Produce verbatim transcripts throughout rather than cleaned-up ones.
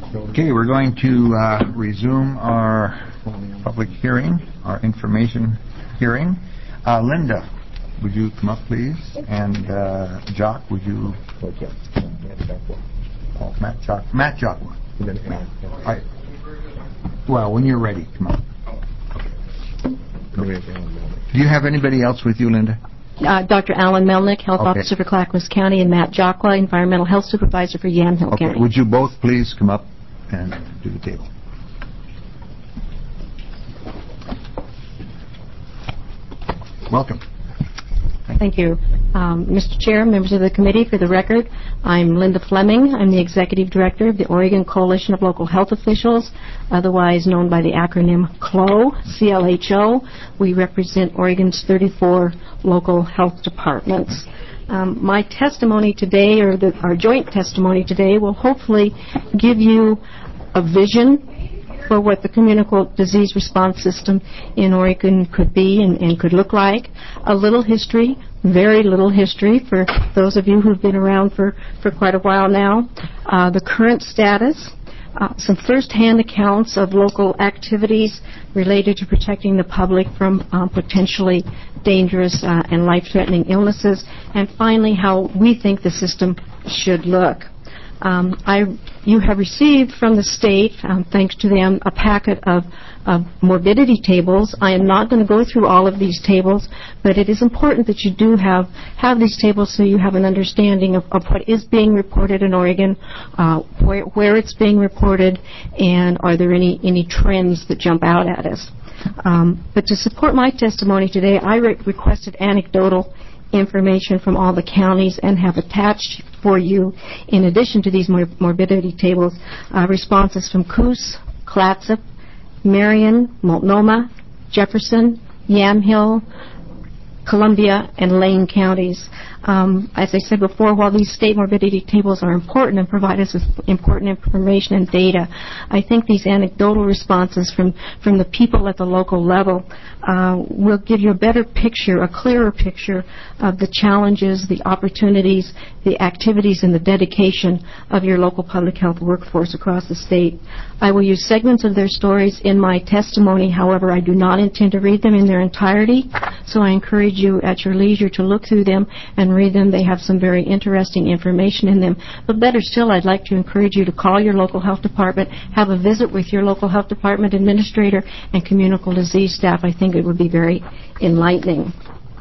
Okay, we're going to uh, resume our public hearing, our information hearing. Uh, Linda, would you come up, please? And uh, Jock, would you? Oh, Matt Jock. Matt Jock. All right. Well, when you're ready, come on. Do you have anybody else with you, Linda? Uh, Doctor Alan Melnick, Health okay. Officer for Clackamas County, and Matt Jocla, Environmental Health Supervisor for Yamhill okay. County. Would you both please come up and do the table? Welcome. Thank, Thank you. Um, Mister Chair, members of the committee, for the record, I'm Linda Fleming. I'm the Executive Director of the Oregon Coalition of Local Health Officials, otherwise known by the acronym C L O, C L H O. We represent Oregon's thirty-four local health departments. Um, my testimony today, or the, our joint testimony today, will hopefully give you a vision for what the communicable disease response system in Oregon could be and, and could look like. A little history, very little history for those of you who've been around for, for quite a while now. Uh, the current status, uh, some first-hand accounts of local activities related to protecting the public from uh, potentially dangerous uh, and life-threatening illnesses, and finally how we think the system should look. Um, I, you have received from the state, um, thanks to them, a packet of, of morbidity tables. I am not going to go through all of these tables, but it is important that you do have, have these tables so you have an understanding of, of what is being reported in Oregon, uh, where, where it's being reported, and are there any, any trends that jump out at us. Um, but to support my testimony today, I re- requested anecdotal information from all the counties and have attached for you, in addition to these mor- morbidity tables, uh, responses from Coos, Clatsop, Marion, Multnomah, Jefferson, Yamhill, Columbia, and Lane counties. Um, as I said before, while these state morbidity tables are important and provide us with important information and data, I think these anecdotal responses from, from the people at the local level uh, will give you a better picture, a clearer picture of the challenges, the opportunities, the activities, and the dedication of your local public health workforce across the state. I will use segments of their stories in my testimony. However, I do not intend to read them in their entirety, so I encourage you at your leisure to look through them and read them. They have some very interesting information in them. But better still, I'd like to encourage you to call your local health department, have a visit with your local health department administrator and communicable disease staff. I think it would be very enlightening.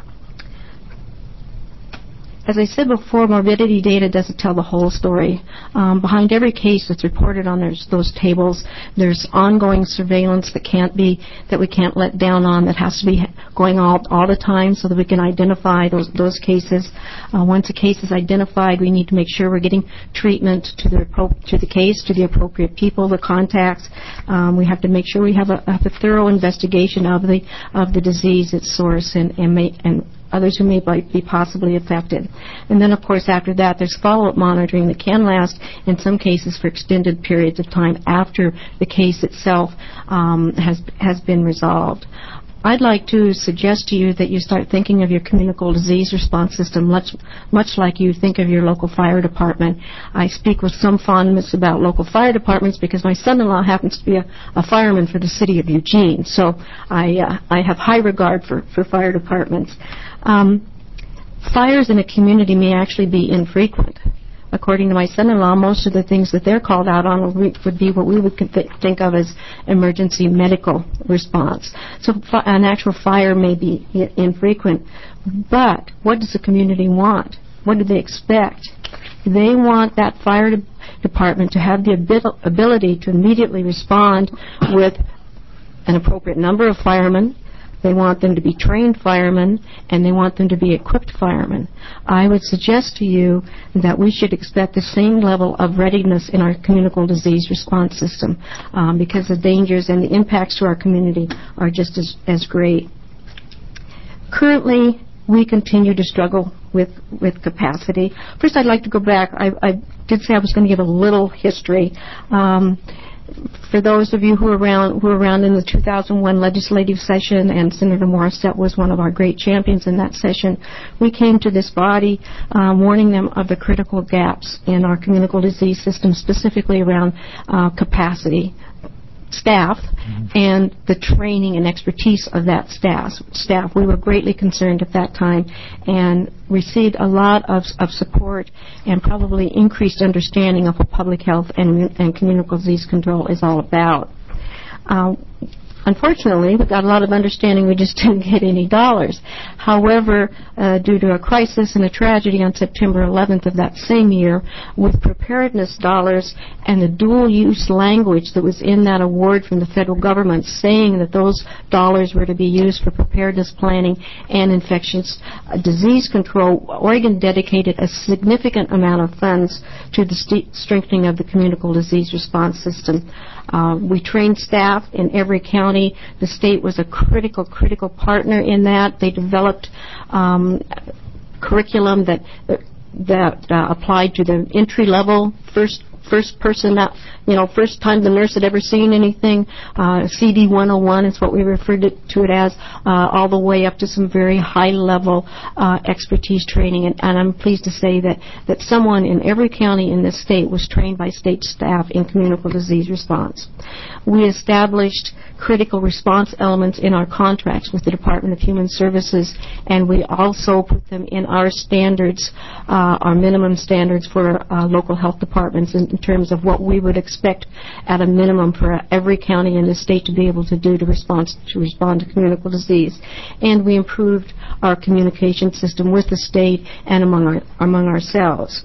As I said before, morbidity data doesn't tell the whole story. Um, behind every case that's reported on those, those tables, there's ongoing surveillance that can't be, that we can't let down on, that has to be going all, all the time so that we can identify those, those cases. Uh, once a case is identified, we need to make sure we're getting treatment to the, to the case, to the appropriate people, the contacts. Um, we have to make sure we have a, have a thorough investigation of the, of the disease, its source, and, and, may, and others who may be possibly affected. And then, of course, after that, there's follow-up monitoring that can last, in some cases, for extended periods of time after the case itself um, has has been resolved. I'd like to suggest to you that you start thinking of your communicable disease response system much, much like you think of your local fire department. I speak with some fondness about local fire departments because my son-in-law happens to be a, a fireman for the city of Eugene, so I, uh, I have high regard for, for fire departments. Um, fires in a community may actually be infrequent. According to my son-in-law, most of the things that they're called out on would be what we would think of as emergency medical response. So an actual fire may be infrequent. But what does the community want? What do they expect? They want that fire department to have the ability to immediately respond with an appropriate number of firemen. They want them to be trained firemen, and they want them to be equipped firemen. I would suggest to you that we should expect the same level of readiness in our communicable disease response system um, because the dangers and the impacts to our community are just as, as great. Currently, we continue to struggle with, with capacity. First, I'd like to go back. I, I did say I was going to give a little history. Um, for those of you who were around, who were around in the two thousand one legislative session, and Senator Morissette was one of our great champions in that session, we came to this body um, warning them of the critical gaps in our communicable disease system, specifically around uh, capacity, staff, mm-hmm. and the training and expertise of that staff. Staff. We were greatly concerned at that time and received a lot of, of support and probably increased understanding of what public health and, and communicable disease control is all about. Uh, Unfortunately, we got a lot of understanding, we just didn't get any dollars. However, uh, due to a crisis and a tragedy on September eleventh of that same year, with preparedness dollars and the dual-use language that was in that award from the federal government saying that those dollars were to be used for preparedness planning and infectious uh, disease control, Oregon dedicated a significant amount of funds to the st- strengthening of the communicable disease response system. Uh, we trained staff in every county. The state was a critical, critical partner in that. They developed um, curriculum that that uh, applied to the entry level, first first person, that, you know, first time the nurse had ever seen anything. Uh, C D one oh one is what we referred it, to it as, uh, all the way up to some very high level uh, expertise training. And, and I'm pleased to say that, that someone in every county in this state was trained by state staff in communicable disease response. We established critical response elements in our contracts with the Department of Human Services, and we also put them in our standards, uh, our minimum standards for uh, local health departments in, in terms of what we would expect at a minimum for every county in the state to be able to do to respond to respond to communicable disease. And we improved our communication system with the state and among our, among ourselves.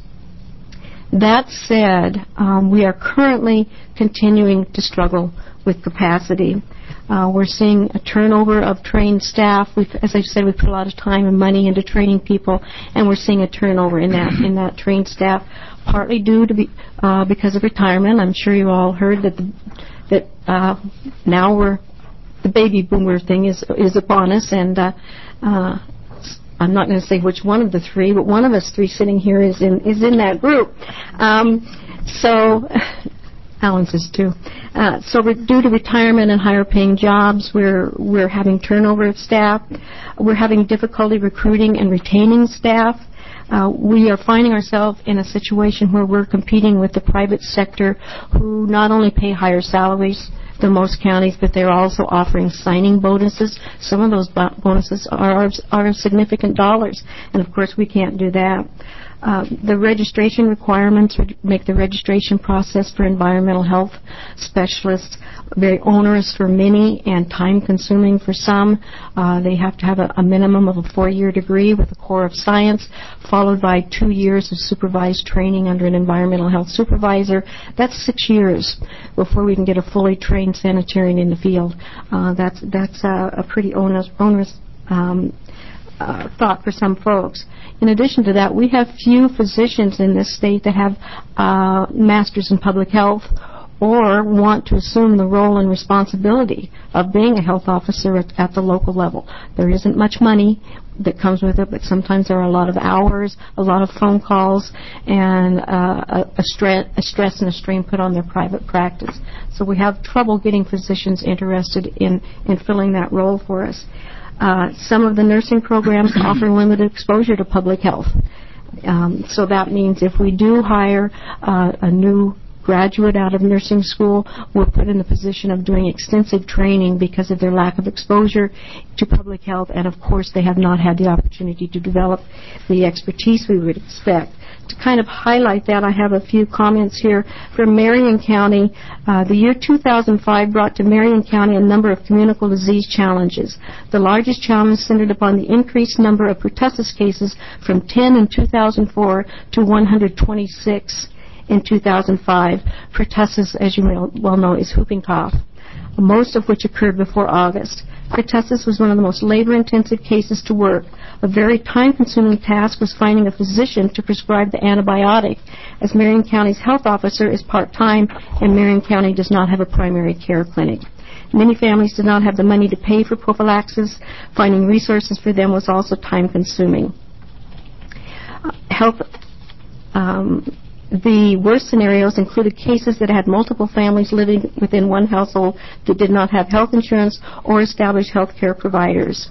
That said, um, we are currently continuing to struggle with capacity. Uh, we're seeing a turnover of trained staff. We've, as I've said, we put a lot of time and money into training people, and we're seeing a turnover in that in that trained staff, partly due to be, uh, because of retirement. I'm sure you all heard that the, that uh, now we're the baby boomer thing is is upon us, and uh, uh, I'm not going to say which one of the three, but one of us three sitting here is in is in that group. Um, so. Alan says too. Uh, so we're, due to retirement and higher paying jobs, we're we're having turnover of staff. We're having difficulty recruiting and retaining staff. Uh, we are finding ourselves in a situation where we're competing with the private sector, who not only pay higher salaries than most counties, but they're also offering signing bonuses. Some of those bo- bonuses are, are significant dollars, and of course we can't do that. Uh, the registration requirements would make the registration process for environmental health specialists very onerous for many and time-consuming for some. Uh, they have to have a, a minimum of a four-year degree with a core of science, followed by two years of supervised training under an environmental health supervisor. That's six years before we can get a fully trained sanitarian in the field. Uh, that's that's uh, a pretty onerous, onerous um, uh, thought for some folks. In addition to that, we have few physicians in this state that have uh, masters in public health or want to assume the role and responsibility of being a health officer at, at the local level. There isn't much money that comes with it, but sometimes there are a lot of hours, a lot of phone calls, and uh, a, a, stre- a stress and a strain put on their private practice. So we have trouble getting physicians interested in, in filling that role for us. Uh, some of the nursing programs offer limited exposure to public health. Um, so that means if we do hire uh, a new graduate out of nursing school, we're put in the position of doing extensive training because of their lack of exposure to public health, and of course they have not had the opportunity to develop the expertise we would expect. To kind of highlight that, I have a few comments here from Marion County. Uh, the year two thousand five brought to Marion County a number of communicable disease challenges. The largest challenge centered upon the increased number of pertussis cases from ten in two thousand four to one hundred twenty-six in two thousand five. Pertussis, as you may well know, is whooping cough, most of which occurred before August. Pertussis was one of the most labor-intensive cases to work. A very time-consuming task was finding a physician to prescribe the antibiotic, as Marion County's health officer is part-time and Marion County does not have a primary care clinic. Many families did not have the money to pay for prophylaxis. Finding resources for them was also time-consuming. Uh, health... Um, The worst scenarios included cases that had multiple families living within one household that did not have health insurance or established health care providers.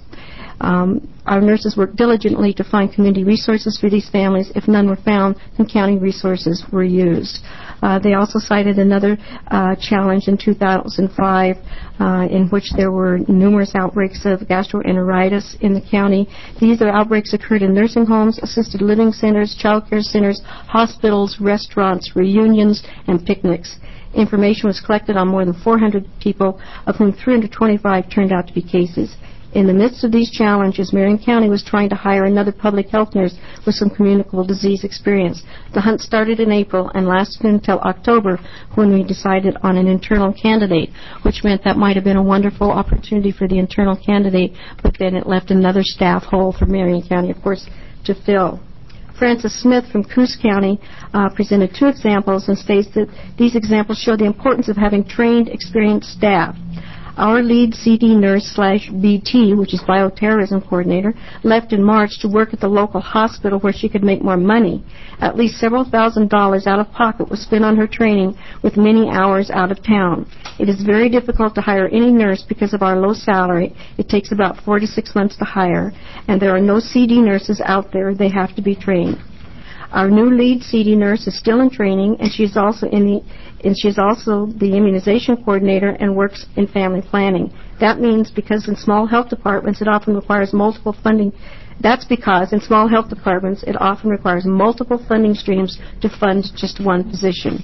Um, our nurses worked diligently to find community resources for these families. If none were found, then county resources were used. Uh, they also cited another uh, challenge in two thousand five uh, in which there were numerous outbreaks of gastroenteritis in the county. These are outbreaks occurred in nursing homes, assisted living centers, child care centers, hospitals, restaurants, reunions, and picnics. Information was collected on more than four hundred people, of whom three hundred twenty-five turned out to be cases. In the midst of these challenges, Marion County was trying to hire another public health nurse with some communicable disease experience. The hunt started in April and lasted until October, when we decided on an internal candidate, which meant that might have been a wonderful opportunity for the internal candidate, but then it left another staff hole for Marion County, of course, to fill. Francis Smith from Coos County uh, presented two examples and states that these examples show the importance of having trained, experienced staff. Our lead C D nurse slash B T, which is bioterrorism coordinator, left in March to work at the local hospital where she could make more money. At least several thousand dollars out of pocket was spent on her training, with many hours out of town. It is very difficult to hire any nurse because of our low salary. It takes about four to six months to hire, and there are no C D nurses out there. They have to be trained. Our new lead C D nurse is still in training, and she's also in the and she's also the immunization coordinator and works in family planning. That means because in small health departments it often requires multiple funding. That's because in small health departments it often requires multiple funding streams to fund just one position.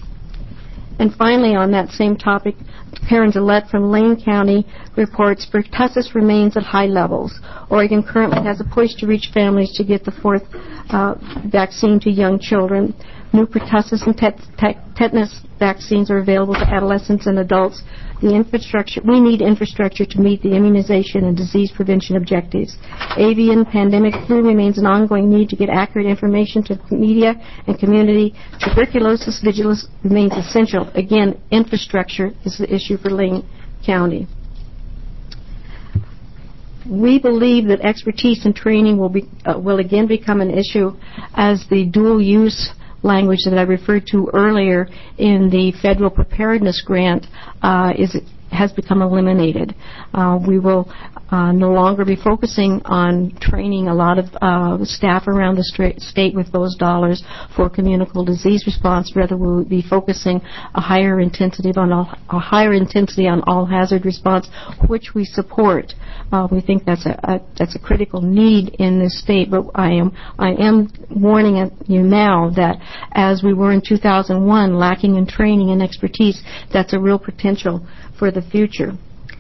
And finally, on that same topic, Karen Gillette from Lane County reports pertussis remains at high levels. Oregon currently has a push to reach families to get the fourth uh, vaccine to young children. New pertussis and tet tet tetanus vaccines are available to adolescents and adults. The infrastructure, we need infrastructure to meet the immunization and disease prevention objectives. Avian pandemic flu remains an ongoing need to get accurate information to media and community. Tuberculosis vigilance remains essential. Again, infrastructure is the issue for Lane County. We believe that expertise and training will be uh, will again become an issue as the dual use language that I referred to earlier in the federal preparedness grant uh, is has become eliminated. Uh, we will uh, no longer be focusing on training a lot of uh, staff around the stra- state with those dollars for communicable disease response. Rather, we will be focusing a higher intensity on all, a higher intensity on all hazard response, which we support. Uh, we think that's a, a that's a critical need in this state. But I am I am warning you now that as we were in two thousand one, lacking in training and expertise, that's a real potential for the future.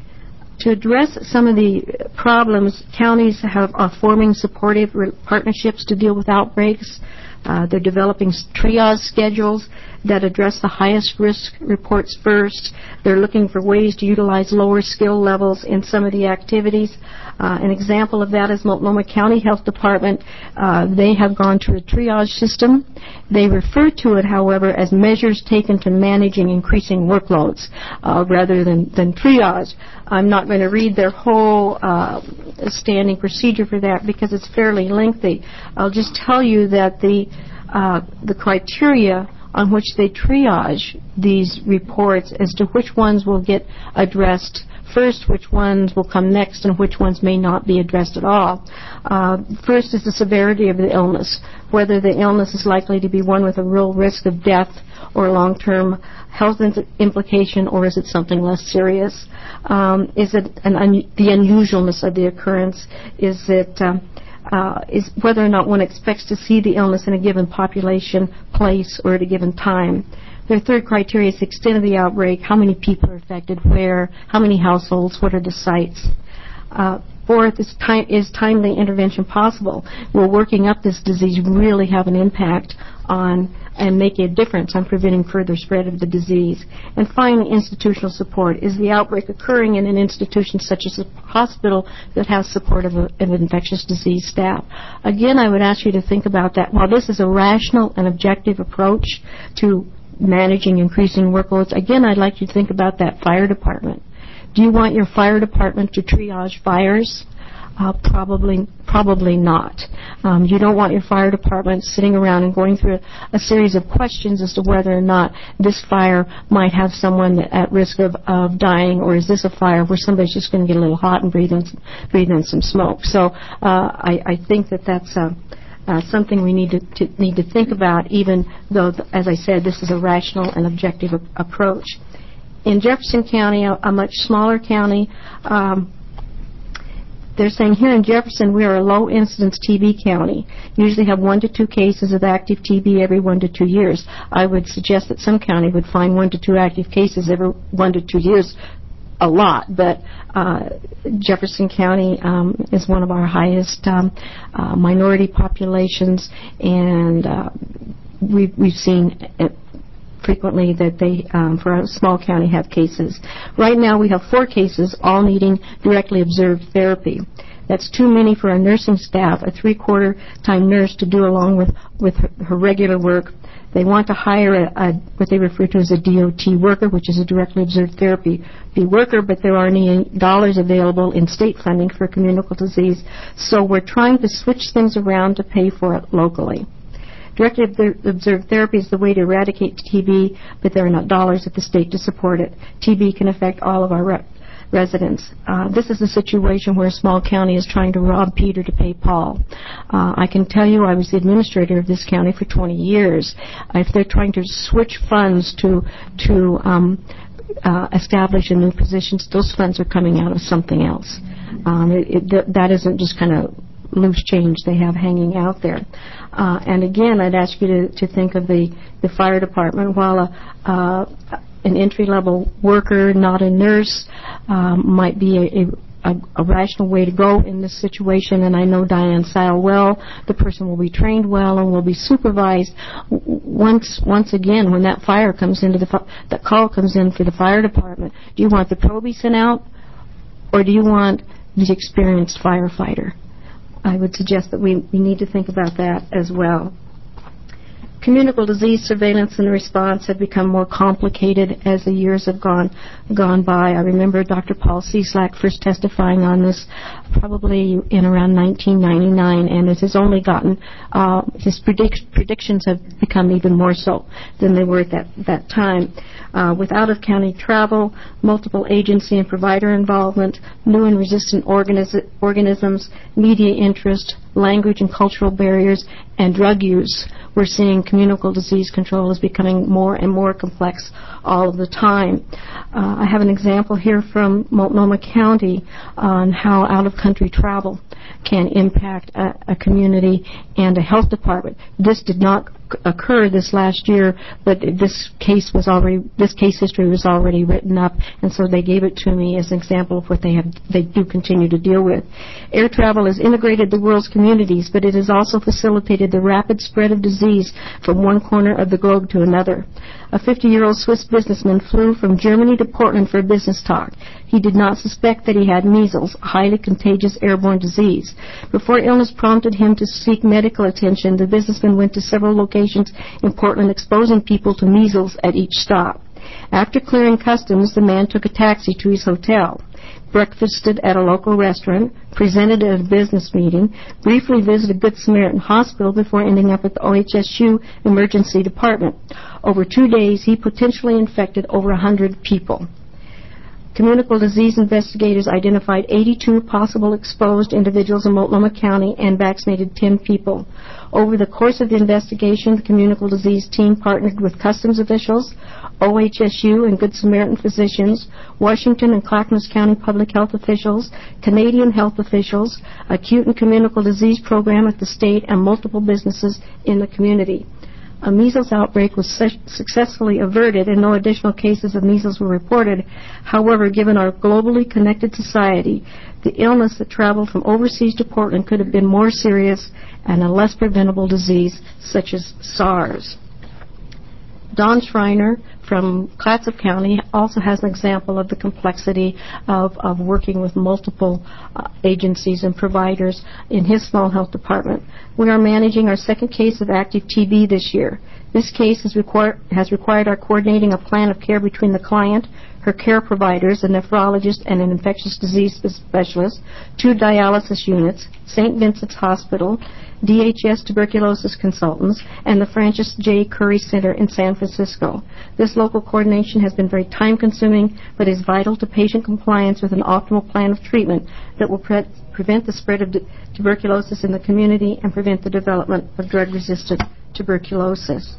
To address some of the problems, counties have, are forming supportive partnerships to deal with outbreaks. Uh, they're developing triage schedules that address the highest risk reports first. They're looking for ways to utilize lower skill levels in some of the activities. Uh, an example of that is Multnomah County Health Department. Uh, they have gone to a triage system. They refer to it, however, as measures taken to managing increasing workloads uh, rather than, than triage. I'm not going to read their whole uh, standing procedure for that because it's fairly lengthy. I'll just tell you that the uh, the criteria on which they triage these reports as to which ones will get addressed first, which ones will come next, and which ones may not be addressed at all. Uh, first is the severity of the illness, whether the illness is likely to be one with a real risk of death or long-term health implication, or is it something less serious? Um, is it an un- the unusualness of the occurrence? Is it um, uh, is whether or not one expects to see the illness in a given population, place, or at a given time? Their third criteria is the extent of the outbreak, how many people are affected, where, how many households, what are the sites. Uh, fourth, is, time, is timely intervention possible? Will working up this disease really have an impact on and make a difference on preventing further spread of the disease? And finally, institutional support. Is the outbreak occurring in an institution such as a hospital that has support of, a, of infectious disease staff? Again, I would ask you to think about that. While this is a rational and objective approach to managing increasing workloads, again, I'd like you to think about that fire department. Do you want your fire department to triage fires? Uh, probably, probably not. Um, you don't want your fire department sitting around and going through a, a series of questions as to whether or not this fire might have someone at risk of, of dying, or is this a fire where somebody's just going to get a little hot and breathe in, breathe in some smoke. So uh, I, I think that that's uh, uh, something we need to, to need to think about, even though, as I said, this is a rational and objective a- approach. In Jefferson County, a, a much smaller county, um, they're saying here in Jefferson we are a low-incidence T B county. Usually have one to two cases of active T B every one to two years. I would suggest that some county would find one to two active cases every one to two years a lot, but uh, Jefferson County um, is one of our highest um, uh, minority populations, and uh, we've, we've seen it frequently that they, um, for a small county, have cases. Right now we have four cases, all needing directly observed therapy. That's too many for our nursing staff, a three-quarter time nurse, to do along with, with her, her regular work. They want to hire a, a, what they refer to as a D O T worker, which is a directly observed therapy the worker, but there aren't any dollars available in state funding for communicable disease. So we're trying to switch things around to pay for it locally. Directly observed therapy is the way to eradicate T B, but there are not dollars at the state to support it. T B can affect all of our re- residents. Uh, this is a situation where a small county is trying to rob Peter to pay Paul. Uh, I can tell you I was the administrator of this county for twenty years. If they're trying to switch funds to to um, uh, establish a new position, those funds are coming out of something else. Um, it, it, th- that isn't just kind of loose change they have hanging out there. Uh, and again, I'd ask you to, to think of the, the fire department. While a, uh, an entry-level worker, not a nurse, um, might be a, a, a rational way to go in this situation, and I know Diane Sile well, the person will be trained well and will be supervised. Once once again, when that fire comes into the, fi- that call comes in for the fire department, do you want the probie sent out, or do you want the experienced firefighter? I would suggest that we, we need to think about that as well. Communicable disease surveillance and response have become more complicated as the years have gone gone by. I remember Doctor Paul Cieslak first testifying on this probably in around nineteen ninety-nine, and it has only gotten, uh, his predict- predictions have become even more so than they were at that, that time. Uh, with out-of-county travel, multiple agency and provider involvement, new and resistant organis- organisms, media interest, language and cultural barriers, and drug use, we're seeing communicable disease control is becoming more and more complex all of the time. Uh, I have an example here from Multnomah County on how out-of-country travel can impact a, a community and a health department. This did not occur this last year, but this case was already, this case history was already written up, and so they gave it to me as an example of what they have, they do continue to deal with. Air travel has integrated the world's communities, but it has also facilitated the rapid spread of disease from one corner of the globe to another. A fifty-year-old Swiss businessman flew from Germany to Portland for a business talk. He did not suspect that he had measles, a highly contagious airborne disease. Before illness prompted him to seek medical attention, the businessman went to several locations in Portland, exposing people to measles at each stop. After clearing customs, the man took a taxi to his hotel, breakfasted at a local restaurant, presented at a business meeting, briefly visited Good Samaritan Hospital before ending up at the O H S U Emergency Department. Over two days, he potentially infected over one hundred people. Communicable disease investigators identified eighty-two possible exposed individuals in Multnomah County and vaccinated ten people. Over the course of the investigation, the communicable disease team partnered with customs officials, O H S U and Good Samaritan physicians, Washington and Clackamas County public health officials, Canadian health officials, acute and communicable disease program at the state, and multiple businesses in the community. A measles outbreak was su- successfully averted and no additional cases of measles were reported. However, given our globally connected society, the illness that traveled from overseas to Portland could have been more serious and a less preventable disease such as SARS. Don Schreiner from Clatsop County also has an example of the complexity of, of working with multiple uh, agencies and providers in his small health department. We are managing our second case of active T B this year. This case has, require, has required our coordinating a plan of care between the client, her care providers, a nephrologist and an infectious disease specialist, two dialysis units, Saint Vincent's Hospital, D H S tuberculosis consultants, and the Francis J. Curry Center in San Francisco. This local coordination has been very time-consuming, but is vital to patient compliance with an optimal plan of treatment that will pre prevent the spread of tuberculosis in the community and prevent the development of drug-resistant tuberculosis.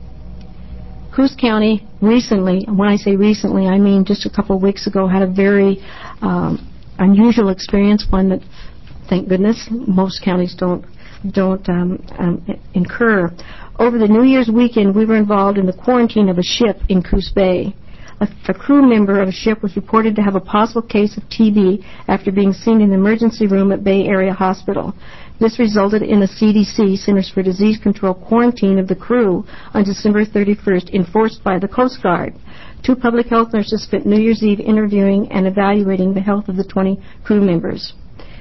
Coos County recently, and when I say recently, I mean just a couple of weeks ago, had a very um, unusual experience, one that, thank goodness, most counties don't don't um, um, incur. Over the New Year's weekend, we were involved in the quarantine of a ship in Coos Bay. A, a crew member of a ship was reported to have a possible case of T B after being seen in the emergency room at Bay Area Hospital. This resulted in a C D C, Centers for Disease Control, quarantine of the crew on December thirty-first, enforced by the Coast Guard. Two public health nurses spent New Year's Eve interviewing and evaluating the health of the twenty crew members.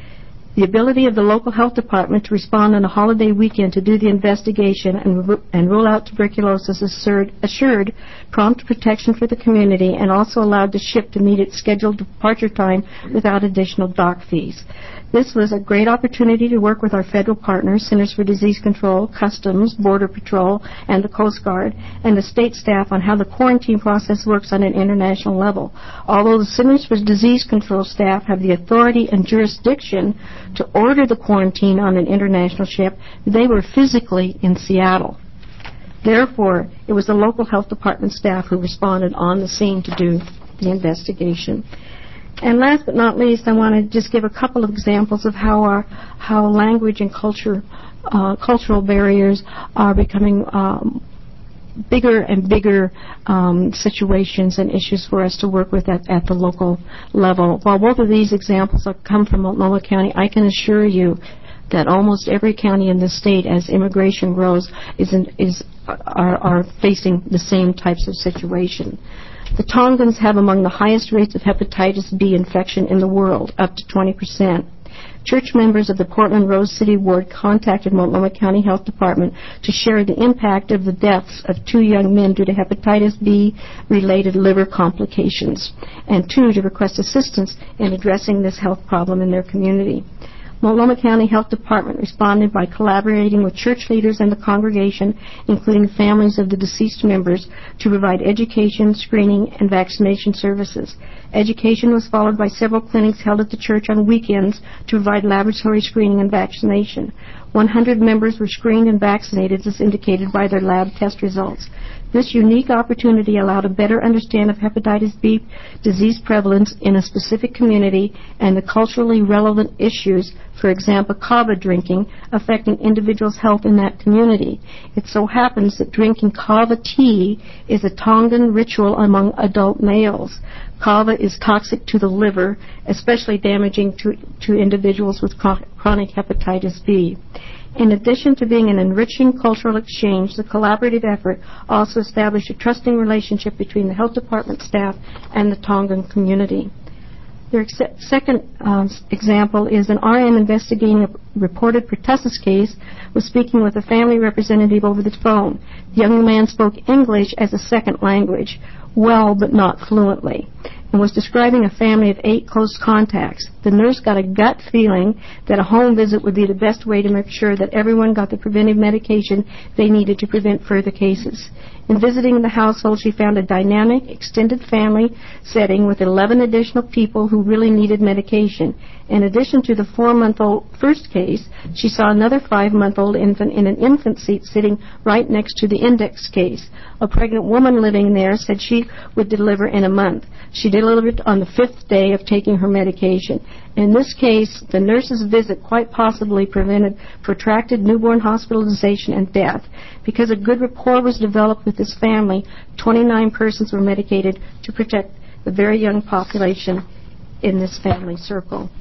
The ability of the local health department to respond on a holiday weekend to do the investigation and, and rule out tuberculosis assured, assured prompt protection for the community and also allowed the ship to meet its scheduled departure time without additional dock fees. This was a great opportunity to work with our federal partners, Centers for Disease Control, Customs, Border Patrol, and the Coast Guard, and the state staff on how the quarantine process works on an international level. Although the Centers for Disease Control staff have the authority and jurisdiction to order the quarantine on an international ship, they were physically in Seattle. Therefore, it was the local health department staff who responded on the scene to do the investigation. And last but not least, I want to just give a couple of examples of how our how language and culture, uh, cultural barriers are becoming um, bigger and bigger um, situations and issues for us to work with at, at the local level. While both of these examples have come from Multnomah County, I can assure you that almost every county in the state, as immigration grows, is, in, is are, are facing the same types of situation. The Tongans have among the highest rates of hepatitis B infection in the world, up to twenty percent. Church members of the Portland Rose City Ward contacted Multnomah County Health Department to share the impact of the deaths of two young men due to hepatitis B-related liver complications, and two, to request assistance in addressing this health problem in their community. Multnomah County Health Department responded by collaborating with church leaders and the congregation, including families of the deceased members, to provide education, screening, and vaccination services. Education was followed by several clinics held at the church on weekends to provide laboratory screening and vaccination. one hundred members were screened and vaccinated as indicated by their lab test results. This unique opportunity allowed a better understanding of hepatitis B disease prevalence in a specific community and the culturally relevant issues, for example, kava drinking, affecting individuals' health in that community. It so happens that drinking kava tea is a Tongan ritual among adult males. Kava is toxic to the liver, especially damaging to, to individuals with chronic hepatitis B. In addition to being an enriching cultural exchange, the collaborative effort also established a trusting relationship between the health department staff and the Tongan community. Their ex- second uh, example is an R N investigating a reported pertussis case was speaking with a family representative over the phone. The young man spoke English as a second language, well but not fluently, and was describing a family of eight close contacts. The nurse got a gut feeling that a home visit would be the best way to make sure that everyone got the preventive medication they needed to prevent further cases. In visiting the household, she found a dynamic, extended family setting with eleven additional people who really needed medication. In addition to the four-month-old first case, she saw another five-month-old infant in an infant seat sitting right next to the index case. A pregnant woman living there said she would deliver in a month. She delivered on the fifth day of taking her medication. In this case, the nurse's visit quite possibly prevented protracted newborn hospitalization and death. Because a good rapport was developed with this family, twenty-nine persons were medicated to protect the very young population in this family circle.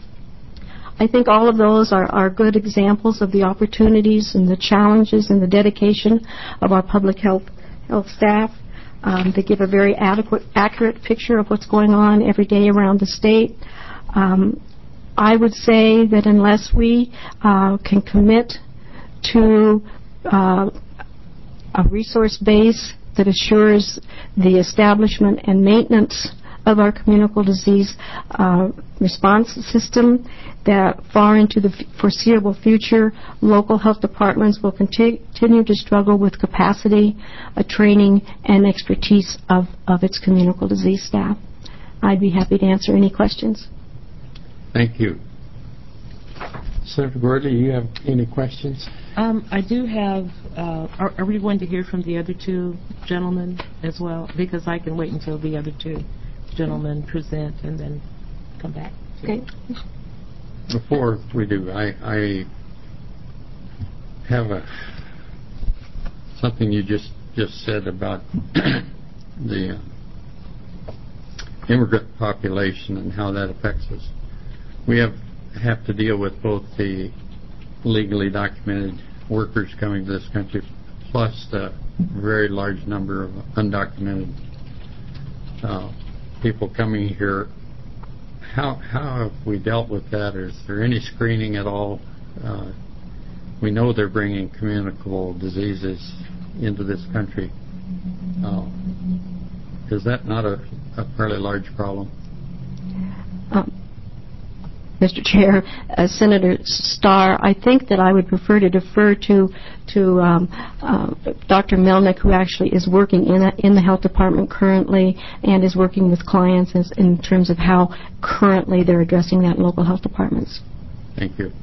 I think all of those are, are good examples of the opportunities and the challenges and the dedication of our public health health staff. Um, they give a very adequate, accurate picture of what's going on every day around the state. Um, I would say that unless we uh, can commit to uh, a resource base that assures the establishment and maintenance of our communicable disease uh, response system, that far into the f- foreseeable future, local health departments will conti- continue to struggle with capacity, uh, training, and expertise of, of its communicable disease staff. I'd be happy to answer any questions. Thank you. Senator Gordon, do you have any questions? Um, I do have, uh, are, are we going to hear from the other two gentlemen as well? Because I can wait until the other two gentlemen present and then come back. Okay. Before we do, I, I have a, something you just, just said about the uh, immigrant population and how that affects us. We have have to deal with both the legally documented workers coming to this country plus the very large number of undocumented uh, people coming here. How how have we dealt with that? Is there any screening at all? Uh, we know they're bringing communicable diseases into this country. Uh, is that not a, a fairly large problem? Um, Mister Chair, uh, Senator Starr, I think that I would prefer to defer to to um, uh, Doctor Melnick, who actually is working in a, in the health department currently and is working with clients as, in terms of how currently they're addressing that in local health departments. Thank you.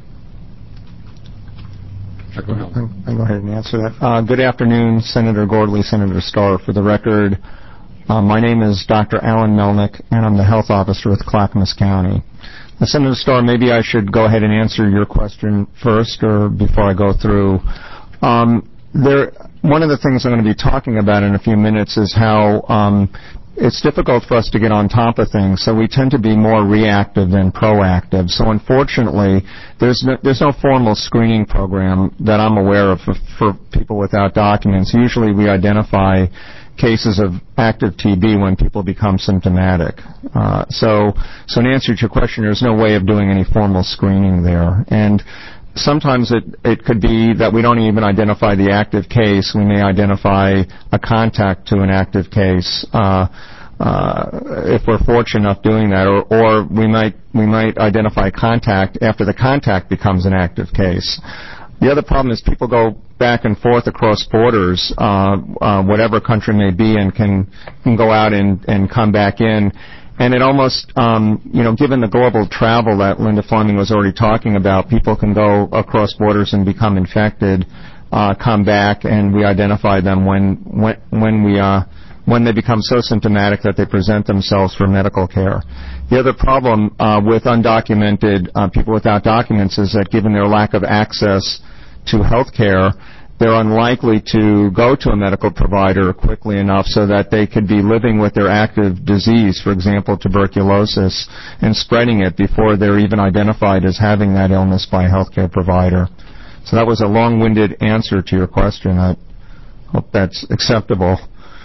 I'll go ahead and answer that. Uh, good afternoon, Senator Gordley, Senator Starr. For the record, uh, my name is Doctor Alan Melnick, and I'm the health officer with Clackamas County. Uh, Senator Starr, maybe I should go ahead and answer your question first, or before I go through. Um, there, one of the things I'm going to be talking about in a few minutes is how um, it's difficult for us to get on top of things, so we tend to be more reactive than proactive. So unfortunately, there's no, there's no formal screening program that I'm aware of for, for people without documents. Usually we identify cases of active T B when people become symptomatic. Uh, so, so in answer to your question, there's no way of doing any formal screening there. And sometimes it, it could be that we don't even identify the active case. We may identify a contact to an active case, uh, uh, if we're fortunate enough doing that, or, or we might we might identify contact after the contact becomes an active case. The other problem is people go back and forth across borders, uh, uh, whatever country may be, and can can go out and, and come back in. And it almost, um, you know, given the global travel that Linda Fleming was already talking about, people can go across borders and become infected, uh, come back, and we identify them when when when we uh, when they become so symptomatic that they present themselves for medical care. The other problem uh, with undocumented uh, people without documents is that given their lack of access to health care, they're unlikely to go to a medical provider quickly enough so that they could be living with their active disease, for example, tuberculosis, and spreading it before they're even identified as having that illness by a health care provider. So that was a long-winded answer to your question. I hope that's acceptable.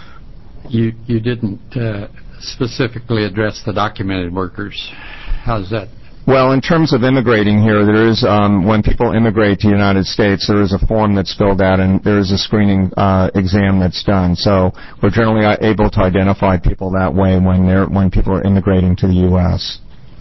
You you didn't uh, specifically address the documented workers. How's that? Well, in terms of immigrating here, there is, um, when people immigrate to the United States, there is a form that's filled out and there is a screening uh, exam that's done. So we're generally able to identify people that way when they're when people are immigrating to the U S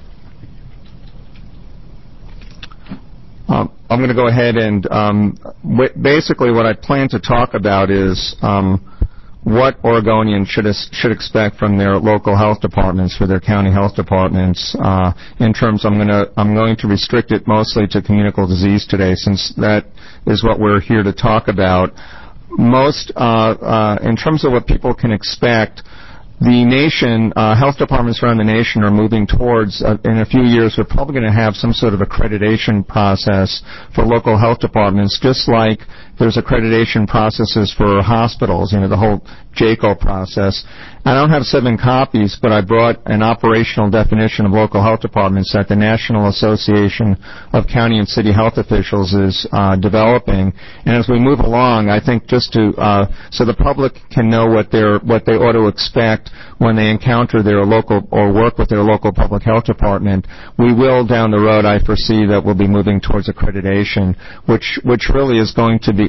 Um, I'm going to go ahead and um, w- basically what I plan to talk about is um, what Oregonians should should expect from their local health departments, for their county health departments. Uh, in terms, I'm going to I'm going to restrict it mostly to communicable disease today, since that is what we're here to talk about. Most, uh, uh, in terms of what people can expect, the nation, uh, health departments around the nation are moving towards, uh, in a few years, we're probably going to have some sort of accreditation process for local health departments, just like there's accreditation processes for hospitals, you know, the whole J C O process. I don't have seven copies, but I brought an operational definition of local health departments that the National Association of County and City Health Officials is uh, developing. And as we move along, I think just to uh, so the public can know what they're what they ought to expect when they encounter their local or work with their local public health department, we will down the road, I foresee, that we'll be moving towards accreditation, which which really is going to be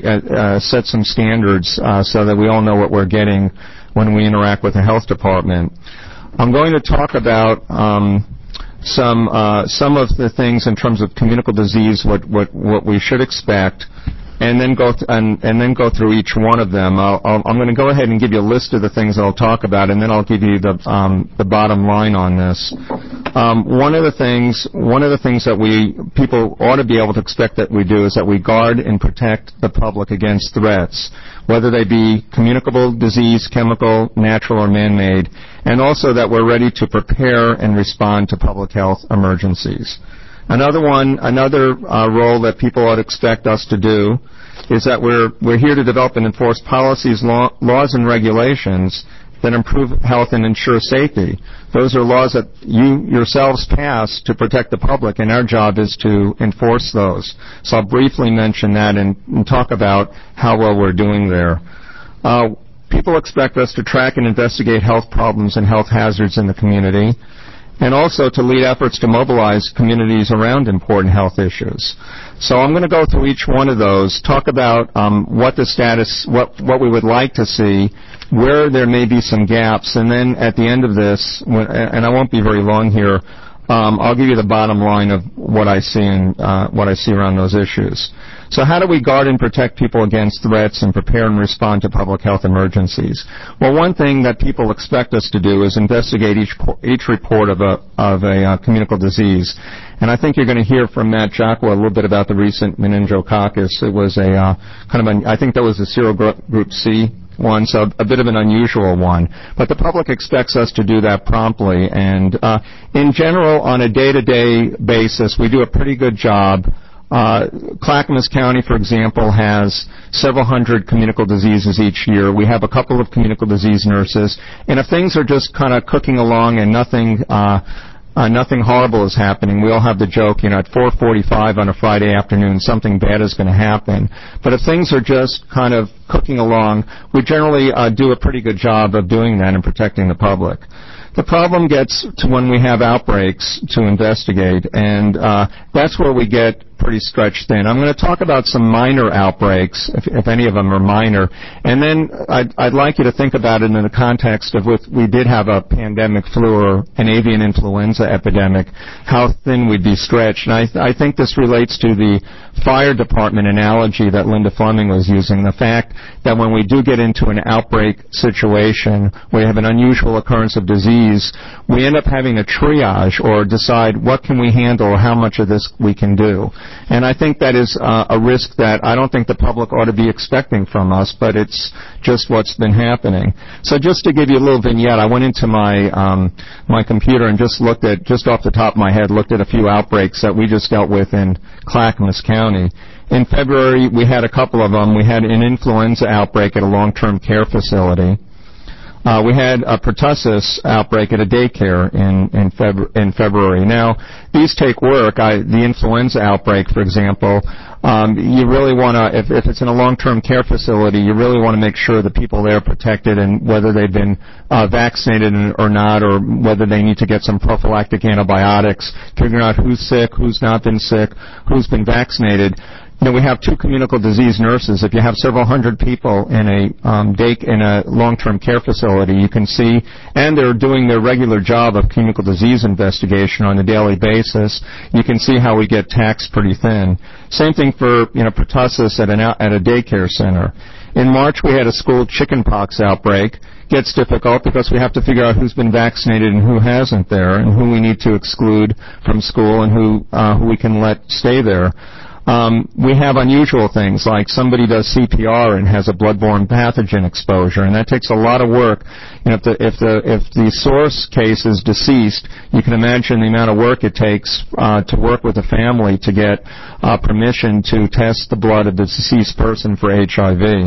uh, uh, set some standards uh, so that we all know what we're getting when we interact with the health department. I'm going to talk about um, some uh, some of the things in terms of communicable disease, what what, what we should expect, and then go th- and, and then go through each one of them. I'll, I'll, I'm going to go ahead and give you a list of the things I'll talk about, and then I'll give you the um, the bottom line on this. Um, one of the things one of the things that we people ought to be able to expect that we do is that we guard and protect the public against threats, whether they be communicable disease, chemical, natural, or man-made, and also that we're ready to prepare and respond to public health emergencies. Another one, another uh, role that people ought to expect us to do is that we're we're here to develop and enforce policies, law, laws, and regulations that improve health and ensure safety. Those are laws that you yourselves pass to protect the public, and our job is to enforce those. So I'll briefly mention that and, and talk about how well we're doing there. Uh, people expect us to track and investigate health problems and health hazards in the community, and also to lead efforts to mobilize communities around important health issues. So I'm going to go through each one of those, talk about um, what the status, what, what we would like to see, where there may be some gaps, and then at the end of this, when, and I won't be very long here, um, I'll give you the bottom line of what I see and uh, what I see around those issues. So how do we guard and protect people against threats and prepare and respond to public health emergencies? Well, one thing that people expect us to do is investigate each each report of a of a uh, communicable disease. And I think you're going to hear from Matt Jacqua a little bit about the recent meningococcus. It was a uh, kind of an, I think that was a serogroup C one, so a bit of an unusual one. But the public expects us to do that promptly. And uh, in general, on a day-to-day basis, we do a pretty good job. Uh, Clackamas County, for example, has several hundred communicable diseases each year. We have a couple of communicable disease nurses. And if things are just kind of cooking along and nothing uh, uh, nothing horrible is happening, we all have the joke, you know, at four forty-five on a Friday afternoon, something bad is going to happen. But if things are just kind of cooking along, we generally uh, do a pretty good job of doing that and protecting the public. The problem gets to when we have outbreaks to investigate, and uh, that's where we get pretty stretched thin. I'm going to talk about some minor outbreaks, if, if any of them are minor, and then I'd, I'd like you to think about it in the context of if we did have a pandemic flu or an avian influenza epidemic, how thin we'd be stretched. And I, I think this relates to the fire department analogy that Linda Fleming was using, the fact that when we do get into an outbreak situation where we have an unusual occurrence of disease, we end up having a triage or decide what can we handle or how much of this we can do. And I think that is uh, a risk that I don't think the public ought to be expecting from us, but it's just what's been happening. So just to give you a little vignette, I went into my um, my computer and just looked at, just off the top of my head, looked at a few outbreaks that we just dealt with in Clackamas County. In February, we had a couple of them. We had an influenza outbreak at a long-term care facility. Uh, we had a pertussis outbreak at a daycare in in, Febru- in February. Now, these take work. I, the influenza outbreak, for example, um, you really want to, if, if it's in a long-term care facility, you really want to make sure the people there are protected, and whether they've been uh, vaccinated or not, or whether they need to get some prophylactic antibiotics, figuring out who's sick, who's not been sick, who's been vaccinated. You know, we have two communicable disease nurses. If you have several hundred people in a um, day, in a long-term care facility, you can see, and they're doing their regular job of communicable disease investigation on a daily basis. You can see how we get taxed pretty thin. Same thing for, you know, pertussis at an at a daycare center. In March, we had a school chickenpox outbreak. Gets difficult because we have to figure out who's been vaccinated and who hasn't there, and who we need to exclude from school and who uh, who we can let stay there. Um, we have unusual things like somebody does C P R and has a bloodborne pathogen exposure, and that takes a lot of work. You know, if the if the if the source case is deceased, you can imagine the amount of work it takes uh, to work with the family to get uh, permission to test the blood of the deceased person for H I V.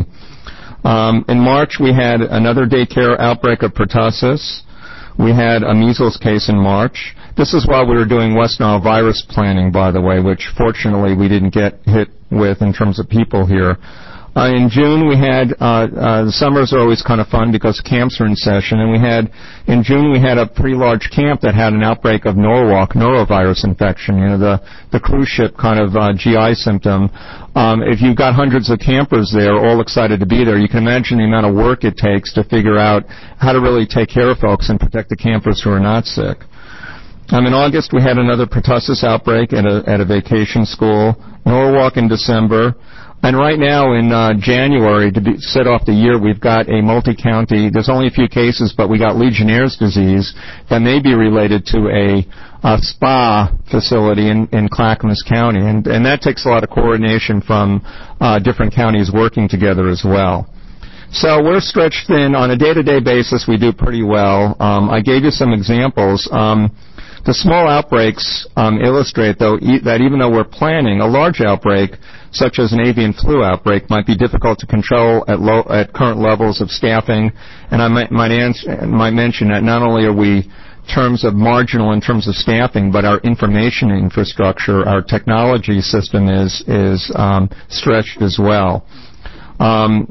Um, in March, we had another daycare outbreak of pertussis. We had a measles case in March. This is while we were doing West Nile virus planning, by the way, which fortunately we didn't get hit with in terms of people here. Uh, in June, we had, uh, uh, the summers are always kind of fun because camps are in session, and we had, in June, we had a pretty large camp that had an outbreak of Norwalk, norovirus infection, you know, the, the cruise ship kind of uh, G I symptom. Um, if you've got hundreds of campers there, all excited to be there, you can imagine the amount of work it takes to figure out how to really take care of folks and protect the campers who are not sick. Um, in August, we had another pertussis outbreak at a, at a vacation school, Norwalk in December. And right now in uh, January, to be, set off the year, we've got a multi-county, there's only a few cases, but we got Legionnaire's disease that may be related to a, a spa facility in, in Clackamas County. And, and that takes a lot of coordination from uh, different counties working together as well. So we're stretched thin. On a day-to-day basis, we do pretty well. Um, I gave you some examples. Um, The small outbreaks um, illustrate, though, e- that even though we're planning a large outbreak, such as an avian flu outbreak, might be difficult to control at, low, at current levels of staffing. And I might, might, answer, might mention that not only are we terms of marginal in terms of staffing, but our information infrastructure, our technology system is is um, stretched as well. Um,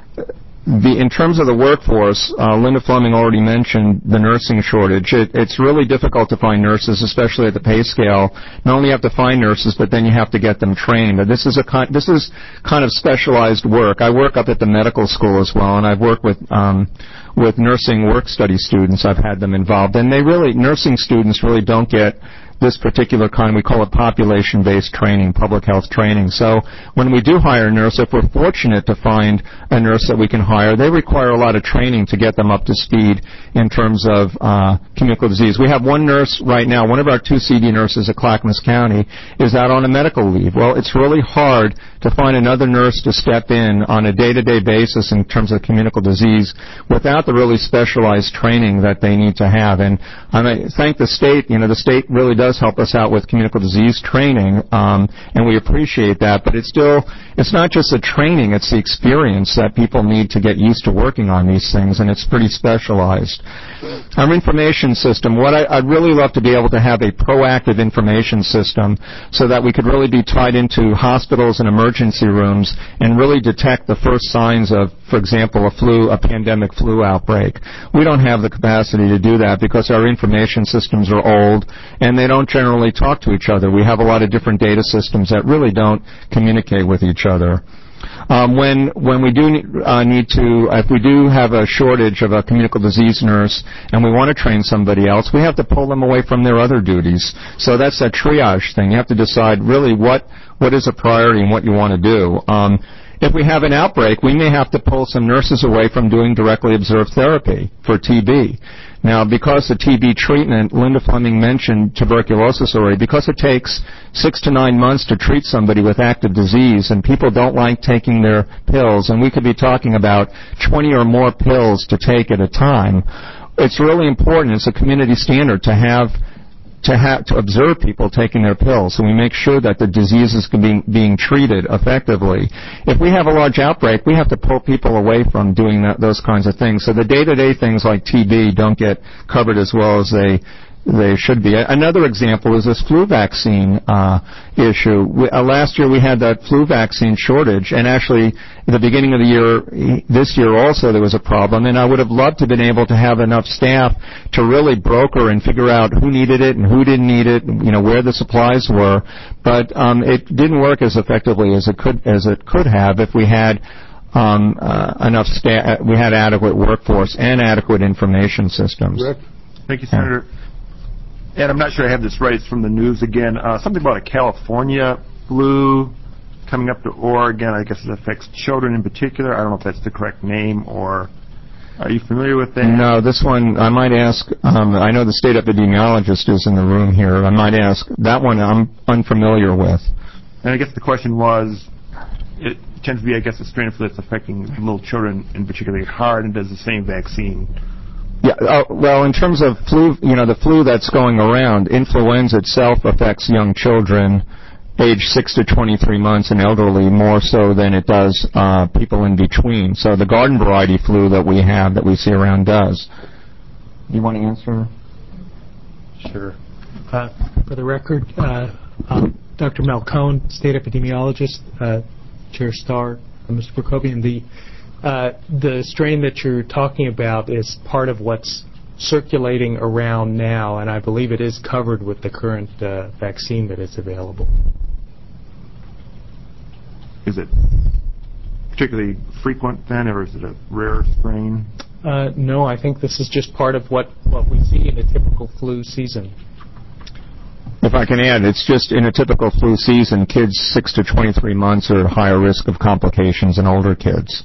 The, in terms of the workforce, uh, Linda Fleming already mentioned the nursing shortage. It, it's really difficult to find nurses, especially at the pay scale. Not only have to find nurses, but then you have to get them trained. This is a con- this is kind of specialized work. I work up at the medical school as well, and I've worked with um, with nursing work study students. I've had them involved, and they really nursing students really don't get this particular kind, we call it population-based training, public health training. So when we do hire a nurse, if we're fortunate to find a nurse that we can hire, they require a lot of training to get them up to speed in terms of uh, communicable disease. We have one nurse right now, one of our two C D nurses at Clackamas County is out on a medical leave. Well, it's really hard to find another nurse to step in on a day-to-day basis in terms of communicable disease without the really specialized training that they need to have. And I thank the state. You know, the state really does help us out with communicable disease training, um, and we appreciate that. But it's still, it's not just the training, it's the experience that people need to get used to working on these things, and it's pretty specialized. Our information system, what I, I'd really love to be able to have a proactive information system so that we could really be tied into hospitals and emergency rooms and really detect the first signs of, for example, a flu, a pandemic flu outbreak. We don't have the capacity to do that because our information systems are old and they don't generally talk to each other. We have a lot of different data systems that really don't communicate with each other. Um, when when we do uh, need to, if we do have a shortage of a communicable disease nurse and we want to train somebody else, we have to pull them away from their other duties. So that's a triage thing. You have to decide really what what is a priority and what you want to do. Um, If we have an outbreak, we may have to pull some nurses away from doing directly observed therapy for T B. Now, because the T B treatment, Linda Fleming mentioned tuberculosis already, because it takes six to nine months to treat somebody with active disease, and people don't like taking their pills, and we could be talking about twenty or more pills to take at a time, it's really important, it's a community standard to have to have to observe people taking their pills, so we make sure that the disease is being being treated effectively. If we have a large outbreak, we have to pull people away from doing that, those kinds of things. So the day-to-day things like T B don't get covered as well as they they should be. Another example is this flu vaccine uh, issue. We, uh, last year we had that flu vaccine shortage, and actually at the beginning of the year, this year also there was a problem, and I would have loved to have been able to have enough staff to really broker and figure out who needed it and who didn't need it, you know, where the supplies were, but um, it didn't work as effectively as it could as it could have if we had um, uh, enough staff, we had adequate workforce and adequate information systems. Rick? Thank you, Senator. Yeah. And I'm not sure I have this right. It's from the news again. Uh, something about a California flu coming up to Oregon. I guess it affects children in particular. I don't know if that's the correct name, or are you familiar with that? No, this one, I might ask, um, I know the state epidemiologist is in the room here. I might ask, that one I'm unfamiliar with. And I guess the question was, it tends to be, I guess, a strain of flu that's affecting little children in particular hard, and does the same vaccine. Yeah, uh, well, in terms of flu, you know, the flu that's going around, influenza itself affects young children age six to twenty-three months and elderly more so than it does uh, people in between. So the garden variety flu that we have, that we see around does. You want to answer? Sure. Uh, for the record, uh, um, Doctor Malcone, state epidemiologist, uh, Chair Starr, Mister Prokopian, the uh, the strain that you're talking about is part of what's circulating around now, and I believe it is covered with the current uh, vaccine that is available. Is it particularly frequent then, or is it a rare strain? Uh, no, I think this is just part of what, what we see in a typical flu season. If I can add, it's just in a typical flu season, kids six to twenty-three months are at higher risk of complications than older kids.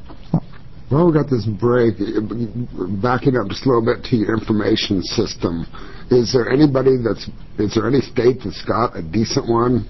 Well, we got this break. Backing up just a little bit to your information system, is there anybody that's, is there any state that's got a decent one?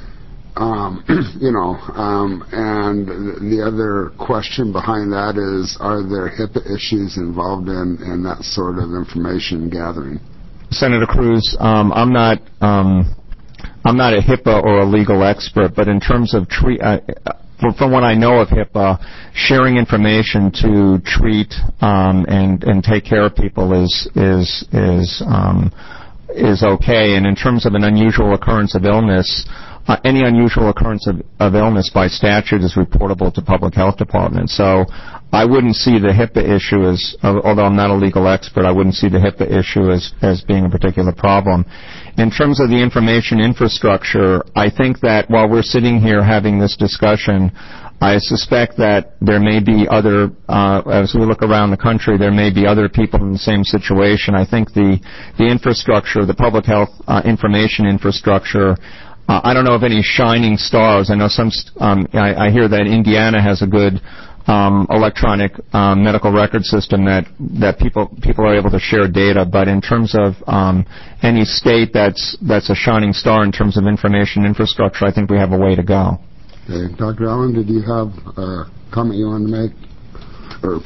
Um, you know, um, and the other question behind that is, are there HIPAA issues involved in, in that sort of information gathering? Senator Cruz, um, I'm not um, I'm not a HIPAA or a legal expert, but in terms of treat, uh, from, from what I know of HIPAA, sharing information to treat um, and and take care of people is is is um, is okay. And in terms of an unusual occurrence of illness, uh, any unusual occurrence of, of illness by statute is reportable to public health departments. So I wouldn't see the HIPAA issue as, although I'm not a legal expert, I wouldn't see the HIPAA issue as, as being a particular problem. In terms of the information infrastructure, I think that while we're sitting here having this discussion, I suspect that there may be other, uh, as we look around the country, there may be other people in the same situation. I think the, the infrastructure, the public health uh, information infrastructure, uh, I don't know of any shining stars. I know some, um, I, I hear that Indiana has a good Um, electronic um, medical record system that that people people are able to share data, but in terms of um, any state that's that's a shining star in terms of information infrastructure, I think we have a way to go. Okay. Doctor Allen, did you have a comment you wanted to make? Or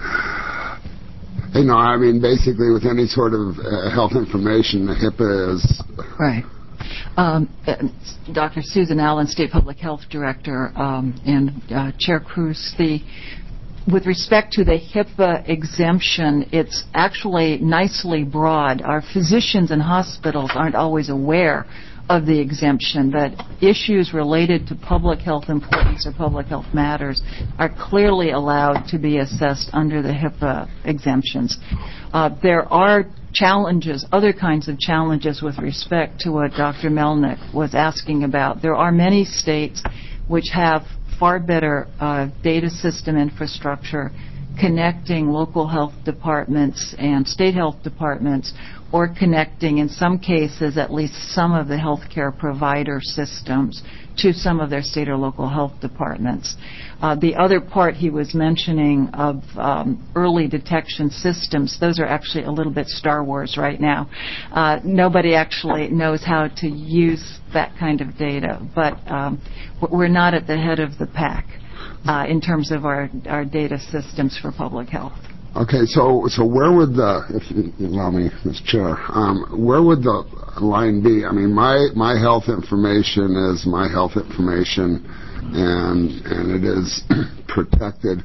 you know, I mean, basically, with any sort of uh, health information, the HIPAA is right. Um, uh, Doctor Susan Allen, State Public Health Director, um, and uh, Chair Cruz, the, with respect to the HIPAA exemption, it's actually nicely broad. Our physicians and hospitals aren't always aware of the exemption, but issues related to public health importance or public health matters are clearly allowed to be assessed under the HIPAA exemptions. Uh, there are challenges, other kinds of challenges with respect to what Doctor Melnick was asking about. There are many states which have far better uh, data system infrastructure connecting local health departments and state health departments, or connecting, in some cases, at least some of the healthcare provider systems to some of their state or local health departments. Uh, the other part he was mentioning of um, early detection systems, those are actually a little bit Star Wars right now. Uh, nobody actually knows how to use that kind of data, but um, we're not at the head of the pack uh, in terms of our, our data systems for public health. Okay, so so where would the, if you allow me, Mister Chair, um, where would the line be? I mean, my my health information is my health information, and and it is protected.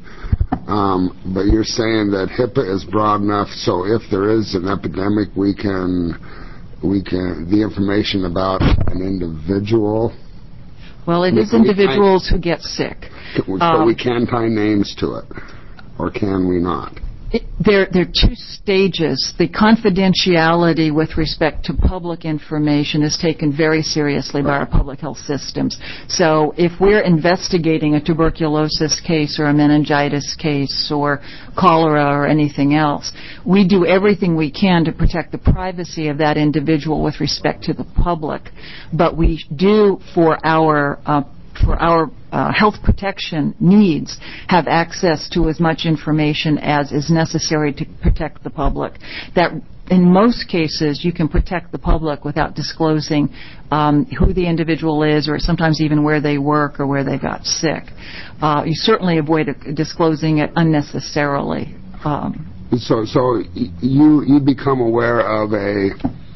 Um, but you're saying that HIPAA is broad enough, so if there is an epidemic, we can we can the information about an individual. Well, it is individuals who get sick. So um, we can tie names to it, or can we not? It, there, there are two stages. The confidentiality with respect to public information is taken very seriously by our public health systems. So if we're investigating a tuberculosis case or a meningitis case or cholera or anything else, we do everything we can to protect the privacy of that individual with respect to the public. But we do, for our uh, for our uh, health protection needs, have access to as much information as is necessary to protect the public. That in most cases you can protect the public without disclosing um, who the individual is, or sometimes even where they work or where they got sick. Uh, you certainly avoid disclosing it unnecessarily. Um, so, so you you become aware of a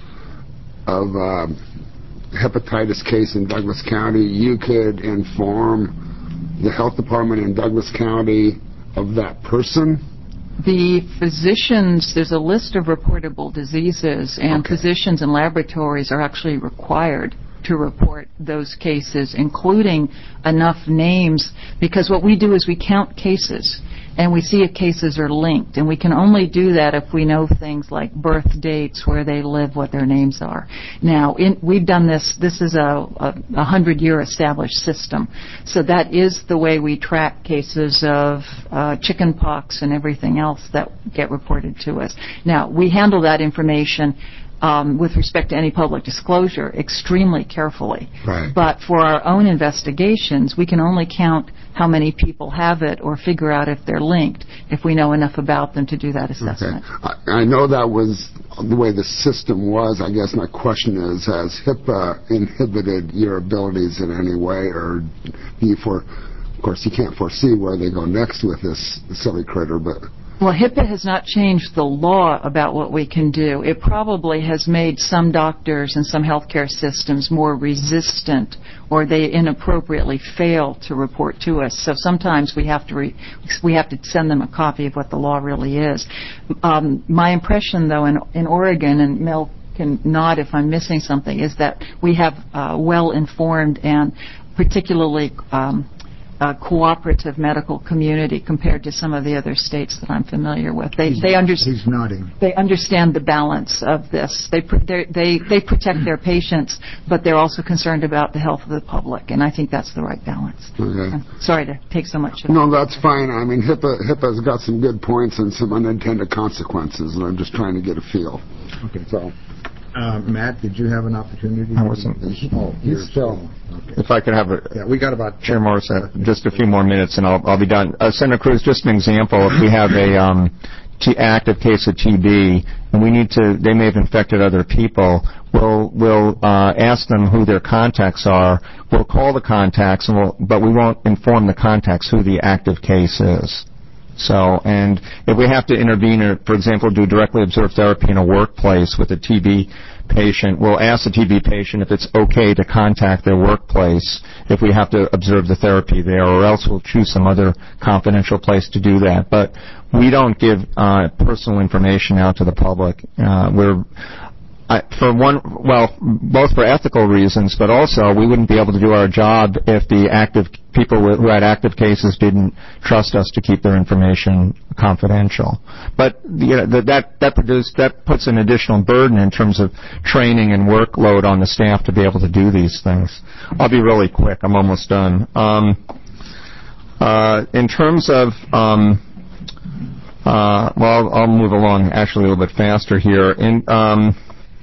of. Uh, hepatitis case in Douglas County, you could inform the health department in Douglas County of that person? The physicians, there's a list of reportable diseases, and okay. physicians and laboratories are actually required to report those cases, including enough names, because what we do is we count cases and we see if cases are linked, and we can only do that if we know things like birth dates, where they live, what their names are. Now, in, we've done this, this is a, a, a hundred-year established system, so that is the way we track cases of uh, chicken pox and everything else that get reported to us. Now, we handle that information Um, with respect to any public disclosure extremely carefully. Right. But for our own investigations, we can only count how many people have it or figure out if they're linked if we know enough about them to do that assessment. Okay. I, I know that was the way the system was. I guess my question is, has HIPAA inhibited your abilities in any way, or do you for, of course, you can't foresee where they go next with this silly critter, but... Well, HIPAA has not changed the law about what we can do. It probably has made some doctors and some healthcare systems more resistant, or they inappropriately fail to report to us. So sometimes we have to re- we have to send them a copy of what the law really is. Um, my impression, though, in, in Oregon, and Mel can nod if I'm missing something, is that we have uh, well-informed and particularly um, Uh, cooperative medical community compared to some of the other states that I'm familiar with. They he's, they, under- he's nodding. they understand the balance of this. They pr- they they protect their patients, but they're also concerned about the health of the public, and I think that's the right balance. Okay. I'm sorry to take so much of No, it. that's fine. I mean, HIPAA, HIPAA's got some good points and some unintended consequences, and I'm just trying to get a feel. Okay. So, Uh, Matt, did you have an opportunity? I wasn't. Oh, you're still. Okay. If I could have a, Yeah, we got about Chair Morris, uh, just a few more minutes and I'll, I'll be done. Uh, Senator Cruz, just an example. If we have a um, t- active case of T B and we need to, they may have infected other people, we'll, we'll uh, ask them who their contacts are. We'll call the contacts, and we'll, but we won't inform the contacts who the active case is. So, and if we have to intervene or, for example, do directly observed therapy in a workplace with a T B patient, we'll ask the T B patient if it's okay to contact their workplace if we have to observe the therapy there, or else we'll choose some other confidential place to do that. But we don't give uh, personal information out to the public. Uh, we're I, for one, well, both for ethical reasons, but also we wouldn't be able to do our job if the active people who had active cases didn't trust us to keep their information confidential. But you know, that that produced that puts an additional burden in terms of training and workload on the staff to be able to do these things. I'll be really quick. I'm almost done. Um, uh, in terms of um, uh, well, I'll, I'll move along actually a little bit faster here. In um,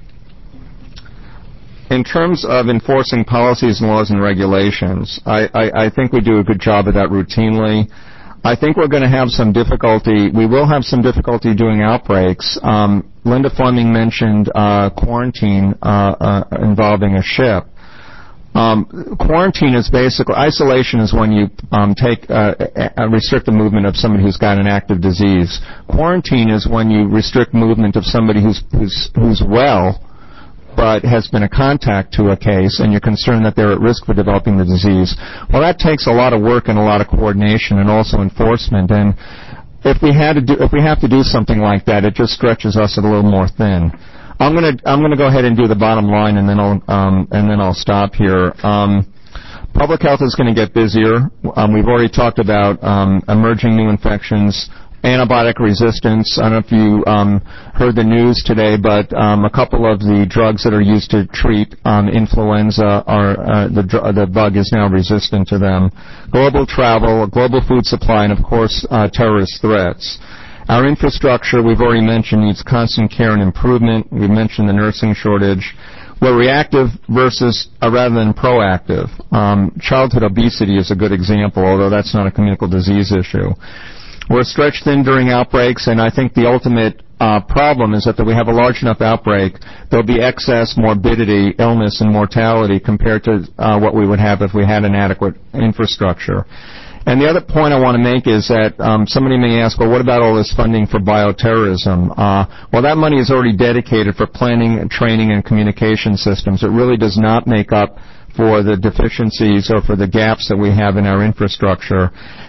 In terms of enforcing policies and laws and regulations, I, I, I think we do a good job of that routinely. I think we're going to have some difficulty. We will have some difficulty doing outbreaks. Um, Linda Fleming mentioned uh, quarantine uh, uh, involving a ship. Um, quarantine is basically, isolation is when you um, take uh, uh, restrict the movement of somebody who's got an active disease. Quarantine is when you restrict movement of somebody who's who's, who's well, but has been a contact to a case, and you're concerned that they're at risk for developing the disease. Well, that takes a lot of work and a lot of coordination and also enforcement. And if we had to do, if we have to do something like that, it just stretches us a little more thin. I'm gonna I'm gonna go ahead and do the bottom line, and then I'll um, and then I'll stop here. Um, public health is going to get busier. Um, we've already talked about um, emerging new infections. Antibiotic resistance. I don't know if you um, heard the news today, but um, a couple of the drugs that are used to treat um, influenza are uh, the dr- the bug is now resistant to them. Global travel, global food supply, and of course uh, terrorist threats. Our infrastructure, we've already mentioned, needs constant care and improvement. We mentioned the nursing shortage. We're reactive versus uh, rather than proactive. Um, childhood obesity is a good example, although that's not a communicable disease issue. We're stretched thin during outbreaks, and I think the ultimate uh, problem is that if we have a large enough outbreak, there'll be excess morbidity, illness, and mortality compared to uh, what we would have if we had an adequate infrastructure. And the other point I want to make is that um, somebody may ask, well, what about all this funding for bioterrorism? Uh, well, that money is already dedicated for planning and training and communication systems. It really does not make up for the deficiencies or for the gaps that we have in our infrastructure.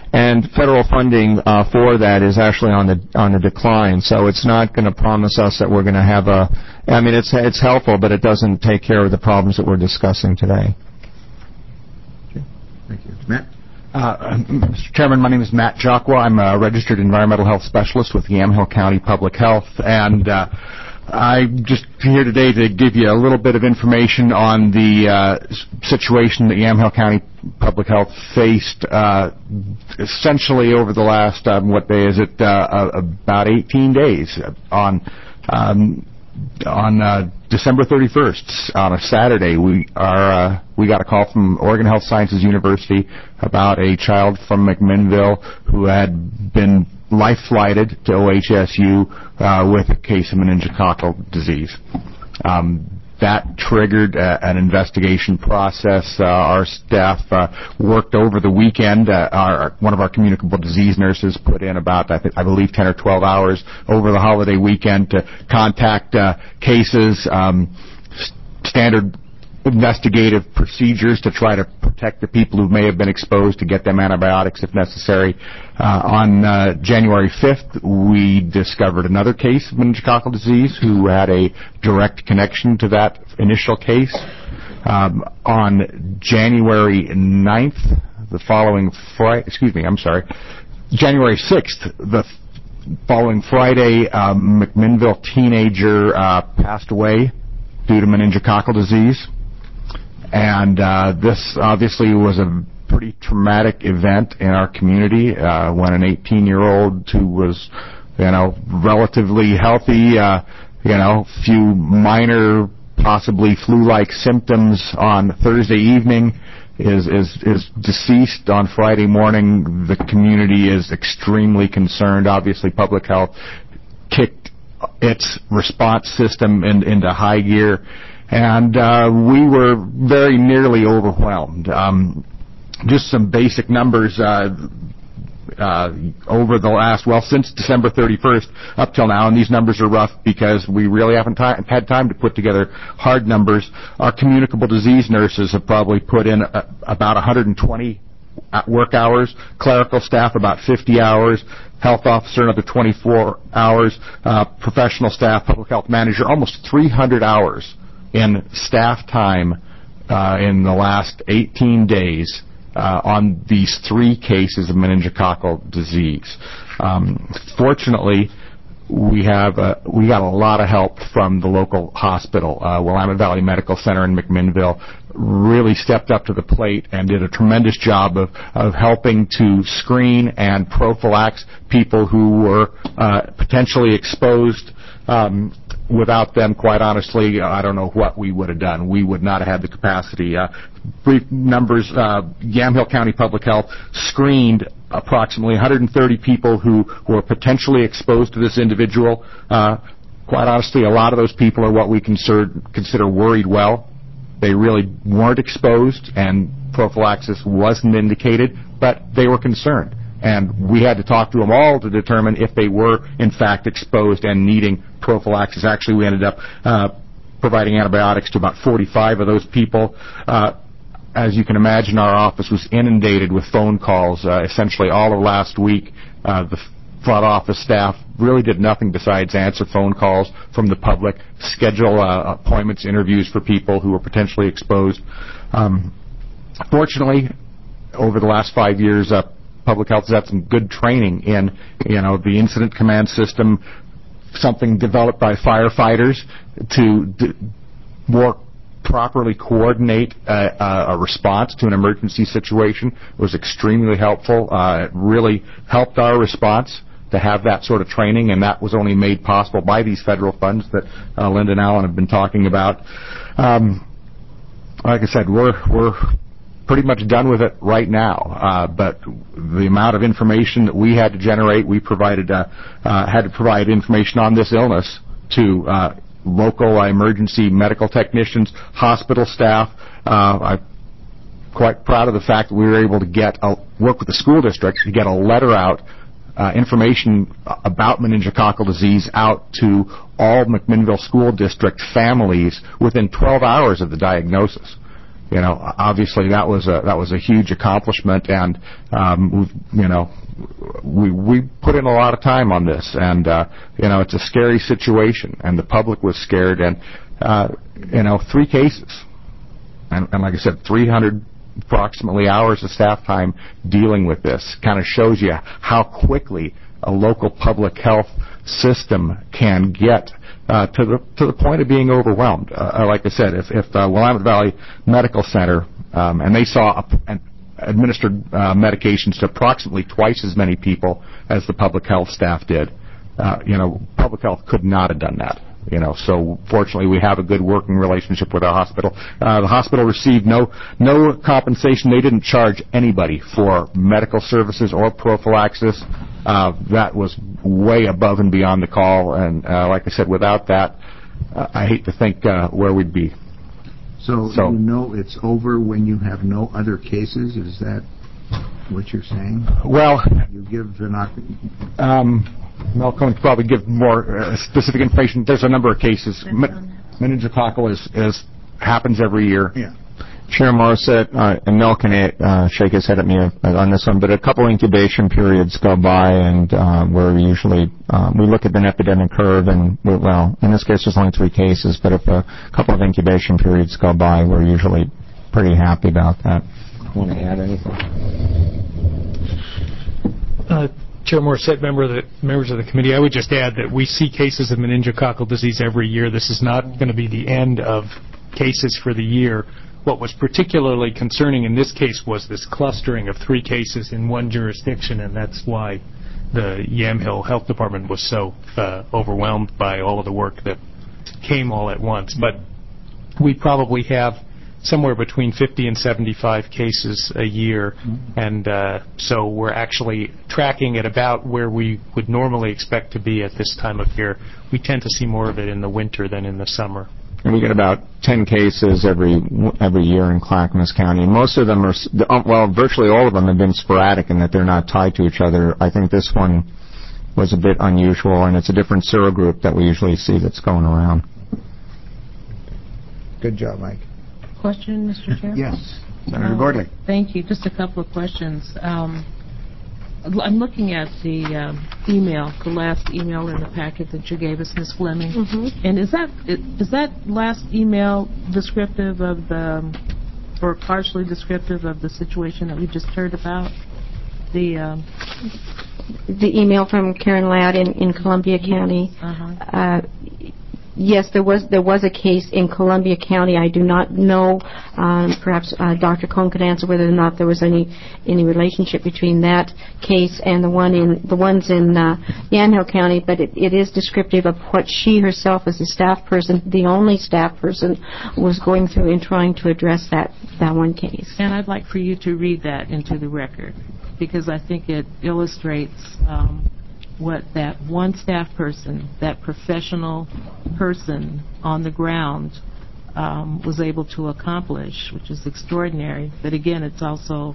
and federal funding uh, for that is actually on the on the decline. So it's not going to promise us that we're going to have a. I mean, it's it's helpful, but it doesn't take care of the problems that we're discussing today. Okay. Thank you, Matt. Uh, Mister Chairman, my name is Matt Jacqua. I'm a registered environmental health specialist with Yamhill County Public Health, and uh, I'm just here today to give you a little bit of information on the uh, situation that Yamhill County Public Health faced uh, essentially over the last, um, what day is it, uh, about eighteen days. On um, on uh, December thirty-first, on a Saturday, we are uh, we got a call from Oregon Health Sciences University about a child from McMinnville who had been life-flighted to O H S U uh, with a case of meningococcal disease. Um, that triggered uh, an investigation process. Uh, our staff uh, worked over the weekend. Uh, our, one of our communicable disease nurses put in about, I, th- I believe, ten or twelve hours over the holiday weekend to contact uh, cases, um, st- standard investigative procedures to try to protect the people who may have been exposed, to get them antibiotics if necessary. Uh, on uh, January fifth, we discovered another case of meningococcal disease who had a direct connection to that initial case. Um, on January ninth, the following Friday, excuse me, I'm sorry, January sixth, the following Friday, um, McMinnville teenager uh, passed away due to meningococcal disease. And uh, this obviously was a pretty traumatic event in our community uh, when an eighteen-year-old who was, you know, relatively healthy, uh, you know, few minor, possibly flu-like symptoms on Thursday evening, is is is deceased on Friday morning. The community is extremely concerned. Obviously, public health kicked its response system in, into high gear. And uh, we were very nearly overwhelmed. Um, just some basic numbers uh, uh, over the last, well, since December thirty-first up till now, and these numbers are rough because we really haven't t- had time to put together hard numbers. Our communicable disease nurses have probably put in a, about one hundred twenty work hours, clerical staff about fifty hours, health officer another twenty-four hours, uh, professional staff, public health manager, almost three hundred hours in staff time uh, in the last eighteen days uh, on these three cases of meningococcal disease. Um, fortunately, we have uh, we got a lot of help from the local hospital. Uh, Willamette Valley Medical Center in McMinnville really stepped up to the plate and did a tremendous job of, of helping to screen and prophylax people who were uh, potentially exposed. Um, Without them, quite honestly, I don't know what we would have done. We would not have had the capacity. Uh, brief numbers, uh, Yamhill County Public Health screened approximately one hundred thirty people who were potentially exposed to this individual. Uh, quite honestly, a lot of those people are what we consider, consider worried well. They really weren't exposed, and prophylaxis wasn't indicated, but they were concerned. And we had to talk to them all to determine if they were, in fact, exposed and needing prophylaxis. Actually, we ended up uh, providing antibiotics to about forty-five of those people. Uh, as you can imagine, our office was inundated with phone calls uh, essentially all of last week. Uh, the front office staff really did nothing besides answer phone calls from the public, schedule uh, appointments, interviews for people who were potentially exposed. Um, fortunately, over the last five years, uh, Public Health has had some good training in, you know, the incident command system, something developed by firefighters to d- more properly coordinate a, a response to an emergency situation. It was extremely helpful. Uh, it really helped our response to have that sort of training, and that was only made possible by these federal funds that uh, Linda and Alan have been talking about. Um, like I said, we're we're pretty much done with it right now, uh, but the amount of information that we had to generate, we provided uh, uh, had to provide information on this illness to uh, local emergency medical technicians, hospital staff. Uh, I'm quite proud of the fact that we were able to get a, work with the school district to get a letter out, uh, information about meningococcal disease out to all McMinnville School District families within twelve hours of the diagnosis. you know, obviously that was a that was a huge accomplishment, and um, we've, you know, we we put in a lot of time on this, and uh, you know, it's a scary situation, and the public was scared, and uh, you know, three cases, and, and like I said, three hundred approximately hours of staff time dealing with this kind of shows you how quickly a local public health system can get uh, to the to the point of being overwhelmed. Uh, like I said, if, if uh, Willamette Valley Medical Center um, and they saw a, an administered uh, medications to approximately twice as many people as the public health staff did, uh, you know, public health could not have done that. You know, so fortunately we have a good working relationship with our hospital. Uh, the hospital received no no compensation. They didn't charge anybody for medical services or prophylaxis. Uh, that was way above and beyond the call. And uh, like I said, without that, uh, I hate to think uh, where we'd be. So, So- you know it's over when you have no other cases? Is that what you're saying? Well, You give an op- um, Malcolm could probably give more uh, specific information. There's a number of cases. Men- meningococcal is, is happens every year. Yeah. Chair Morissette, uh, and Mel can uh, shake his head at me on this one, but a couple incubation periods go by, and uh, we're usually uh, we look at an epidemic curve, and we, well, in this case, there's only three cases, but if a couple of incubation periods go by, we're usually pretty happy about that. Want to add anything? Uh, Chair Morissette, member of the, members of the committee, I would just add that we see cases of meningococcal disease every year. This is not going to be the end of cases for the year. What was particularly concerning in this case was this clustering of three cases in one jurisdiction, and that's why the Yamhill Health Department was so uh, overwhelmed by all of the work that came all at once. But we probably have somewhere between fifty and seventy-five cases a year, and uh, so we're actually tracking at about where we would normally expect to be at this time of year. We tend to see more of it in the winter than in the summer. And we get about ten cases every every year in Clackamas County. And most of them are, well, virtually all of them have been sporadic in that they're not tied to each other. I think this one was a bit unusual, and it's a different serogroup that we usually see that's going around. Good job, Mike. Question, Mister Chair? Yes. Senator Uh, Gordley. Thank you. Just a couple of questions. Um, I'm looking at the um, email, the last email in the packet that you gave us, Miz Fleming. Mm-hmm. And is that is that last email descriptive of the, or partially descriptive of the situation that we just heard about? The um, The email from Karen Ladd in, in Columbia County. uh-huh. Uh, Yes, there was there was a case in Columbia County. I do not know. Um, perhaps uh, Doctor Cohn could answer whether or not there was any any relationship between that case and the one in the ones in uh, Yamhill County. But it, it is descriptive of what she herself, as a staff person, the only staff person, was going through in trying to address that that one case. And I'd like for you to read that into the record, because I think it illustrates um, what that one staff person, that professional person on the ground, um, was able to accomplish, which is extraordinary. But again, it's also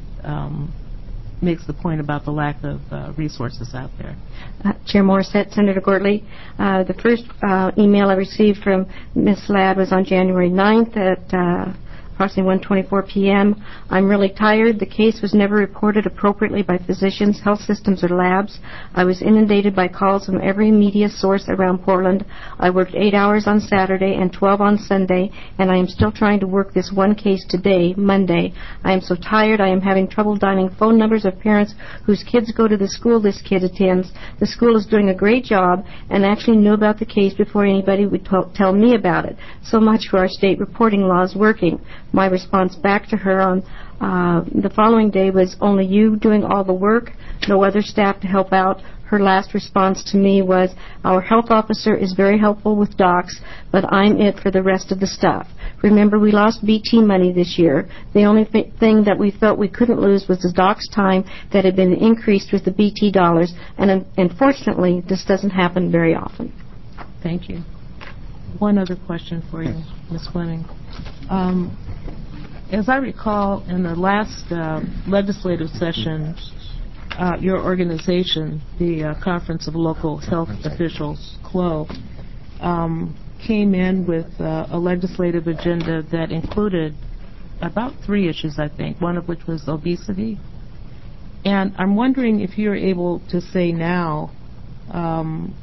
um, makes the point about the lack of uh, resources out there. Uh, Chair Morissette, Senator Gordley, uh, the first uh, email I received from Miz Ladd was on January ninth at uh, approximately one twenty-four p.m. I'm really tired. The case was never reported appropriately by physicians, health systems, or labs. I was inundated by calls from every media source around Portland. I worked eight hours on Saturday and twelve on Sunday, and I am still trying to work this one case today, Monday. I am so tired. I am having trouble dialing phone numbers of parents whose kids go to the school this kid attends. The school is doing a great job and actually knew about the case before anybody would t- tell me about it. So much for our state reporting laws working. My response back to her on uh, the following day was, only you doing all the work, no other staff to help out. Her last response to me was, our health officer is very helpful with docs, but I'm it for the rest of the stuff. Remember, we lost B T money this year. The only th- thing that we felt we couldn't lose was the docs' time that had been increased with the B T dollars, and un- unfortunately, this doesn't happen very often. Thank you. One other question for you, Miz Fleming. Um, as I recall, in the last uh, legislative session, uh, your organization, the uh, Conference of Local Health Officials, C L O, um, came in with uh, a legislative agenda that included about three issues, I think, one of which was obesity. And I'm wondering if you're able to say now, um,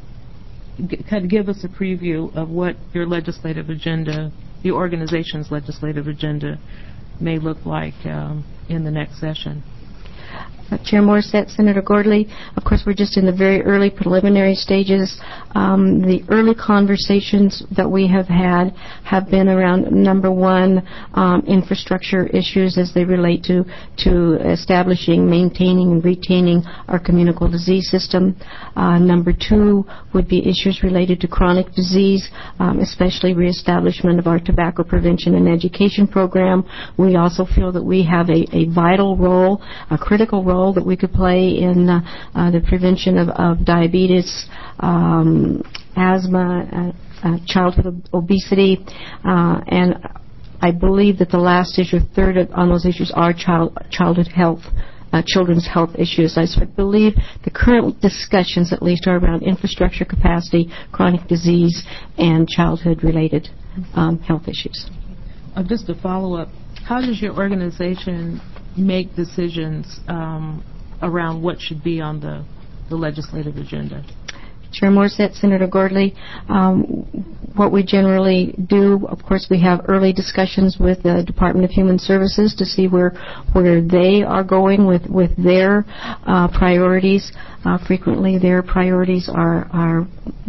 g- kind of give us a preview of what your legislative agenda, the organization's legislative agenda, may look like um, in the next session. Uh, Chair Morissette, Senator Gordley, of course, we're just in the very early preliminary stages. Um, the early conversations that we have had have been around, number one, um, infrastructure issues as they relate to, to establishing, maintaining, and retaining our communicable disease system. Uh, number two would be issues related to chronic disease, um, especially reestablishment of our tobacco prevention and education program. We also feel that we have a, a vital role, a critical role that we could play in uh, uh, the prevention of, of diabetes, um, asthma, uh, uh, childhood obesity, uh, and I believe that the last issue, third on those issues, are child, childhood health, uh, children's health issues. I believe the current discussions, at least, are around infrastructure capacity, chronic disease, and childhood-related um, health issues. Uh, just to follow up, how does your organization make decisions um, around what should be on the, the legislative agenda? Chair Morissette, Senator Gordley, um, what we generally do, of course, we have early discussions with the Department of Human Services to see where where they are going with, with their uh, priorities. Uh, frequently, their priorities are are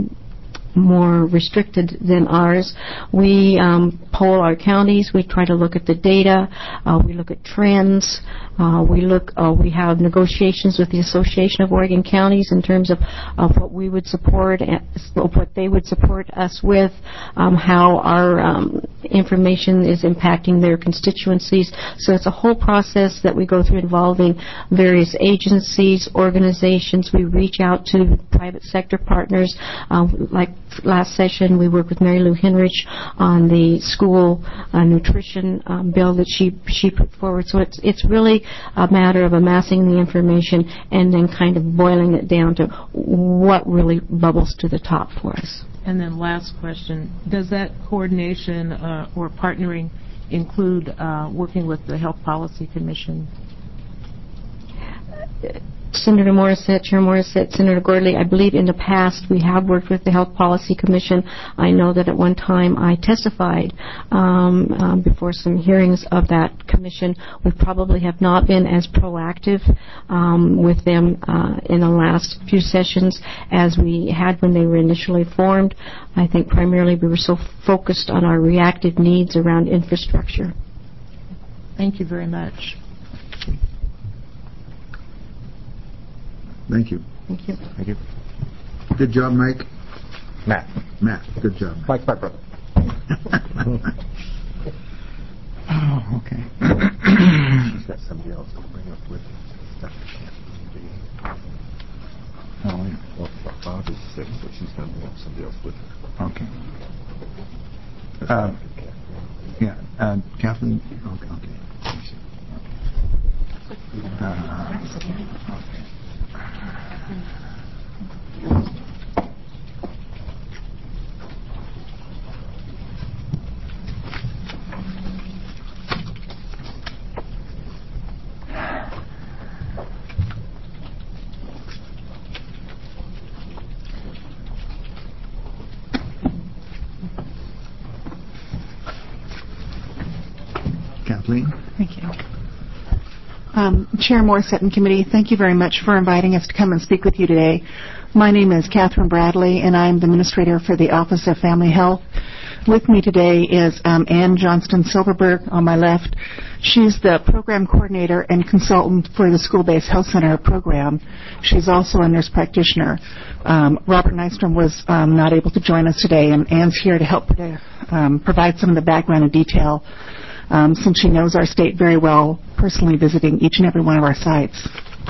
more restricted than ours. We um, poll our counties. We try to look at the data. Uh, we look at trends. Uh, we look. Uh, we have negotiations with the Association of Oregon Counties in terms of, of what we would support, and what they would support us with, um, how our um, information is impacting their constituencies. So it's a whole process that we go through involving various agencies, organizations. We reach out to private sector partners. Uh, like last session, we worked with Mary Lou Henrich on the school uh, nutrition um, bill that she she put forward. So it's it's really a matter of amassing the information and then kind of boiling it down to what really bubbles to the top for us. And then last question, does that coordination uh, or partnering include uh, working with the Health Policy Commission? Senator Morissette, Chair Morissette, Senator Gordley, I believe in the past we have worked with the Health Policy Commission. I know that at one time I testified um, um, before some hearings of that commission. We probably have not been as proactive um, with them uh, in the last few sessions as we had when they were initially formed. I think primarily we were so focused on our reactive needs around infrastructure. Thank you very much. Thank you. Thank you. Thank you. Good job, Mike. Matt. Matt, good job. Mike's my brother. Oh, okay. She's got somebody else to bring up with stuff that can't be. Oh, yeah. Well, Bob is sick, so she's going to want somebody else with her. Okay. Uh, yeah, uh, Kathleen. Okay. okay. Uh, okay. Kathleen? Thank you. Um, Chair Morissette and Committee, thank you very much for inviting us to come and speak with you today. My name is Catherine Bradley, and I'm the Administrator for the Office of Family Health. With me today is um, Ann Johnston Silverberg on my left. She's the Program Coordinator and Consultant for the School-Based Health Center program. She's also a nurse practitioner. Um, Robert Nystrom was um, not able to join us today, and Ann's here to help to, um, provide some of the background and detail Um, since she knows our state very well, personally visiting each and every one of our sites.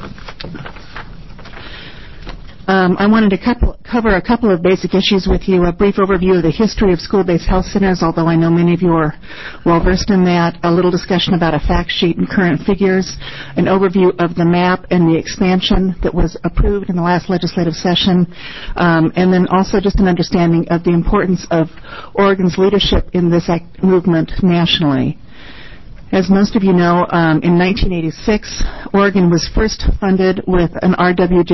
Um, I wanted to couple, cover a couple of basic issues with you, a brief overview of the history of school-based health centers, although I know many of you are well-versed in that, a little discussion about a fact sheet and current figures, an overview of the map and the expansion that was approved in the last legislative session, um, and then also just an understanding of the importance of Oregon's leadership in this act- movement nationally. As most of you know, um, in nineteen eighty-six, Oregon was first funded with an R W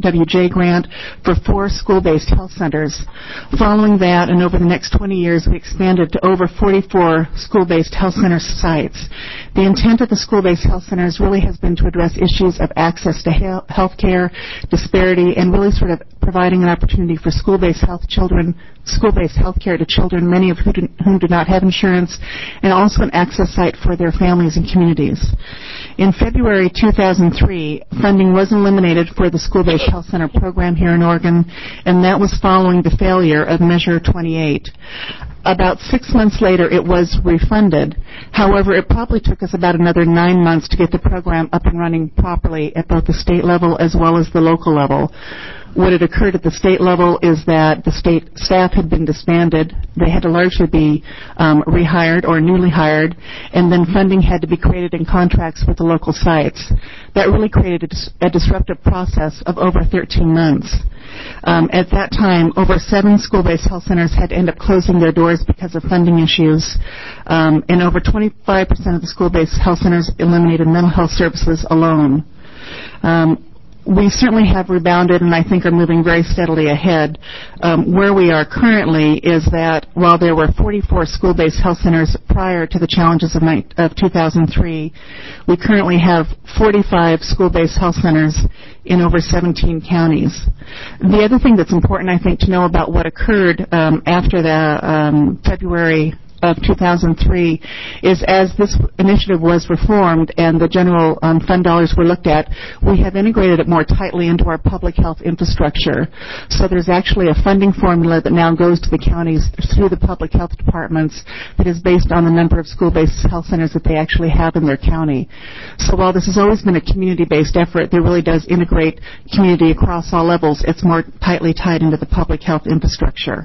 J grant for four school-based health centers. Following that, and over the next twenty years, we expanded to over forty-four school-based health center sites. The intent of the school-based health centers really has been to address issues of access to health care, disparity, and really sort of providing an opportunity for school-based health children, school-based health care to children, many of whom do, whom do not have insurance, and also an access site for their families and communities. In February two thousand three, funding was eliminated for the school-based health center program here in Oregon, and that was following the failure of Measure twenty-eight. About six months later, it was refunded. However, it probably took us about another nine months to get the program up and running properly at both the state level as well as the local level. What had occurred at the state level is that the state staff had been disbanded. They had to largely be um, rehired or newly hired, and then funding had to be created in contracts with the local sites. That really created a, dis- a disruptive process of over thirteen months. Um, at that time, over seven school-based health centers had to end up closing their doors because of funding issues, um, and over twenty-five percent of the school-based health centers eliminated mental health services alone. Um, We certainly have rebounded and I think are moving very steadily ahead. Um, where we are currently is that while there were forty-four school-based health centers prior to the challenges of, ni- of two thousand three, we currently have forty-five school-based health centers in over seventeen counties. The other thing that's important, I think, to know about what occurred um, after the um, February of two thousand three is as this initiative was reformed and the general um, fund dollars were looked at, we have integrated it more tightly into our public health infrastructure. So there's actually a funding formula that now goes to the counties through the public health departments that is based on the number of school-based health centers that they actually have in their county. So while this has always been a community-based effort that really does integrate community across all levels, it's more tightly tied into the public health infrastructure.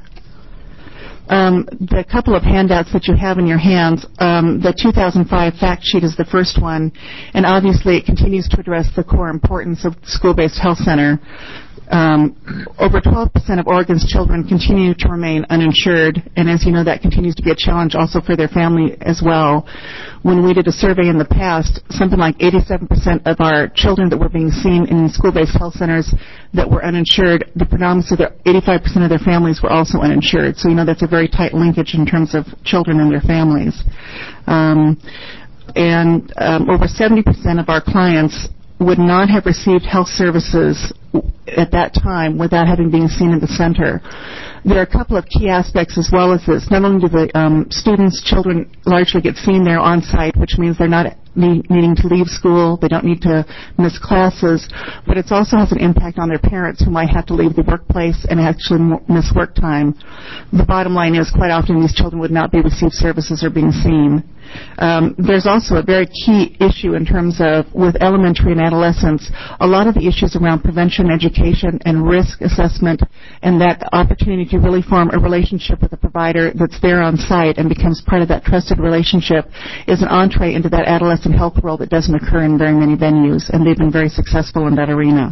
Um, the couple of handouts that you have in your hands, um, the two thousand five fact sheet is the first one, and obviously it continues to address the core importance of the school-based health center. Um, over twelve percent of Oregon's children continue to remain uninsured, and as you know, that continues to be a challenge also for their family as well. When we did a survey in the past, something like eighty-seven percent of our children that were being seen in school-based health centers that were uninsured, the predominance of their eighty-five percent of their families were also uninsured. So you know that's a very tight linkage in terms of children and their families. Um, and um, over seventy percent of our clients would not have received health services at that time without having been seen in the center. There are a couple of key aspects as well as this. Not only do the um, students, children largely get seen there on site, which means they're not need, needing to leave school, they don't need to miss classes, but it also has an impact on their parents who might have to leave the workplace and actually miss work time. The bottom line is quite often these children would not be received services or being seen. Um, there's also a very key issue in terms of with elementary and adolescents, a lot of the issues around prevention, education, and risk assessment, and that opportunity to really form a relationship with a provider that's there on site and becomes part of that trusted relationship is an entree into that adolescent health world that doesn't occur in very many venues, and they've been very successful in that arena.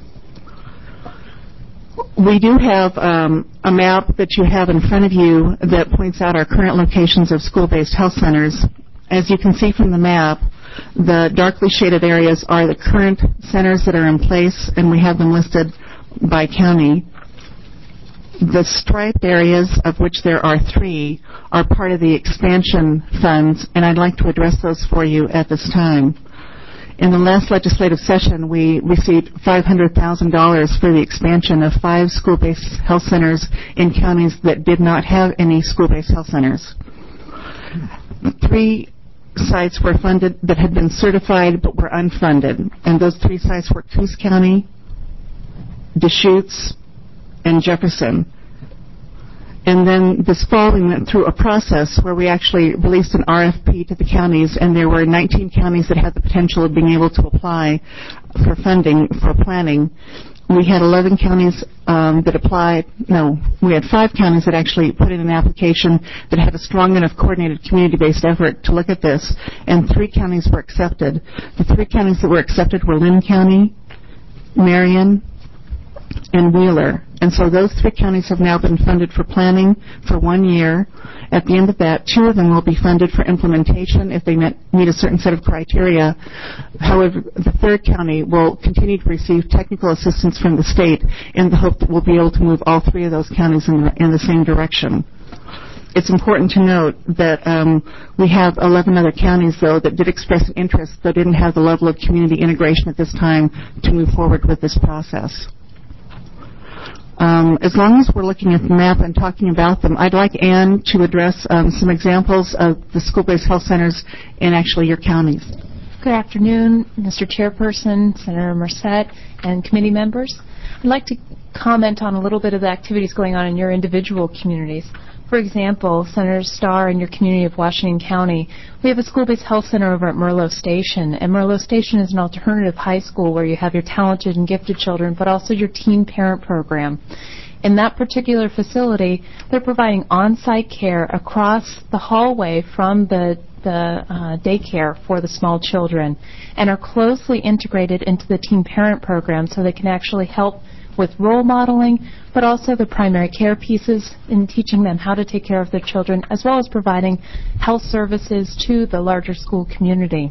We do have um, a map that you have in front of you that points out our current locations of school-based health centers. As you can see from the map, the darkly shaded areas are the current centers that are in place, and we have them listed by county. The striped areas, of which there are three, are part of the expansion funds, and I'd like to address those for you at this time. In the last legislative session, we received five hundred thousand dollars for the expansion of five school-based health centers in counties that did not have any school-based health centers. Three sites were funded that had been certified but were unfunded, and those three sites were Coos County, Deschutes, and Jefferson. And then this fall, we went through a process where we actually released an R F P to the counties, and there were nineteen counties that had the potential of being able to apply for funding for planning. We had eleven counties um, that applied. No, we had five counties that actually put in an application that had a strong enough coordinated community-based effort to look at this, and three counties were accepted. The three counties that were accepted were Lynn County, Marion, and Wheeler. And so those three counties have now been funded for planning for one year. At the end of that, two of them will be funded for implementation if they met, meet a certain set of criteria. However, the third county will continue to receive technical assistance from the state in the hope that we'll be able to move all three of those counties in the, in the same direction. It's important to note that um, we have eleven other counties, though, that did express an interest, but didn't have the level of community integration at this time to move forward with this process. Um, as long as we're looking at the map and talking about them, I'd like Ann to address um, some examples of the school-based health centers in actually your counties. Good afternoon, Mister Chairperson, Senator Merced, and committee members. I'd like to comment on a little bit of the activities going on in your individual communities. For example, Senator Starr, in your community of Washington County, we have a school-based health center over at Merlot Station. And Merlot Station is an alternative high school where you have your talented and gifted children, but also your teen parent program. In that particular facility, they're providing on-site care across the hallway from the the uh, daycare for the small children, and are closely integrated into the teen parent program so they can actually help with role modeling, but also the primary care pieces in teaching them how to take care of their children, as well as providing health services to the larger school community.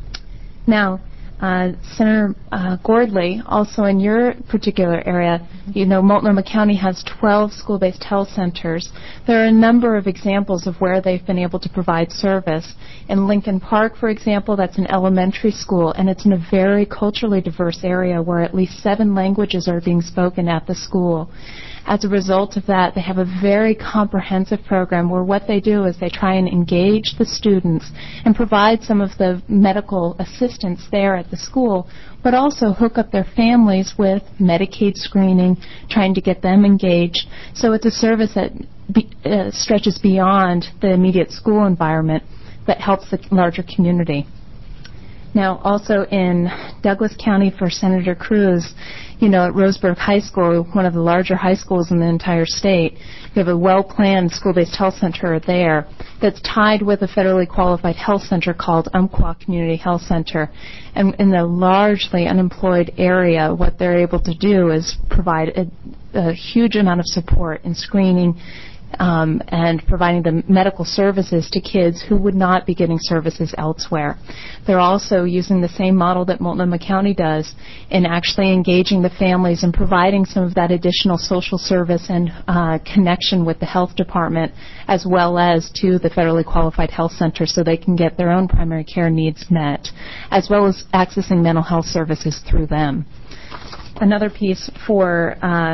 Now, uh, Senator uh, Gordley, also in your particular area, you know, Multnomah County has twelve school-based health centers. There are a number of examples of where they've been able to provide service. In Lincoln Park, for example, that's an elementary school, and it's in a very culturally diverse area where at least seven languages are being spoken at the school. As a result of that, they have a very comprehensive program where what they do is they try and engage the students and provide some of the medical assistance there at the school, but also hook up their families with Medicaid screening, trying to get them engaged. So it's a service that be, uh, stretches beyond the immediate school environment that helps the larger community. Now, also in Douglas County for Senator Cruz, you know, at Roseburg High School, one of the larger high schools in the entire state, we have a well-planned school-based health center there that's tied with a federally qualified health center called Umpqua Community Health Center. And in the largely unemployed area, what they're able to do is provide a, a huge amount of support in screening, Um, and providing the medical services to kids who would not be getting services elsewhere. They're also using the same model that Multnomah County does in actually engaging the families and providing some of that additional social service and uh, connection with the health department, as well as to the federally qualified health center so they can get their own primary care needs met, as well as accessing mental health services through them. Another piece for uh,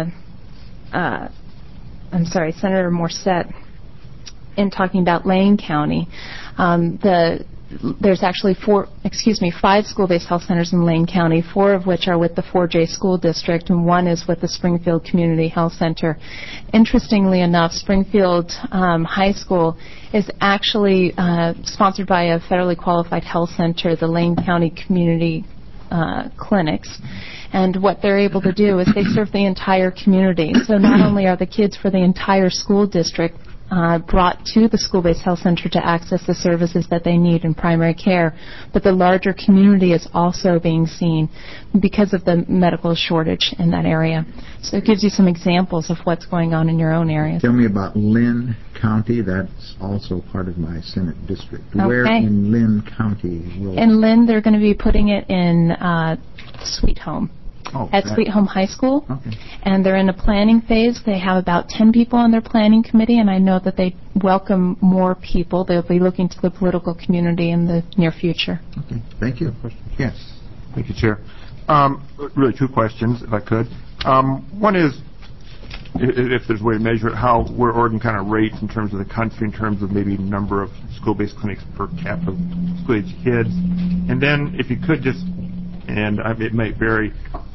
uh, I'm sorry, Senator Morset, in talking about Lane County, um, the there's actually four, excuse me, five school-based health centers in Lane County, four of which are with the four J School District, and one is with the Springfield Community Health Center. Interestingly enough, Springfield um, High School is actually uh, sponsored by a federally qualified health center, the Lane County Community uh, Clinics. And what they're able to do is they serve the entire community. So not only are the kids for the entire school district uh, brought to the school-based health center to access the services that they need in primary care, but the larger community is also being seen because of the medical shortage in that area. So it gives you some examples of what's going on in your own areas. Tell me about Lynn County. That's also part of my Senate district. Okay. Where in Lynn County will... In Lynn, they're going to be putting it in uh, Sweet Home. Oh, at that. Sweet Home High School. Okay. And they're in a planning phase. They have about ten people on their planning committee, and I know that they welcome more people. They'll be looking to the political community in the near future. Okay. Thank you. Yes. Thank you, Chair. Um, really, two questions, if I could. Um, one is, if there's a way to measure it, how where Oregon kind of rates in terms of the country, in terms of maybe number of school-based clinics per capita of school-age kids. And then, if you could just, and I, it might vary,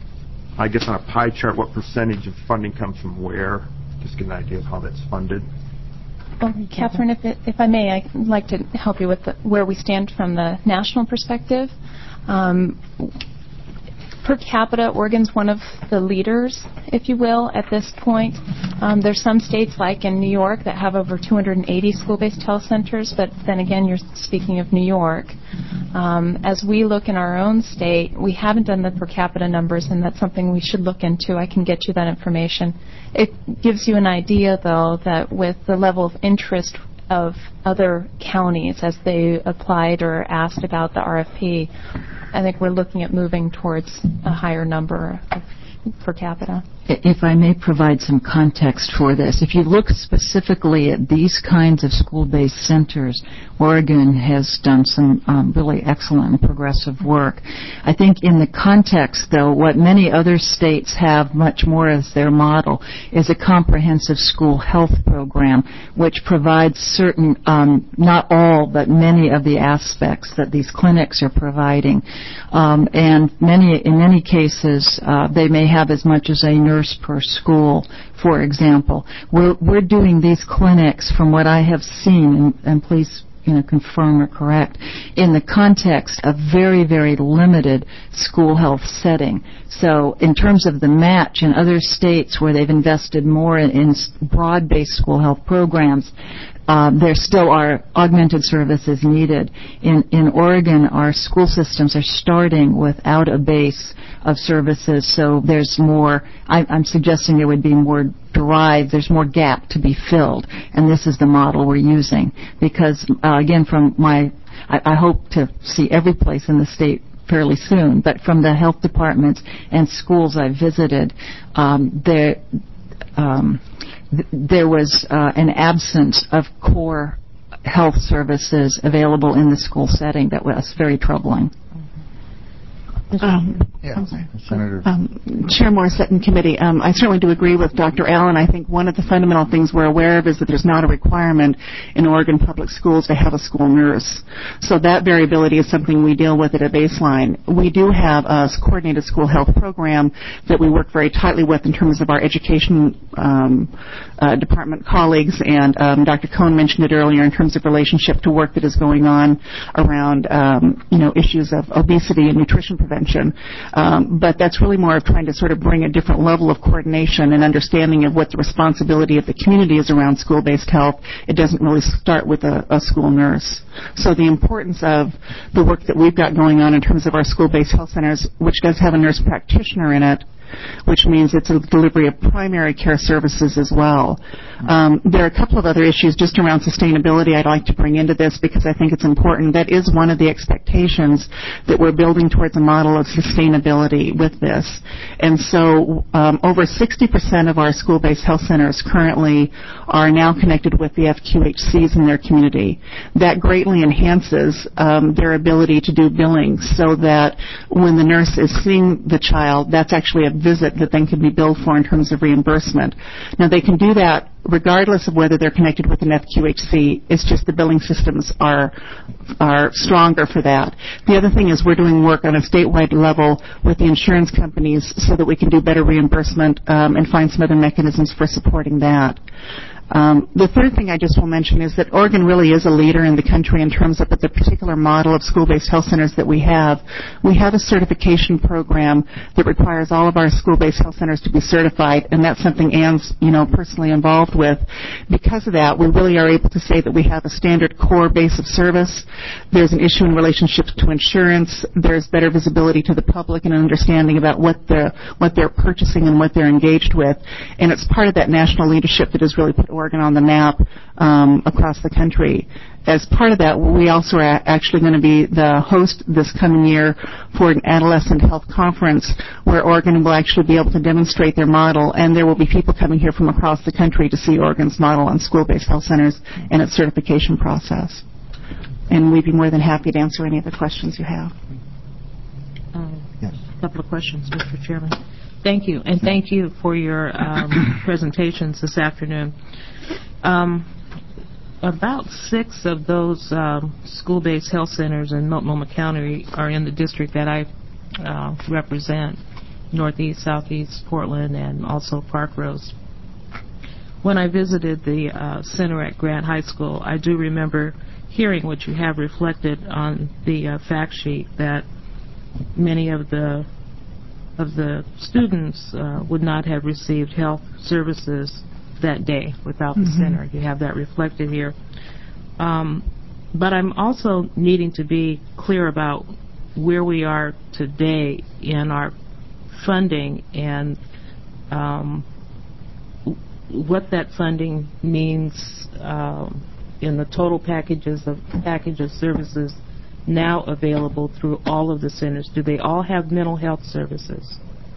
I guess on a pie chart, what percentage of funding comes from where? Just get an idea of how that's funded. Well, Catherine, if, it, if I may, I'd like to help you with the, where we stand from the national perspective. Um, per capita, Oregon's one of the leaders, if you will, at this point. Um, there's some states, like in New York, that have over two hundred eighty school-based health centers, but then again, you're speaking of New York. Um, as we look in our own state, we haven't done the per capita numbers, and that's something we should look into. I can get you that information. It gives you an idea, though, that with the level of interest of other counties as they applied or asked about the R F P, I think we're looking at moving towards a higher number of per capita. If I may provide some context for this, if you look specifically at these kinds of school-based centers, Oregon has done some um, really excellent and progressive work. I think in the context, though, what many other states have much more as their model is a comprehensive school health program, which provides certain, um, not all, but many of the aspects that these clinics are providing. Um, and many, in many cases, uh, they may have as much as a nurse per school, for example. We're, we're doing these clinics, from what I have seen, and, and please you know, confirm or correct, in the context of very, very limited school health setting. So in terms of the match in other states where they've invested more in, in broad-based school health programs, Uh, there still are augmented services needed. In, in Oregon, our school systems are starting without a base of services, so there's more, I, I'm suggesting there would be more derived, there's more gap to be filled, and this is the model we're using. Because, uh, again, from my, I, I hope to see every place in the state fairly soon, but from the health departments and schools I've visited, um, there, um, there was uh, an absence of core health services available in the school setting that was very troubling. Um, Yeah, I'm sorry. Senator. Um, Chair Morissette and committee, um, I certainly do agree with Doctor Allen. I think one of the fundamental things we're aware of is that there's not a requirement in Oregon public schools to have a school nurse. So that variability is something we deal with at a baseline. We do have a coordinated school health program that we work very tightly with in terms of our education um, uh, department colleagues, and um, Doctor Cohn mentioned it earlier in terms of relationship to work that is going on around um, you know issues of obesity and nutrition prevention. Um, but that's really more of trying to sort of bring a different level of coordination and understanding of what the responsibility of the community is around school-based health. It doesn't really start with a, a school nurse. So the importance of the work that we've got going on in terms of our school-based health centers, which does have a nurse practitioner in it, which means it's a delivery of primary care services as well. Um, there are a couple of other issues just around sustainability I'd like to bring into this because I think it's important. That is one of the expectations that we're building towards a model of sustainability with this. And so um, over sixty percent of our school-based health centers currently are now connected with the F Q H Cs in their community. That greatly enhances um, their ability to do billing so that when the nurse is seeing the child, that's actually a visit that then can be billed for in terms of reimbursement. Now, they can do that regardless of whether they're connected with an F Q H C. It's just the billing systems are are stronger for that. The other thing is we're doing work on a statewide level with the insurance companies so that we can do better reimbursement um, and find some other mechanisms for supporting that. Um, the third thing I just will mention is that Oregon really is a leader in the country in terms of the particular model of school-based health centers that we have. We have a certification program that requires all of our school-based health centers to be certified, and that's something Ann's, you know, personally involved with. Because of that, we really are able to say that we have a standard core base of service. There's an issue in relationship to insurance. There's better visibility to the public and an understanding about what the what they're purchasing and what they're engaged with. And it's part of that national leadership that has really put Oregon on the map um, across the country. As part of that, we also are actually going to be the host this coming year for an adolescent health conference where Oregon will actually be able to demonstrate their model, and there will be people coming here from across the country to see Oregon's model on school-based health centers and its certification process. And we'd be more than happy to answer any of the questions you have. Um, yes. A couple of questions, Mister Chairman. Thank you, and thank you for your um, presentations this afternoon. Um, about six of those um, school-based health centers in Multnomah County are in the district that I uh, represent, Northeast, Southeast, Portland, and also Park Rose. When I visited the uh, center at Grant High School, I do remember hearing what you have reflected on the uh, fact sheet, that many of the of the students uh, would not have received health services that day without the mm-hmm. center. You have that reflected here. Um, but I'm also needing to be clear clear about where we are today in our funding and um, what that funding means um, in the total packages of package of services now available through all of the centers. Do they all have mental health services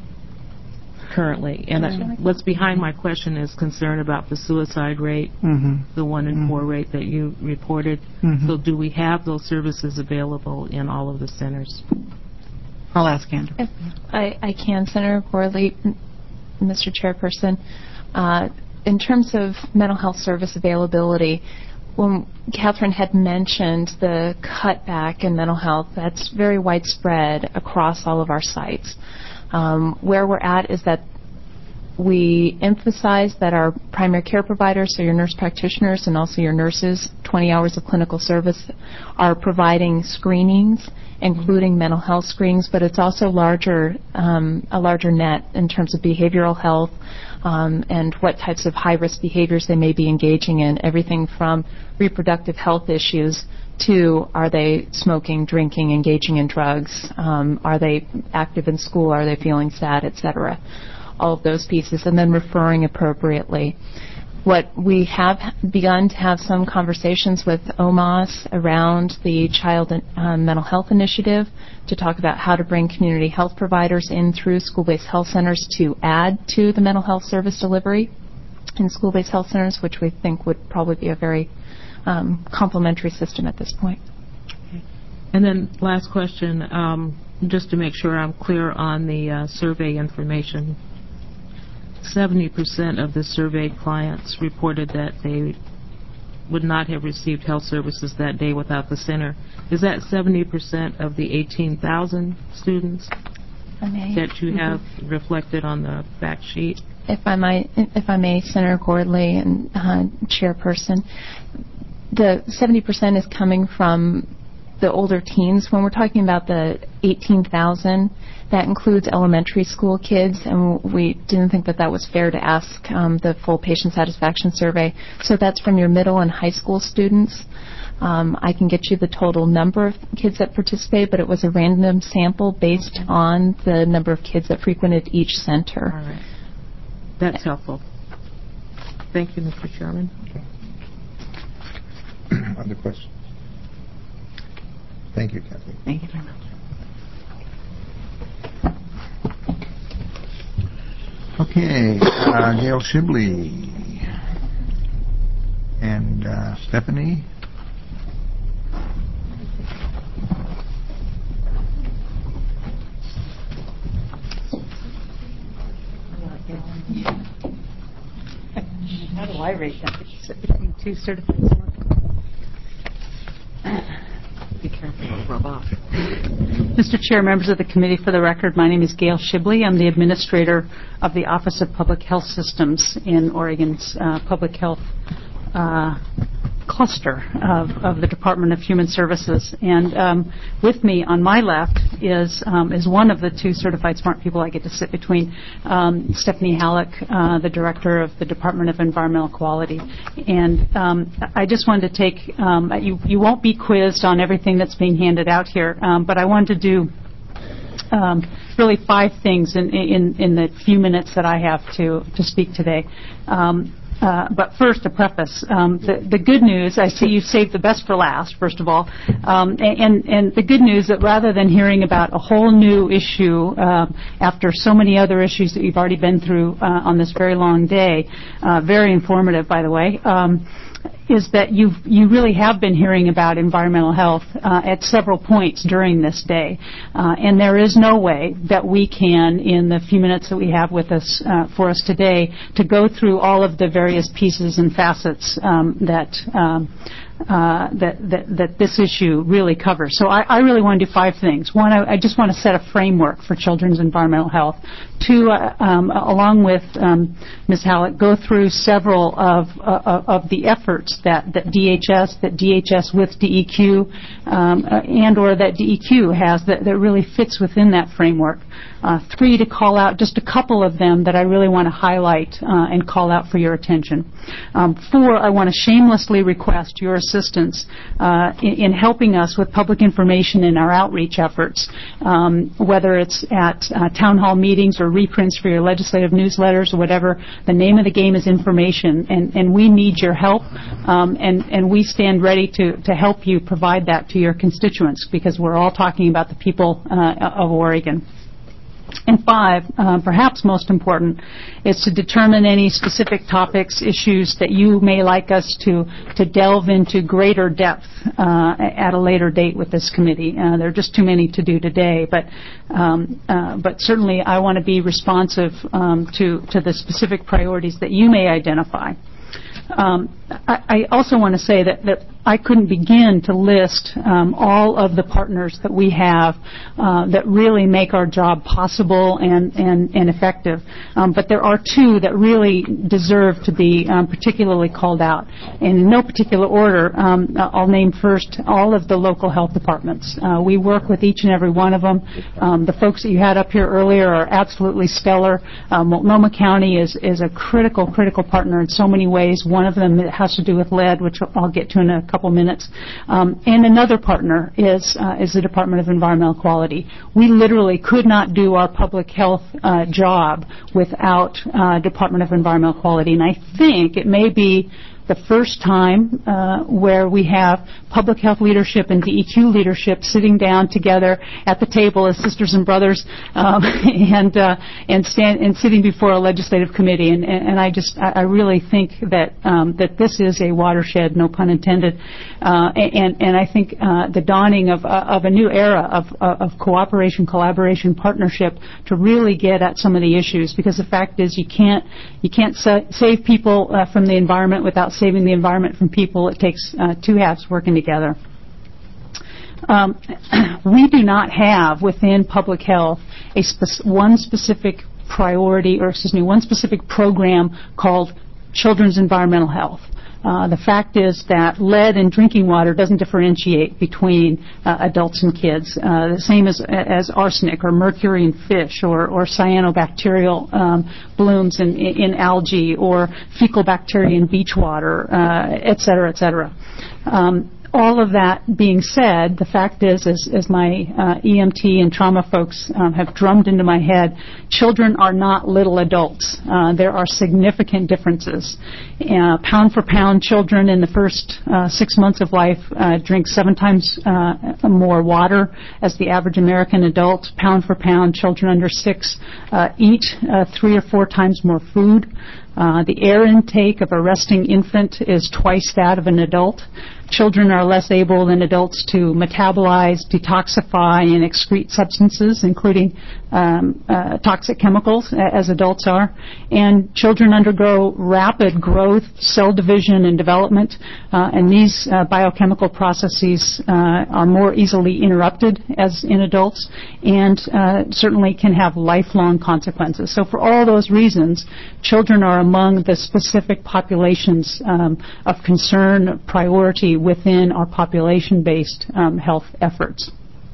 currently? And I, what's behind my question is concern about the suicide rate, Mm-hmm. the one in Mm-hmm. four rate that you reported. Mm-hmm. So do we have those services available in all of the centers? I'll ask Andrew. If I, I can, Senator Corley, Mister Chairperson. Uh, in terms of mental health service availability, when Catherine had mentioned the cutback in mental health, that's very widespread across all of our sites. Um, where we're at is that we emphasize that our primary care providers, so your nurse practitioners and also your nurses, twenty hours of clinical service, are providing screenings, including mental health screenings, but it's also larger, um, a larger net in terms of behavioral health um, and what types of high-risk behaviors they may be engaging in, everything from reproductive health issues to are they smoking, drinking, engaging in drugs, um, are they active in school, are they feeling sad, et cetera. All of those pieces, and then referring appropriately. What we have begun to have some conversations with O M A S around the Child uh, Mental Health Initiative to talk about how to bring community health providers in through school-based health centers to add to the mental health service delivery in school-based health centers, which we think would probably be a very um, complementary system at this point. And then last question, um, just to make sure I'm clear on the uh, survey information. seventy percent of the surveyed clients reported that they would not have received health services that day without the center. Is that seventy percent of the eighteen thousand students that you have mm-hmm. reflected on the fact sheet? If I might, if I may, Senator Gordley and uh, Chairperson, the seventy percent is coming from the older teens. When we're talking about the eighteen thousand, that includes elementary school kids, and we didn't think that that was fair to ask um, the full patient satisfaction survey. So that's from your middle and high school students. Um, I can get you the total number of kids that participated, but it was a random sample based okay. on the number of kids that frequented each center. All right. That's helpful. Thank you, Mister Chairman. Other questions? Thank you, Kathleen. Thank you very much. Okay, uh, Gail Shibley and uh, Stephanie. How do I rate that? Sit between two certified smart people. Be careful, it'll rub off. Mister Chair, members of the committee, for the record, my name is Gail Shibley. I'm the administrator of the Office of Public Health Systems in Oregon's uh, Public Health uh, cluster of, of the Department of Human Services. And um, with me on my left is um, is one of the two certified smart people I get to sit between, um, Stephanie Halleck, uh, the director of the Department of Environmental Quality. And um, I just wanted to take, um, you, you won't be quizzed on everything that's being handed out here, um, but I wanted to do um, really five things in, in, in the few minutes that I have to, to speak today. Um, Uh, but first, a preface. Um, the, the good news, I see you saved the best for last, first of all. Um, and, and the good news that rather than hearing about a whole new issue uh, after so many other issues that you've already been through uh, on this very long day, uh, very informative, by the way, um, is that you you really have been hearing about environmental health uh, at several points during this day. Uh, and there is no way that we can, in the few minutes that we have with us uh, for us today, to go through all of the various pieces and facets um, that, um, uh, that, that that this issue really covers. So I, I really want to do five things. One, I, I just want to set a framework for children's environmental health. Two, uh, um, along with um, Miz Halleck, go through several of uh, of the efforts that, that D H S, that D H S with D E Q, um, uh, and or that D E Q has that, that really fits within that framework. Uh, three, to call out just a couple of them that I really want to highlight uh, and call out for your attention. Um, four, I want to shamelessly request your assistance uh, in, in helping us with public information in our outreach efforts, um, whether it's at uh, town hall meetings or reprints for your legislative newsletters or whatever. The name of the game is information, and, and we need your help, um, and, and we stand ready to, to help you provide that to your constituents, because we're all talking about the people uh, of Oregon. And five, uh, perhaps most important, is to determine any specific topics, issues that you may like us to, to delve into greater depth uh, at a later date with this committee. Uh, there are just too many to do today, but um, uh, but certainly I want to be responsive um, to, to the specific priorities that you may identify. Um, I, I also want to say that, that I couldn't begin to list um, all of the partners that we have uh, that really make our job possible and, and, and effective. Um, but there are two that really deserve to be um, particularly called out. And in no particular order, um, I'll name first all of the local health departments. Uh, we work with each and every one of them. Um, the folks that you had up here earlier are absolutely stellar. Um, Multnomah County is, is a critical, critical partner in so many ways. One of them has to do with lead, which I'll get to in a couple minutes. Um, and another partner is uh, is the Department of Environmental Quality. We literally could not do our public health uh, job without uh, Department of Environmental Quality. And I think it may be the first time uh, where we have public health leadership and D E Q leadership sitting down together at the table as sisters and brothers, um, and uh, and stand and sitting before a legislative committee. And, and I just I really think that um, that this is a watershed, no pun intended. Uh, and and I think uh, the dawning of uh, of a new era of of cooperation, collaboration, partnership to really get at some of the issues. Because the fact is, you can't you can't sa- save people uh, from the environment without saving the environment from people. It takes uh, two halves working together. Um, we do not have within public health a spe- one specific priority, or excuse me, one specific program called Children's Environmental Health. Uh, the fact is that lead in drinking water doesn't differentiate between uh, adults and kids. Uh, the same as, as arsenic or mercury in fish, or, or cyanobacterial um, blooms in, in algae, or fecal bacteria in beach water, uh, et cetera, et cetera. Um, all of that being said, the fact is, as, as my uh, E M T and trauma folks um, have drummed into my head, children are not little adults. Uh, there are significant differences. Uh, pound for pound, children in the first uh, six months of life uh, drink seven times uh, more water as the average American adult. Pound for pound, children under six uh, eat uh, three or four times more food. Uh, the air intake of a resting infant is twice that of an adult. Children are less able than adults to metabolize, detoxify, and excrete substances, including um, uh, toxic chemicals, as adults are. And children undergo rapid growth, cell division, and development. Uh, and these uh, biochemical processes uh, are more easily interrupted as in adults, and uh, certainly can have lifelong consequences. So for all those reasons, children are among the specific populations um, of concern, priority within our population-based um, health efforts.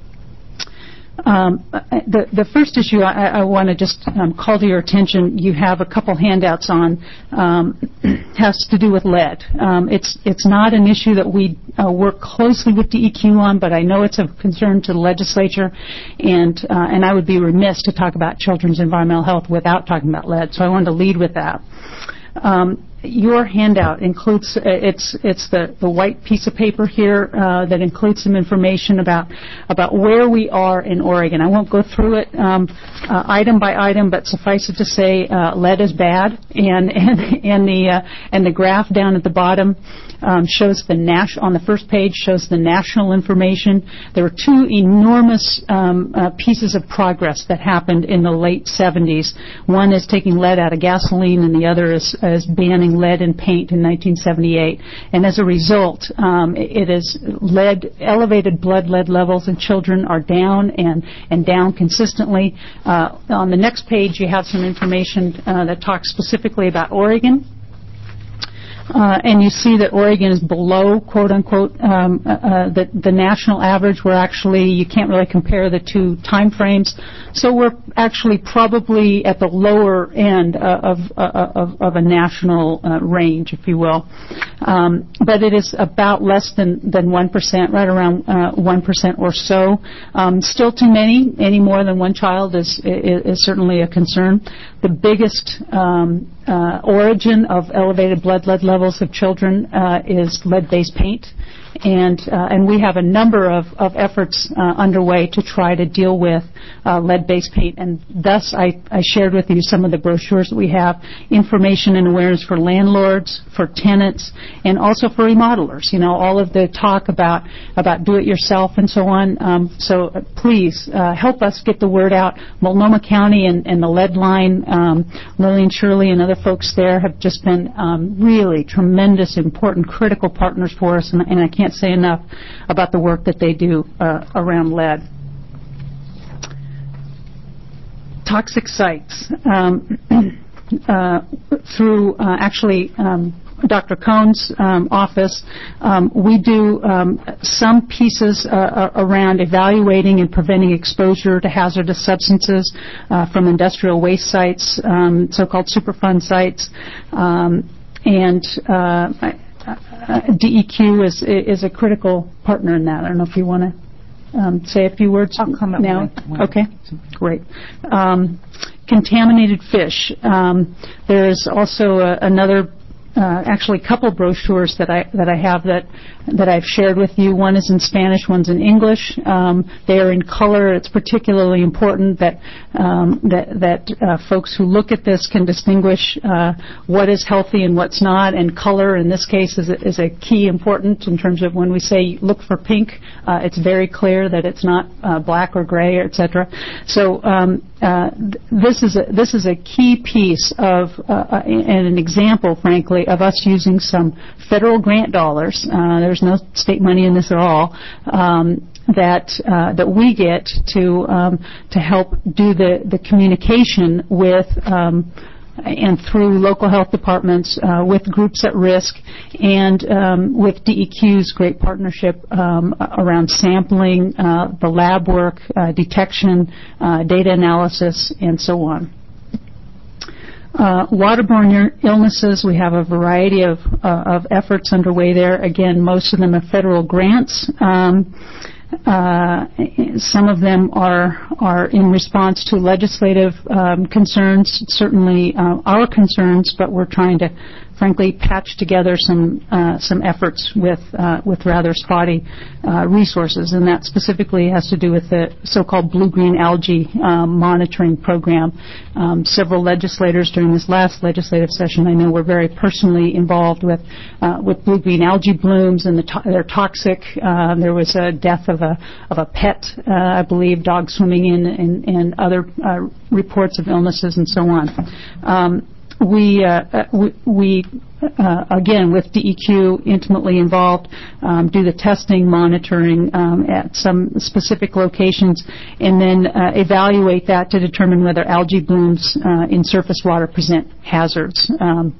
Um, the, the first issue I, I want to just um, call to your attention, you have a couple handouts on, um, has to do with lead. Um, it's, it's not an issue that we uh, work closely with D E Q on, but I know it's of concern to the legislature, and, uh, and I would be remiss to talk about children's environmental health without talking about lead, so I wanted to lead with that. Um, your handout includes, uh, it's it's the, the white piece of paper here uh, that includes some information about about where we are in Oregon. I won't go through it um, uh, item by item, but suffice it to say, uh, lead is bad, and and and the uh, and the graph down at the bottom um, shows the nas- on the first page shows the national information. There were two enormous um, uh, pieces of progress that happened in the late seventies. One is taking lead out of gasoline, and the other is, is banning lead in paint in nineteen seventy-eight. And as a result, um, it is lead, elevated blood lead levels in children are down and, and down consistently. Uh, on the next page, you have some information uh, that talks specifically about Oregon. Uh, and you see that Oregon is below, quote unquote, um, uh, the, the national average. We're actually, you can't really compare the two time frames. So we're actually probably at the lower end uh, of, uh, of, of a national uh, range, if you will. Um, but it is about less than, than one percent, right around uh, one percent or so. Um, still too many. Any more than one child is, is, is certainly a concern. The biggest um, uh, origin of elevated blood lead levels of children uh, is lead-based paint. And uh, and we have a number of, of efforts uh, underway to try to deal with uh, lead-based paint. And thus, I, I shared with you some of the brochures that we have, information and awareness for landlords, for tenants, and also for remodelers. You know, all of the talk about about do-it-yourself and so on. Um, so uh, please uh, help us get the word out. Multnomah County and, and the lead line, um, Lillian Shirley and other folks there have just been um, really tremendous, important, critical partners for us, and, and I can't say enough about the work that they do uh, around lead. Toxic sites. Um, uh, through uh, actually um, Doctor Cohn's um, office, um, we do um, some pieces uh, around evaluating and preventing exposure to hazardous substances uh, from industrial waste sites, um, so-called Superfund sites, um, and uh, Uh, D E Q is is a critical partner in that. I don't know if you want to um, say a few words I'll come up now. with one. Okay, great. Um, contaminated fish. Um, there is also a, another, uh, actually, couple brochures that I that I have that that I've shared with you. One is in Spanish, one's in English. Um, they are in color. It's particularly important that um, that that uh, folks who look at this can distinguish uh, what is healthy and what's not. And color, in this case, is a, is a key important in terms of when we say look for pink. Uh, it's very clear that it's not uh, black or gray, et cetera. So um, uh, th- this is a, this is a key piece of uh, and an example, frankly, of us using some federal grant dollars. Uh, there's no state money in this at all. Um, that uh, that we get to um, to help do the, the communication with um, and through local health departments uh, with groups at risk and um, with D E Q's great partnership um, around sampling, uh, the lab work, uh, detection, uh, data analysis, and so on. Uh, waterborne illnesses, we have a variety of, uh, of efforts underway there. Again, most of them are federal grants. Um, uh, some of them are are in response to legislative um, concerns, certainly uh, our concerns, but we're trying to, frankly, patch together some uh, some efforts with uh, with rather spotty uh, resources, and that specifically has to do with the so-called blue-green algae um, monitoring program. Um, several legislators during this last legislative session, I know, were very personally involved with uh, with blue-green algae blooms, and the to- they're toxic. Uh, there was a death of a of a pet, uh, I believe, dog swimming in, and, and other uh, reports of illnesses and so on. Um, We, uh, we, we uh, again, with D E Q intimately involved, um, do the testing, monitoring um, at some specific locations, and then uh, evaluate that to determine whether algae blooms uh, in surface water present hazards. Um,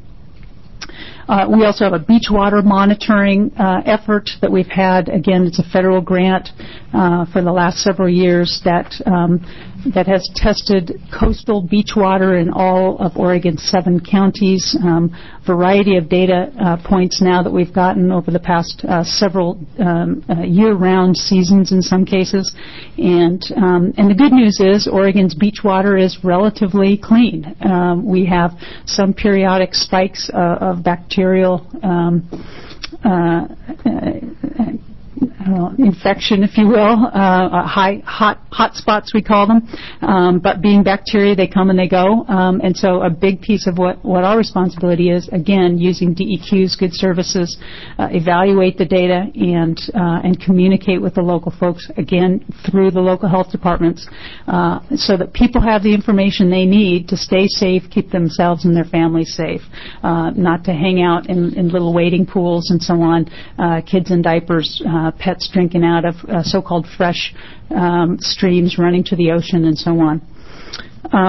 Uh, we also have a beach water monitoring uh, effort that we've had. Again, it's a federal grant uh, for the last several years that um, that has tested coastal beach water in all of Oregon's seven counties. Um, variety of data uh, points now that we've gotten over the past uh, several um, uh, year-round seasons in some cases. And um, and the good news is Oregon's beach water is relatively clean. Um, we have some periodic spikes uh, of bacterial um, uh, uh, I don't know, infection, if you will, uh, high hot hot spots we call them. Um, but being bacteria, they come and they go. Um, and so a big piece of what, what our responsibility is, again, using D E Q's good services, uh, evaluate the data and uh, and communicate with the local folks, again, through the local health departments, uh, so that people have the information they need to stay safe, keep themselves and their families safe, uh, not to hang out in, in little wading pools and so on, uh, kids in diapers, uh, pets drinking out of uh, so-called fresh um, streams running to the ocean and so on. Um,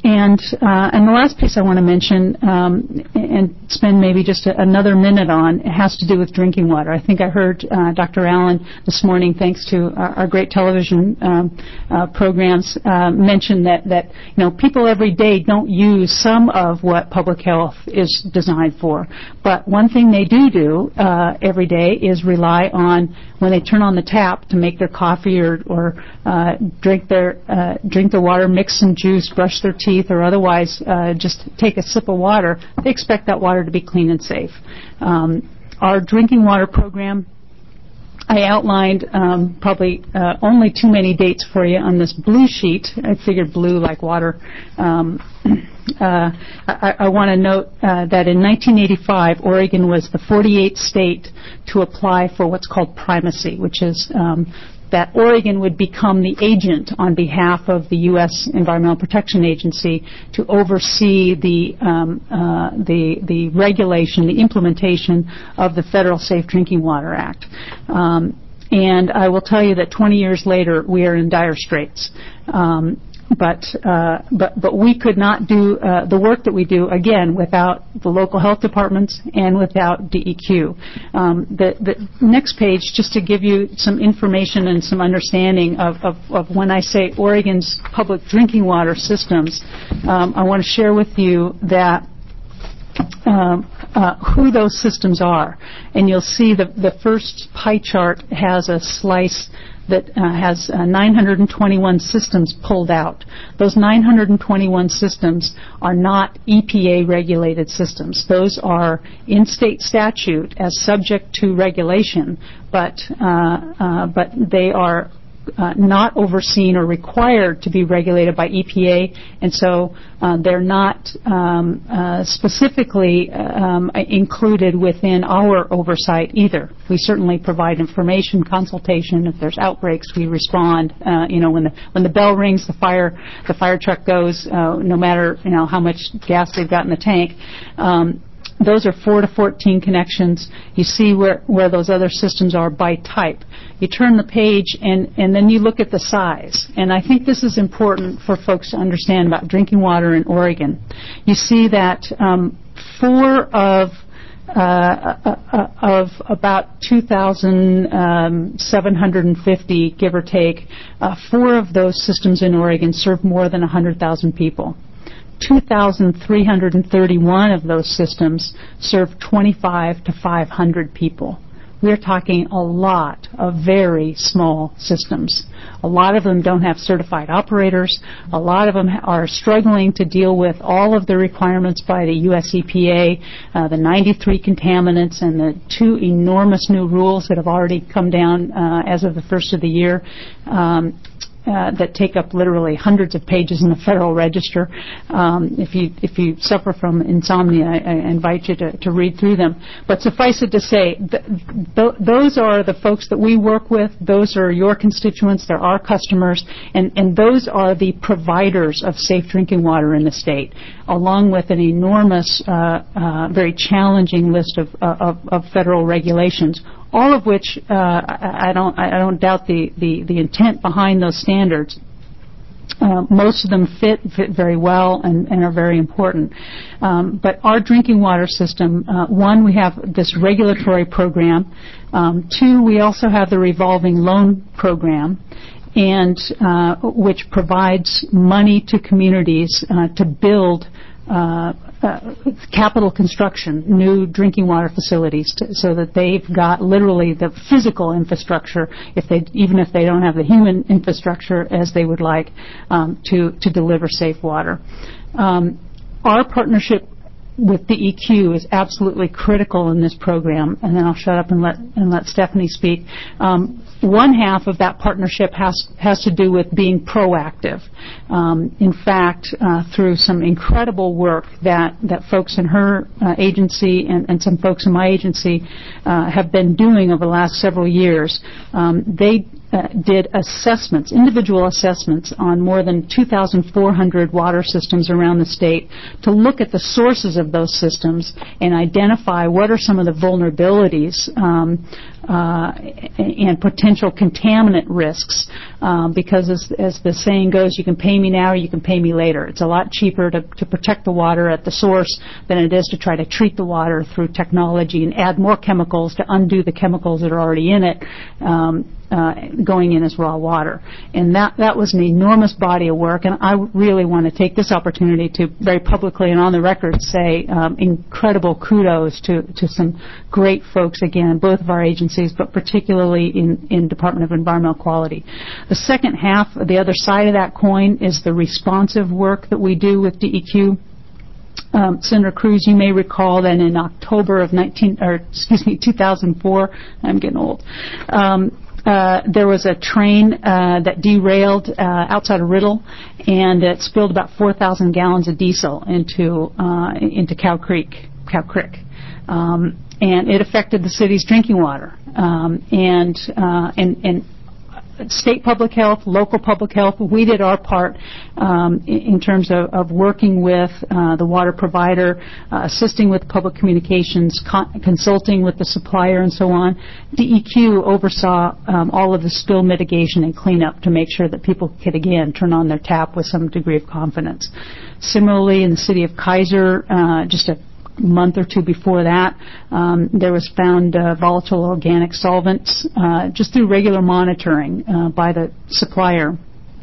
And uh, and the last piece I want to mention um, and spend maybe just a, another minute on has to do with drinking water. I think I heard uh, Doctor Allen this morning, thanks to our, our great television um, uh, programs, uh, mention that that you know people every day don't use some of what public health is designed for. But one thing they do do uh, every day is rely on when they turn on the tap to make their coffee or or uh, drink their uh, drink their water, mix some juice, brush their teeth, or otherwise uh, just take a sip of water. They expect that water to be clean and safe. Um, our drinking water program, I outlined um, probably uh, only too many dates for you on this blue sheet. I figured blue like water. Um, uh, I, I want to note uh, that in nineteen eighty-five, Oregon was the forty-eighth state to apply for what's called primacy, which is um, that Oregon would become the agent on behalf of the U S Environmental Protection Agency to oversee the um, uh, the the regulation, the implementation of the Federal Safe Drinking Water Act. Um, and I will tell you that twenty years later, we are in dire straits. Um, But, uh, but, but we could not do uh, the work that we do, again, without the local health departments and without D E Q. Um, the, the next page, just to give you some information and some understanding of, of, of when I say Oregon's public drinking water systems, um, I want to share with you that Um, uh, who those systems are. And you'll see the, the first pie chart has a slice that uh, has uh, nine hundred twenty-one systems pulled out. Those nine hundred twenty-one systems are not E P A-regulated systems. Those are in state statute as subject to regulation, but uh, uh, but they are Uh, not overseen or required to be regulated by E P A, and so uh, they're not um, uh, specifically um, included within our oversight either. We certainly provide information, consultation. If there's outbreaks, we respond. Uh, you know, when the when the bell rings, the fire the fire truck goes. Uh, no matter you know how much gas they've got in the tank. Um, Those are four to fourteen connections. You see where, where those other systems are by type. You turn the page and, and then you look at the size. And I think this is important for folks to understand about drinking water in Oregon. You see that um, four of uh, uh, of about two thousand seven hundred fifty, give or take, uh, four of those systems in Oregon serve more than one hundred thousand people. two thousand three hundred thirty-one of those systems serve twenty-five to five hundred people. We're talking a lot of very small systems. A lot of them don't have certified operators. A lot of them are struggling to deal with all of the requirements by the U S E P A, uh, the ninety-three contaminants, and the two enormous new rules that have already come down uh, as of the first of the year. Um, Uh, that take up literally hundreds of pages in the Federal Register. Um, if you if you suffer from insomnia, I, I invite you to, to read through them. But suffice it to say, th- th- those are the folks that we work with. Those are your constituents. They're our customers, and and those are the providers of safe drinking water in the state, along with an enormous, uh, uh, very challenging list of, of of federal regulations. All of which uh, I, I don't I don't doubt the, the, the intent behind those standards. Uh, most of them fit, fit very well and, and are very important. Um, but our drinking water system, uh, one, we have this regulatory program. Um, two, we also have the revolving loan program, and uh, which provides money to communities uh, to build Uh, uh, capital construction, new drinking water facilities, to, so that they've got literally the physical infrastructure, if they even if they don't have the human infrastructure as they would like, um, to to deliver safe water. Um, our partnership with D E Q is absolutely critical in this program, and then I'll shut up and let and let Stephanie speak. Um, One half of that partnership has has to do with being proactive. Um, in fact, uh, through some incredible work that, that folks in her uh, agency and, and some folks in my agency uh, have been doing over the last several years, um, they uh, did assessments, individual assessments on more than two thousand four hundred water systems around the state to look at the sources of those systems and identify what are some of the vulnerabilities um, uh, and potential contaminant risks, um, because as, as the saying goes, you can pay me now or you can pay me later. It's a lot cheaper to, to protect the water at the source than it is to try to treat the water through technology and add more chemicals to undo the chemicals that are already in it, um, uh, going in as raw water. And that, that was an enormous body of work, and I really want to take this opportunity to very publicly and on the record say um, incredible kudos to, to some great folks, again, both of our agencies, but particularly in, in Department of Environmental Quality. The second half, the other side of that coin, is the responsive work that we do with D E Q. Um, Senator Cruz, you may recall that in October of nineteen, or excuse me, two thousand four, I'm getting old. Um, Uh, there was a train uh, that derailed uh, outside of Riddle, and it spilled about four thousand gallons of diesel into uh, into Cow Creek, Cow Creek, um, and it affected the city's drinking water. Um, and uh, and and state public health, local public health, we did our part um, in, in terms of, of working with uh, the water provider, uh, assisting with public communications, con- consulting with the supplier, and so on. D E Q oversaw um, all of the spill mitigation and cleanup to make sure that people could, again, turn on their tap with some degree of confidence. Similarly, in the city of Kaiser, uh, just a month or two before that, um, there was found uh, volatile organic solvents uh, just through regular monitoring uh, by the supplier.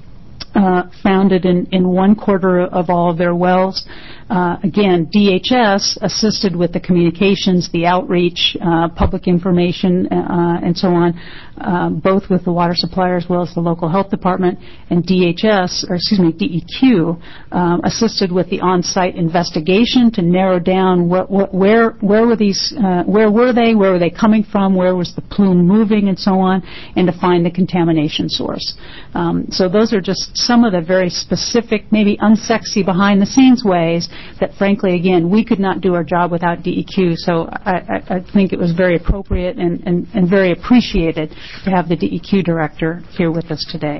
Uh, found it in, in one quarter of all of their wells. Uh, again, D H S assisted with the communications, the outreach, uh, public information, uh, and so on, uh, both with the water supplier as well as the local health department. And D H S, or excuse me, D E Q, um, assisted with the on-site investigation to narrow down what, what, where where were these, uh, where were they, where were they coming from, where was the plume moving, and so on, and to find the contamination source. Um, so those are just some of the very specific, maybe unsexy behind-the-scenes ways that, frankly, again, we could not do our job without D E Q. So I, I, I think it was very appropriate and, and, and very appreciated to have the D E Q director here with us today.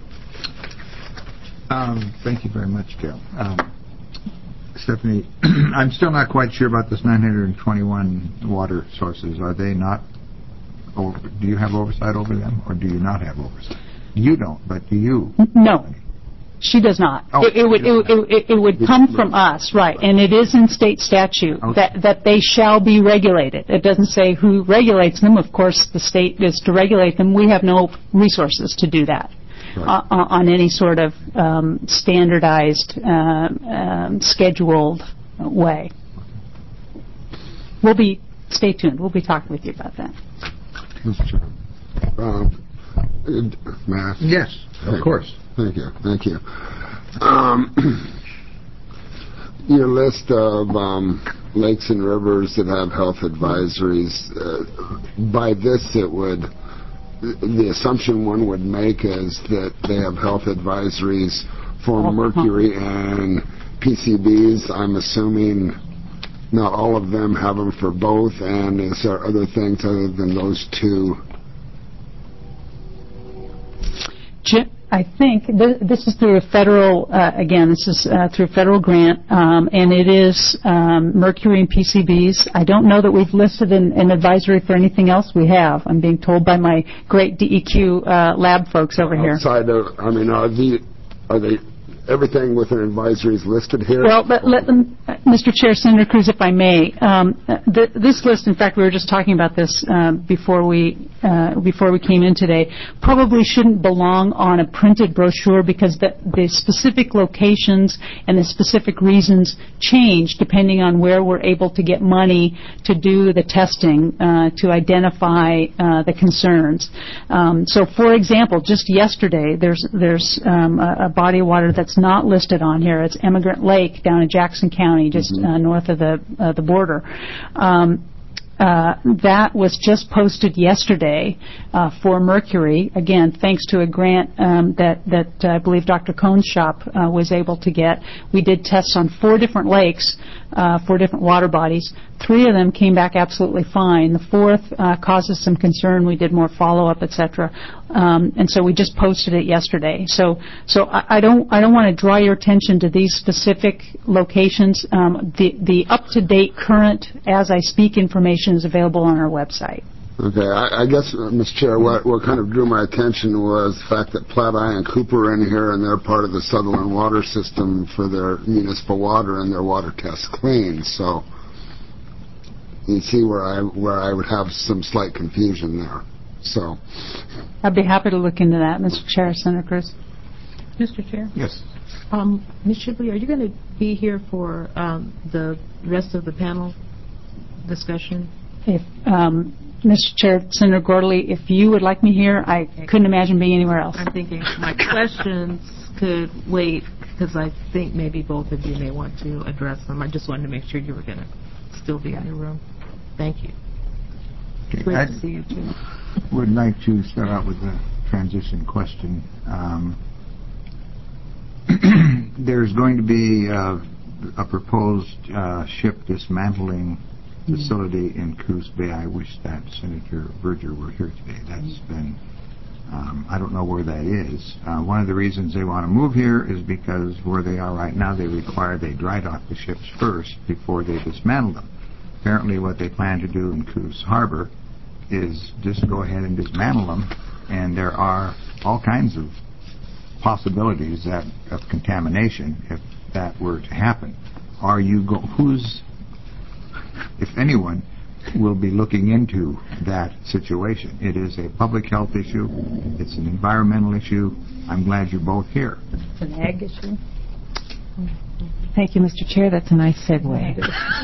Um, thank you very much, Gail. Um, Stephanie, I'm still not quite sure about this nine hundred twenty-one water sources. Are they not, over, do you have oversight over them, or do you not have oversight? You don't, but do you? No. She does not. Oh, it, it would it, it, it would come from us, right? And it is in state statute okay. that that they shall be regulated. It doesn't say who regulates them. Of course, the state is to regulate them. We have no resources to do that right. uh, on any sort of um, standardized, uh, um, scheduled way. We'll be stay tuned. We'll be talking with you about that. Mister Chairman. Um, Matt? Yes, of Thank course. You. Thank you. Thank you. Um, your list of um, lakes and rivers that have health advisories, uh, by this it would, the assumption one would make is that they have health advisories for mercury and P C Bs. I'm assuming not all of them have them for both, and is there other things other than those two? Jim, I think th- this is through a federal, uh, again, this is uh, through a federal grant, um, and it is um, mercury and P C Bs. I don't know that we've listed an, an advisory for anything else. We have. I'm being told by my great D E Q uh, lab folks over here. Outside of, I mean, are, the, are they, everything with an advisory is listed here? Well, but let them, uh, Mister Chair, Senator Cruz, if I may, um, th- this list, in fact, we were just talking about this uh, before we uh, before we came in today, probably shouldn't belong on a printed brochure because the, the specific locations and the specific reasons change depending on where we're able to get money to do the testing uh, to identify uh, the concerns. Um, so, for example, just yesterday, there's there's um, a, a body of water that's not listed on here. It's Emigrant Lake down in Jackson County, just mm-hmm. uh, north of the uh, the border. Um, uh, that was just posted yesterday uh, for mercury. Again, thanks to a grant um, that that uh, I believe Doctor Cohn's shop uh, was able to get. We did tests on four different lakes, uh, four different water bodies. Three of them came back absolutely fine. The fourth uh, causes some concern. We did more follow-up, et cetera. Um, and so we just posted it yesterday. So, so I, I don't, I don't want to draw your attention to these specific locations. Um, the, the up-to-date, current, as I speak information is available on our website. Okay, I, I guess, uh, Mister Chair, what, what kind of drew my attention was the fact that Platte Eye and Cooper are in here, and they're part of the Sutherland water system for their municipal water, and their water tests clean. So you see where I where I would have some slight confusion there. So I'd be happy to look into that, Mister Chair. Senator Cruz. Mister Chair? Yes. Um, Miz Shibley, are you going to be here for um, the rest of the panel discussion? If, um, Mister Chair, Senator Gordley, if you would like me here, I couldn't imagine being anywhere else. I'm thinking my questions could wait because I think maybe both of you may want to address them. I just wanted to make sure you were going to still be in the room. Thank you. Okay. Great I to see you, too. would like to start out with a transition question. Um, there's going to be uh, a proposed uh, ship dismantling facility in Coos Bay. I wish that Senator Berger were here today. That's been, um, I don't know where that is. Uh, one of the reasons they want to move here is because where they are right now, they require they dry dock the ships first before they dismantle them. Apparently what they plan to do in Coos Harbor is just go ahead and dismantle them, and there are all kinds of possibilities that of contamination if that were to happen. Are you go who's if anyone will be looking into that situation? It is a public health issue. It's an environmental issue. I'm glad you're both here. It's an ag issue. Thank you, Mister Chair. That's a nice segue.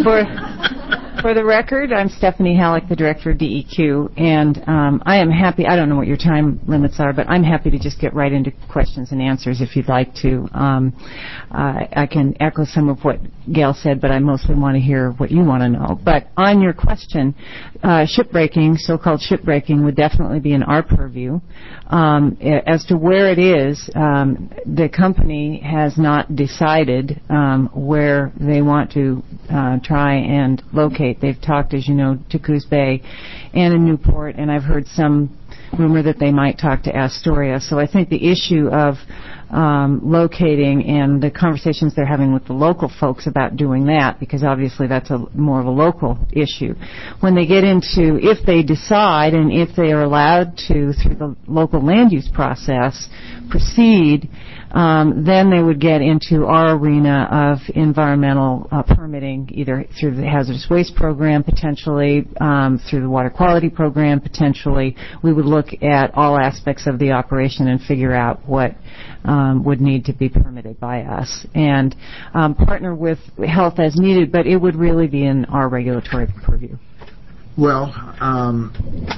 For, for the record, I'm Stephanie Halleck, the Director of D E Q, and um, I am happy, I don't know what your time limits are, but I'm happy to just get right into questions and answers if you'd like to. Um, uh, I can echo some of what Gail said, but I mostly want to hear what you want to know. But on your question, uh, shipbreaking, so-called shipbreaking, would definitely be in our purview. Um, as to where it is, um, the company has not decided um, where they want to uh, try and locate. They've talked, as you know, to Coos Bay and in Newport, and I've heard some rumor that they might talk to Astoria. So I think the issue of um, locating and the conversations they're having with the local folks about doing that, because obviously that's a more of a local issue. When they get into, if they decide and if they are allowed to, through the local land use process, proceed, um, then they would get into our arena of environmental uh, permitting, either through the hazardous waste program, potentially um, through the water quality program, potentially. We would look at all aspects of the operation and figure out what um, would need to be permitted by us, and um, partner with health as needed, but it would really be in our regulatory purview. Well, um,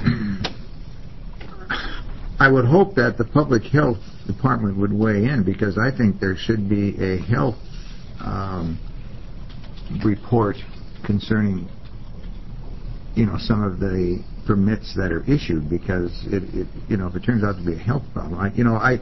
I would hope that the Public Health Department would weigh in, because I think there should be a health um, report concerning, you know, some of the permits that are issued, because it, it you know, if it turns out to be a health problem, I, you know, I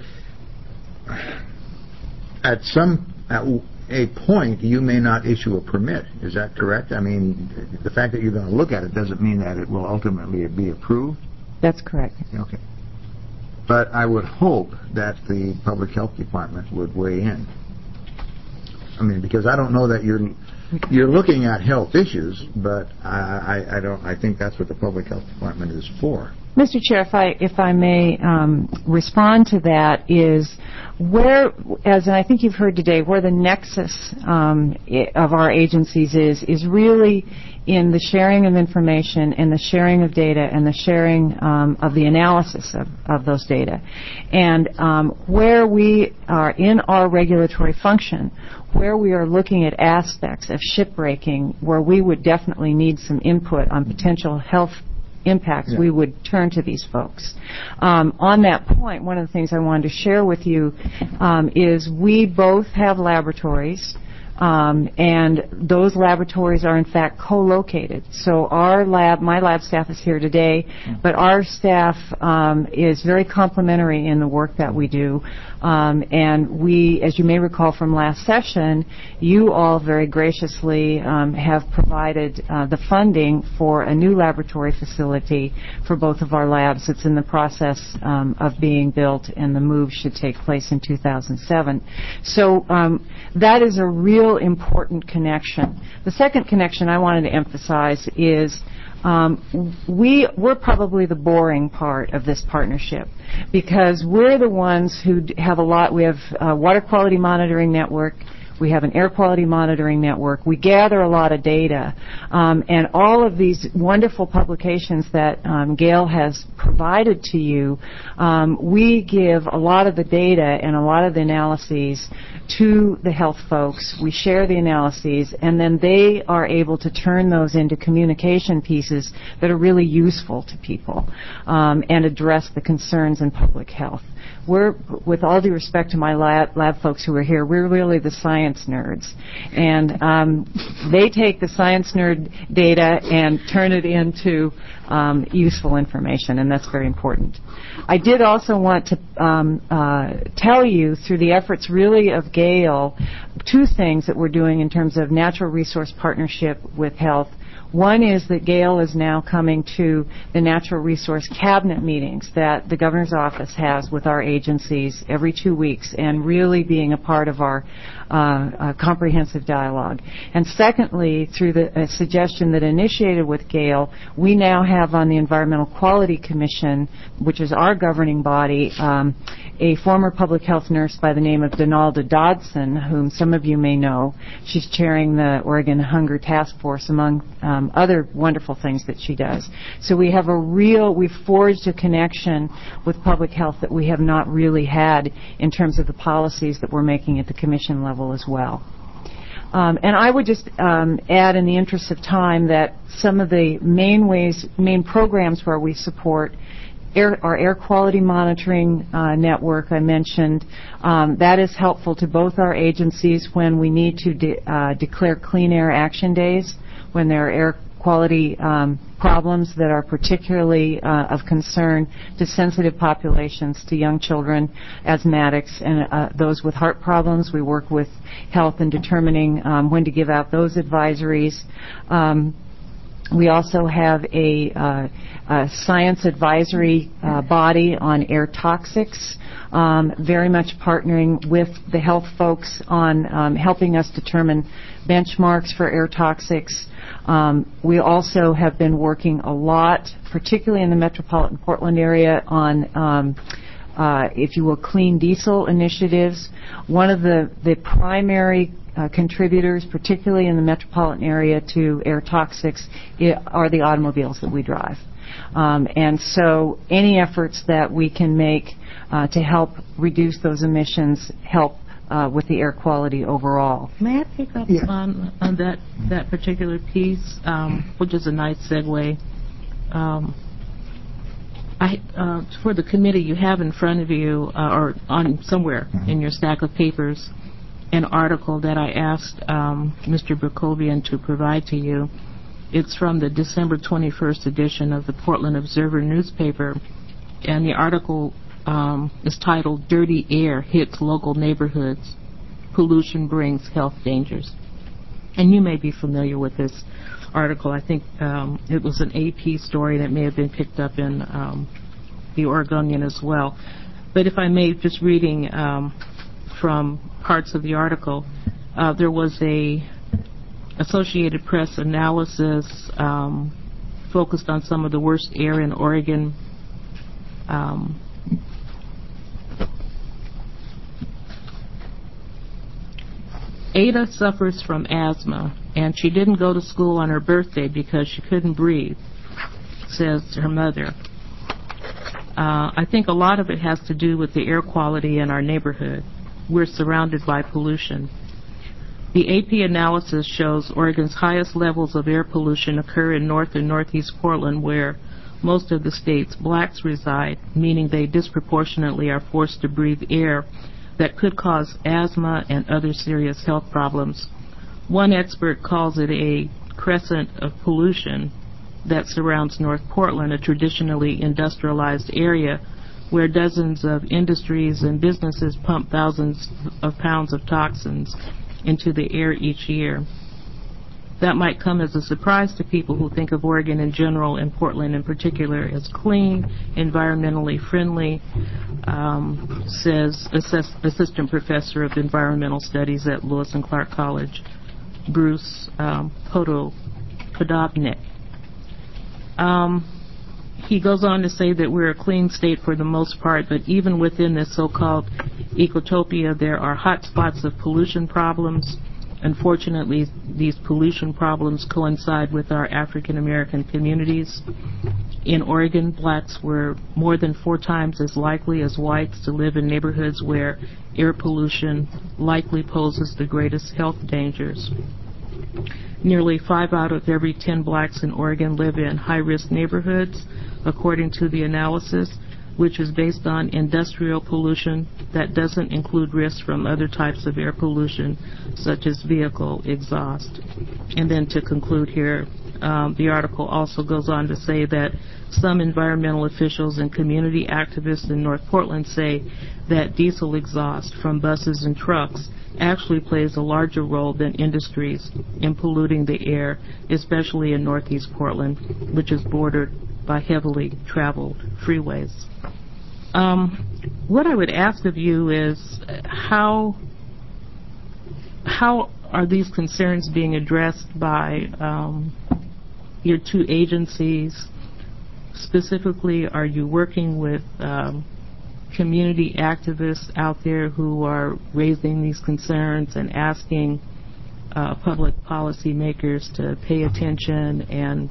at some at a point you may not issue a permit. Is that correct? I mean, the fact that you're going to look at it doesn't mean that it will ultimately be approved. That's correct. Okay. But I would hope that the Public Health Department would weigh in. I mean, because I don't know that you're you're looking at health issues, but I, I, I don't. I think that's what the Public Health Department is for. Mister Chair, if I if I may um, respond to that, is where, as I think you've heard today, where the nexus um, of our agencies is is really in the sharing of information and the sharing of data and the sharing um, of the analysis of, of those data. And um, where we are in our regulatory function, where we are looking at aspects of shipbreaking, where we would definitely need some input on potential health impacts, yeah. we would turn to these folks. Um, on that point, one of the things I wanted to share with you um, is we both have laboratories, um, and those laboratories are in fact co-located. So our lab, my lab staff is here today, but our staff um, is very complementary in the work that we do. Um, and we, as you may recall from last session, you all very graciously um, have provided uh, the funding for a new laboratory facility for both of our labs. It's in the process um, of being built, and the move should take place in two thousand seven. So um, that is a real important connection. The second connection I wanted to emphasize is Um, we, we're probably the boring part of this partnership because we're the ones who have a lot. We have a water quality monitoring network. We have an air quality monitoring network. We gather a lot of data. Um, and all of these wonderful publications that um, Gail has provided to you, um, we give a lot of the data and a lot of the analyses to the health folks. We share the analyses, and then they are able to turn those into communication pieces that are really useful to people um, and address the concerns in public health. We're, with all due respect to my lab, lab folks who are here, we're really the science nerds. And um, they take the science nerd data and turn it into um, useful information, and that's very important. I did also want to um, uh, tell you, through the efforts really of Gail, two things that we're doing in terms of natural resource partnership with health. One is that Gail is now coming to the natural resource cabinet meetings that the governor's office has with our agencies every two weeks and really being a part of our uh, uh, comprehensive dialogue. And secondly, through the uh, suggestion that initiated with Gail, we now have on the Environmental Quality Commission, which is our governing body, um, a former public health nurse by the name of Donalda Dodson, whom some of you may know. She's chairing the Oregon Hunger Task Force, among um, other wonderful things that she does. So we have a real, we've forged a connection with public health that we have not really had in terms of the policies that we're making at the commission level as well. Um, and I would just um, add, in the interest of time, that some of the main ways, main programs where we support Air, our air quality monitoring uh, network I mentioned, um, that is helpful to both our agencies when we need to de- uh, declare clean air action days, when there are air quality um, problems that are particularly uh, of concern to sensitive populations, to young children, asthmatics, and uh, those with heart problems. We work with health in determining um, when to give out those advisories. Um, We also have a, uh, a science advisory uh, body on air toxics, um, very much partnering with the health folks on um, helping us determine benchmarks for air toxics. Um, we also have been working a lot, particularly in the metropolitan Portland area, on um, uh, if you will, clean diesel initiatives. One of the, the primary Uh, contributors, particularly in the metropolitan area, to air toxics I- are the automobiles that we drive. Um, and so any efforts that we can make uh, to help reduce those emissions help uh, with the air quality overall. May I pick up Yeah. on, on that, that particular piece, um, which is a nice segue? Um, I, uh, for the committee, you have in front of you, uh, or on somewhere in your stack of papers, an article that I asked um, Mister Berkovian to provide to you. It's from the December twenty-first edition of the Portland Observer newspaper, and the article um, is titled, "Dirty Air Hits Local Neighborhoods. Pollution Brings Health Dangers." And you may be familiar with this article. I think um, it was an A P story that may have been picked up in um, the Oregonian as well. But if I may, just reading um, from parts of the article, uh, there was a Associated Press analysis um, focused on some of the worst air in Oregon. Um, Ada suffers from asthma, and she didn't go to school on her birthday because she couldn't breathe, says her mother. Uh, I think a lot of it has to do with the air quality in our neighborhood. We're surrounded by pollution. The A P analysis shows Oregon's highest levels of air pollution occur in north and northeast Portland, where most of the state's blacks reside, meaning they disproportionately are forced to breathe air that could cause asthma and other serious health problems. One expert calls it a crescent of pollution that surrounds North Portland, a traditionally industrialized area where dozens of industries and businesses pump thousands of pounds of toxins into the air each year. That might come as a surprise to people who think of Oregon in general and Portland in particular as clean, environmentally friendly, um, says assess- Assistant Professor of Environmental Studies at Lewis and Clark College, Bruce um, Podolnik. Um, he goes on to say that we're a clean state for the most part, but even within this so-called ecotopia, there are hot spots of pollution problems. Unfortunately, these pollution problems coincide with our African American communities. In Oregon, blacks were more than four times as likely as whites to live in neighborhoods where air pollution likely poses the greatest health dangers. Nearly five out of every ten blacks in Oregon live in high-risk neighborhoods, according to the analysis, which is based on industrial pollution that doesn't include risks from other types of air pollution, such as vehicle exhaust. And then to conclude here, um, the article also goes on to say that some environmental officials and community activists in North Portland say that diesel exhaust from buses and trucks actually plays a larger role than industries in polluting the air, especially in Northeast Portland, which is bordered by heavily traveled freeways. Um, what I would ask of you is how how are these concerns being addressed by um, your two agencies? Specifically, are you working with um, community activists out there who are raising these concerns and asking uh, public policy makers to pay attention? And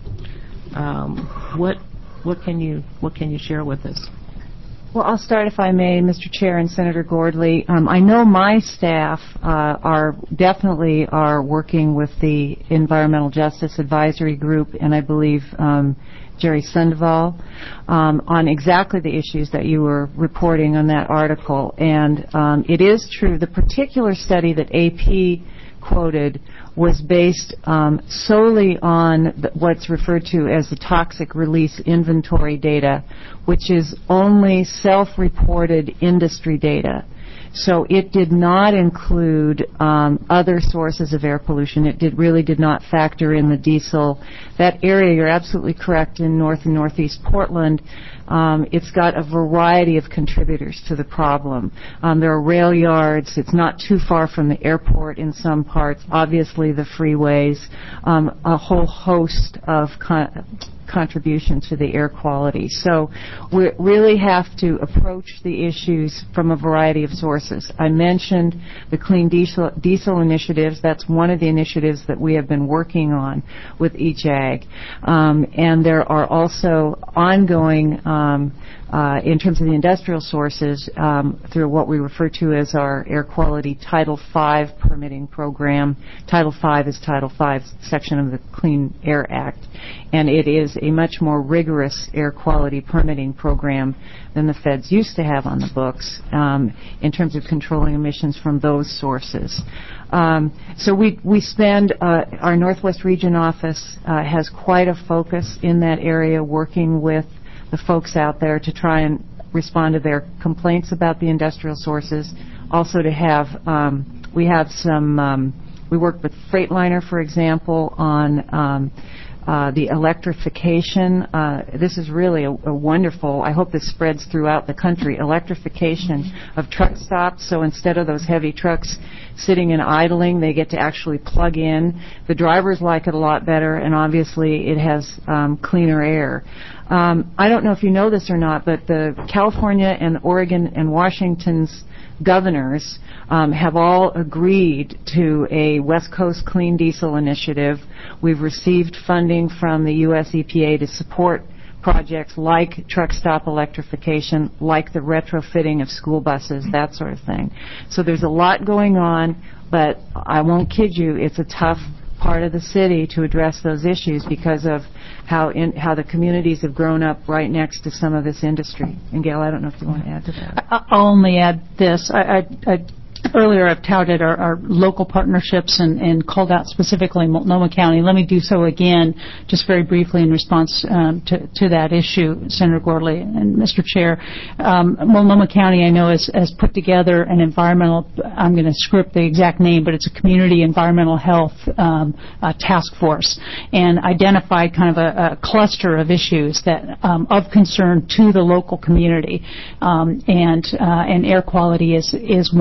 um, what what can you what can you share with us? Well, I'll start, if I may, Mister Chair and Senator Gordley. Um, I know my staff uh, are definitely are working with the Environmental Justice Advisory Group, and I believe um, Jerry Sandoval, um, on exactly the issues that you were reporting on that article. And um, it is true, the particular study that A P quoted was based um, solely on the, what's referred to as the toxic release inventory data, which is only self-reported industry data. So it did not include um, other sources of air pollution. It did really did not factor in the diesel. That area, you're absolutely correct, in North and Northeast Portland, um, it's got a variety of contributors to the problem. Um, there are rail yards. It's not too far from the airport in some parts. Obviously, the freeways, um, a whole host of con- contribution to the air quality. So we really have to approach the issues from a variety of sources. I mentioned the Clean Diesel, diesel initiatives. That's one of the initiatives that we have been working on with E J A G. Um, and there are also ongoing, um, uh, in terms of the industrial sources, um, through what we refer to as our Air Quality Title five permitting program. Title five is Title five section of the Clean Air Act. And it is a much more rigorous air quality permitting program than the feds used to have on the books um, in terms of controlling emissions from those sources. Um, so we we spend, uh, our Northwest Region office uh, has quite a focus in that area, working with the folks out there to try and respond to their complaints about the industrial sources. Also to have, um, we have some, um, we work with Freightliner, for example, on um, Uh, the electrification. Uh, this is really a, a wonderful, I hope this spreads throughout the country, electrification of truck stops. So instead of those heavy trucks sitting and idling, they get to actually plug in. The drivers like it a lot better, and obviously it has um, cleaner air. Um, I don't know if you know this or not, but the California and Oregon and Washington's governors um, have all agreed to a West Coast Clean Diesel initiative. We've received funding from the U S E P A to support projects like truck stop electrification, like the retrofitting of school buses, that sort of thing. So there's a lot going on, but I won't kid you, it's a tough part of the city to address those issues because of how in, how the communities have grown up right next to some of this industry. And Gail, I don't know if you want to add to that. I'll only add this. I, I, I Earlier, I've touted our, our local partnerships and, and called out specifically Multnomah County. Let me do so again, just very briefly in response um, to, to that issue, Senator Gordley and Mister Chair. Um, Multnomah County, I know, has, has put together an environmental, I'm going to script the exact name, but it's a community environmental health um, uh, task force, and identified kind of a, a cluster of issues that um, of concern to the local community, um, and uh, and air quality is is one of them.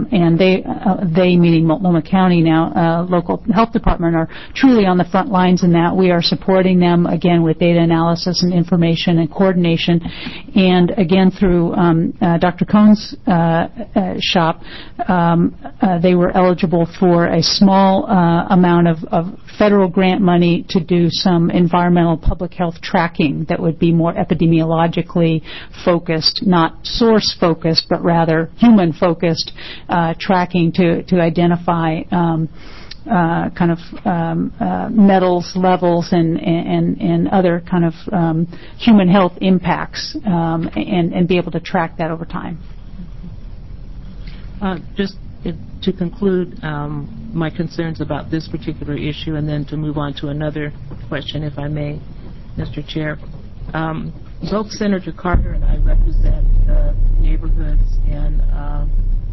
um, and they, uh, they meaning Multnomah County now, uh, local health department, are truly on the front lines in that. We are supporting them, again, with data analysis and information and coordination. And, again, through um, uh, Doctor Cohn's uh, uh, shop, um, uh, they were eligible for a small uh, amount of, of federal grant money to do some environmental public health tracking that would be more epidemiologically focused, not source focused, but rather human focused uh, tracking to, to identify um, uh, kind of um, uh, metals levels and, and, and other kind of um, human health impacts um, and, and be able to track that over time. Uh, just to conclude um, my concerns about this particular issue, and then to move on to another question, if I may, Mister Chair. Um, both Senator Carter and I represent the neighborhoods in uh,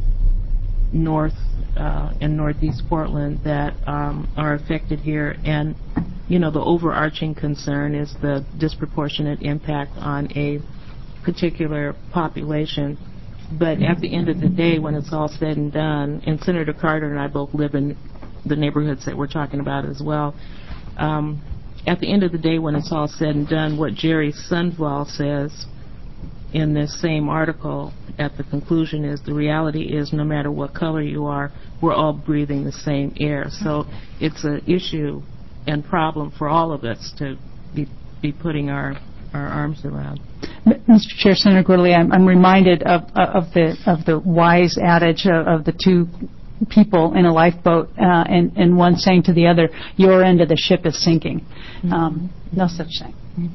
North uh, and Northeast Portland that um, are affected here, and you know the overarching concern is the disproportionate impact on a particular population. But at the end of the day, when it's all said and done, and Senator Carter and I both live in the neighborhoods that we're talking about as well, um, at the end of the day, when it's all said and done, what Jerry Sundvall says in this same article at the conclusion is the reality is no matter what color you are, we're all breathing the same air. So it's an issue and problem for all of us to be, be putting our, our arms around. Mister Chair, Senator Gurley, I'm, I'm reminded of, of the of the wise adage of, of the two people in a lifeboat, uh, and, and one saying to the other, "Your end of the ship is sinking." Mm-hmm. Um, no such thing.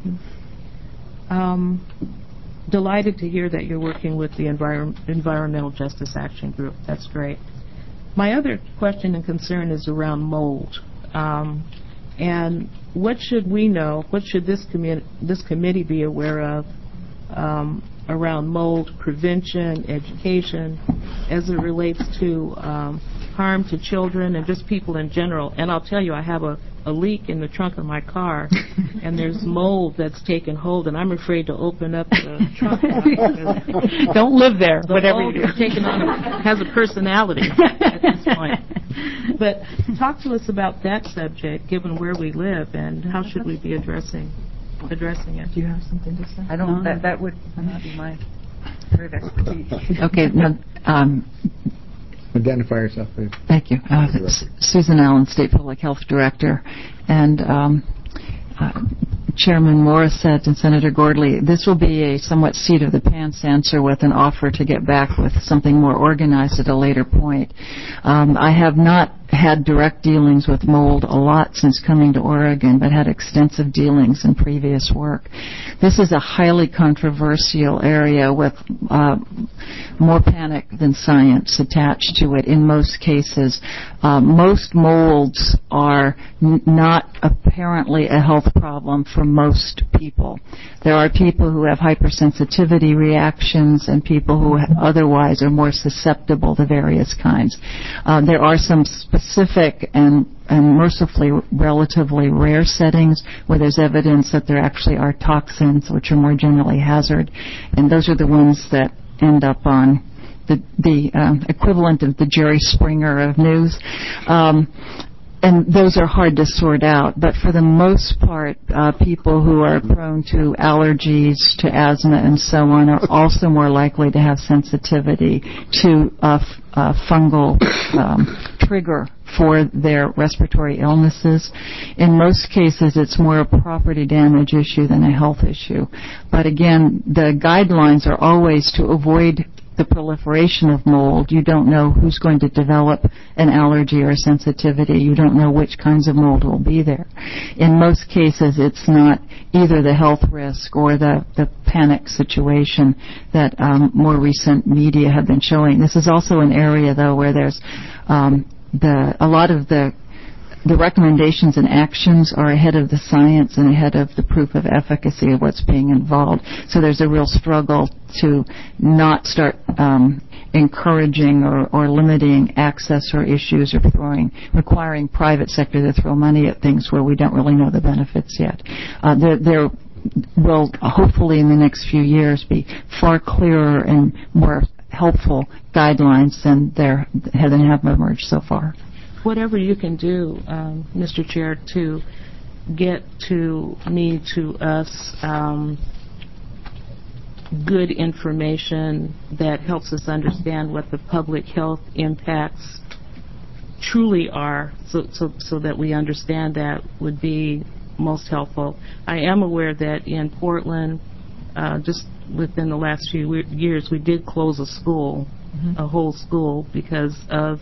Mm-hmm. Um, delighted to hear that you're working with the Envir- Environmental Justice Action Group. That's great. My other question and concern is around mold. Um, and what should we know, what should this, commu- this committee be aware of um, around mold prevention, education, as it relates to um, harm to children and just people in general? And I'll tell you, I have a, a leak in the trunk of my car, and there's mold that's taken hold, and I'm afraid to open up the trunk. Don't live there, the whatever mold you do. Taken on a, has a personality at this point. But talk to us about that subject, given where we live, and how should we be addressing addressing it? Do you have something to say? I don't. No, that, that would not be my area of expertise. Okay. Now, um, Identify yourself, please. Thank you. Uh, Susan Allen, State Public Health Director. And um, uh, Chairman Morris said, and Senator Gordley, this will be a somewhat seat of the pants answer with an offer to get back with something more organized at a later point. Um, I have not had direct dealings with mold a lot since coming to Oregon, but had extensive dealings in previous work. This is a highly controversial area with uh, more panic than science attached to it in most cases. Uh, most molds are n- not apparently a health problem for most people. There are people who have hypersensitivity reactions and people who otherwise are more susceptible to various kinds. Uh, there are some specific and, and mercifully relatively rare settings where there's evidence that there actually are toxins which are more generally hazard, and those are the ones that end up on the, the um, equivalent of the Jerry Springer of news. Um, And those are hard to sort out, but for the most part, uh, people who are prone to allergies, to asthma, and so on are also more likely to have sensitivity to a f- uh, fungal um, trigger for their respiratory illnesses. In most cases, it's more a property damage issue than a health issue. But again, the guidelines are always to avoid the proliferation of mold. You don't know who's going to develop an allergy or a sensitivity. You don't know which kinds of mold will be there. In most cases, it's not either the health risk or the, the panic situation that um, more recent media have been showing. This is also an area, though, where there's um, the a lot of the The recommendations and actions are ahead of the science and ahead of the proof of efficacy of what's being involved. So there's a real struggle to not start um, encouraging or, or limiting access or issues or throwing, requiring private sector to throw money at things where we don't really know the benefits yet. Uh, there, there will hopefully in the next few years be far clearer and more helpful guidelines than there than have emerged so far. Whatever you can do, um, Mister Chair, to get to me, to us, um, good information that helps us understand what the public health impacts truly are, so, so, so that we understand that, would be most helpful. I am aware that in Portland, uh, just within the last few years, we did close a school, mm-hmm. a whole school, because of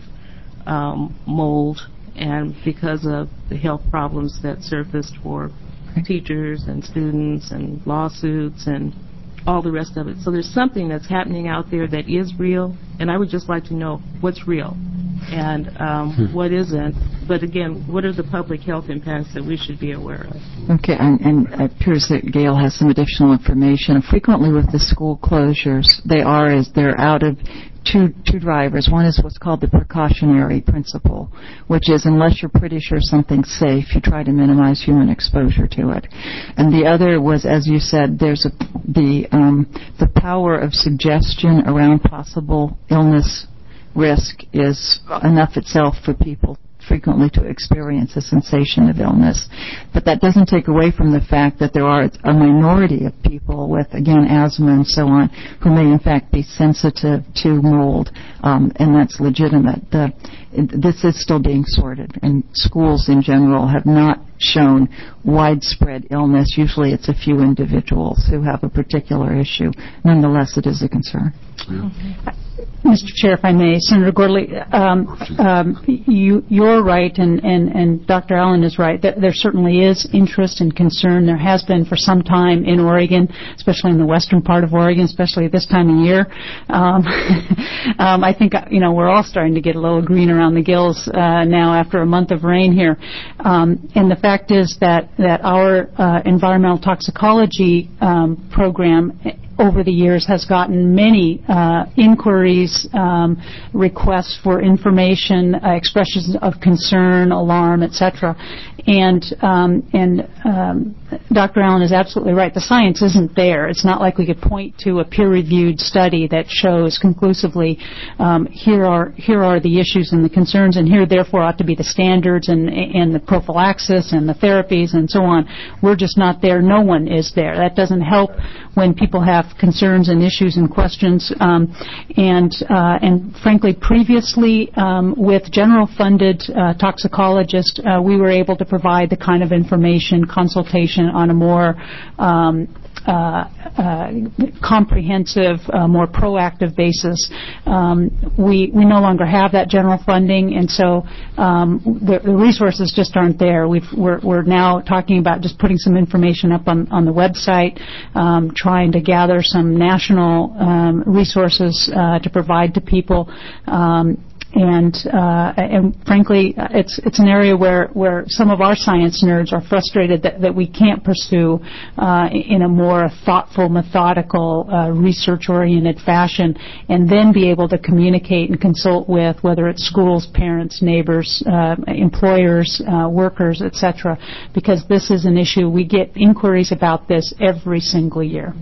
um, mold and because of the health problems that surfaced for teachers and students and lawsuits and all the rest of it. So there's something that's happening out there that is real, and I would just like to know what's real and um, what isn't. But again, what are the public health impacts that we should be aware of? Okay, and, and it appears that Gail has some additional information. Frequently with the school closures, they are as they're out of two two drivers. One is what's called the precautionary principle, which is unless you're pretty sure something's safe, you try to minimize human exposure to it. And the other was, as you said, there's a, the um, the power of suggestion around possible illness risk is enough itself for people frequently to experience a sensation of illness. But that doesn't take away from the fact that there are a minority of people with, again, asthma and so on, who may in fact be sensitive to mold, um, and that's legitimate. The, this is still being sorted, and schools in general have not shown widespread illness. Usually it's a few individuals who have a particular issue. Nonetheless, it is a concern. Yeah. Mister Chair, if I may, Senator Gordley, um, um, you, you're right, and, and, and Doctor Allen is right. There, there certainly is interest and concern. There has been for some time in Oregon, especially in the western part of Oregon, especially at this time of year. Um, um, I think, you know, we're all starting to get a little green around the gills uh, now after a month of rain here. Um, and the fact is that, that our uh, environmental toxicology um, program over the years has gotten many uh, inquiries, um, requests for information, uh, expressions of concern, alarm, et cetera. And um, and um, Doctor Allen is absolutely right. The science isn't there. It's not like we could point to a peer-reviewed study that shows conclusively um, here are here are the issues and the concerns, and here therefore ought to be the standards and and the prophylaxis and the therapies and so on. We're just not there. No one is there. That doesn't help when people have concerns and issues and questions. Um, and uh, and frankly, previously um, with general-funded uh, toxicologists, uh, we were able to provide the kind of information, consultation on a more um, uh, uh, comprehensive, uh, more proactive basis. Um, we we no longer have that general funding, and so um, the, the resources just aren't there. We've, we're we're now talking about just putting some information up on, on the website, um, trying to gather some national um, resources uh, to provide to people. Um, And, uh, and frankly, it's it's an area where, where some of our science nerds are frustrated that, that we can't pursue uh, in a more thoughtful, methodical, uh, research-oriented fashion, and then be able to communicate and consult with whether it's schools, parents, neighbors, uh, employers, uh, workers, et cetera. Because this is an issue. We get inquiries about this every single year.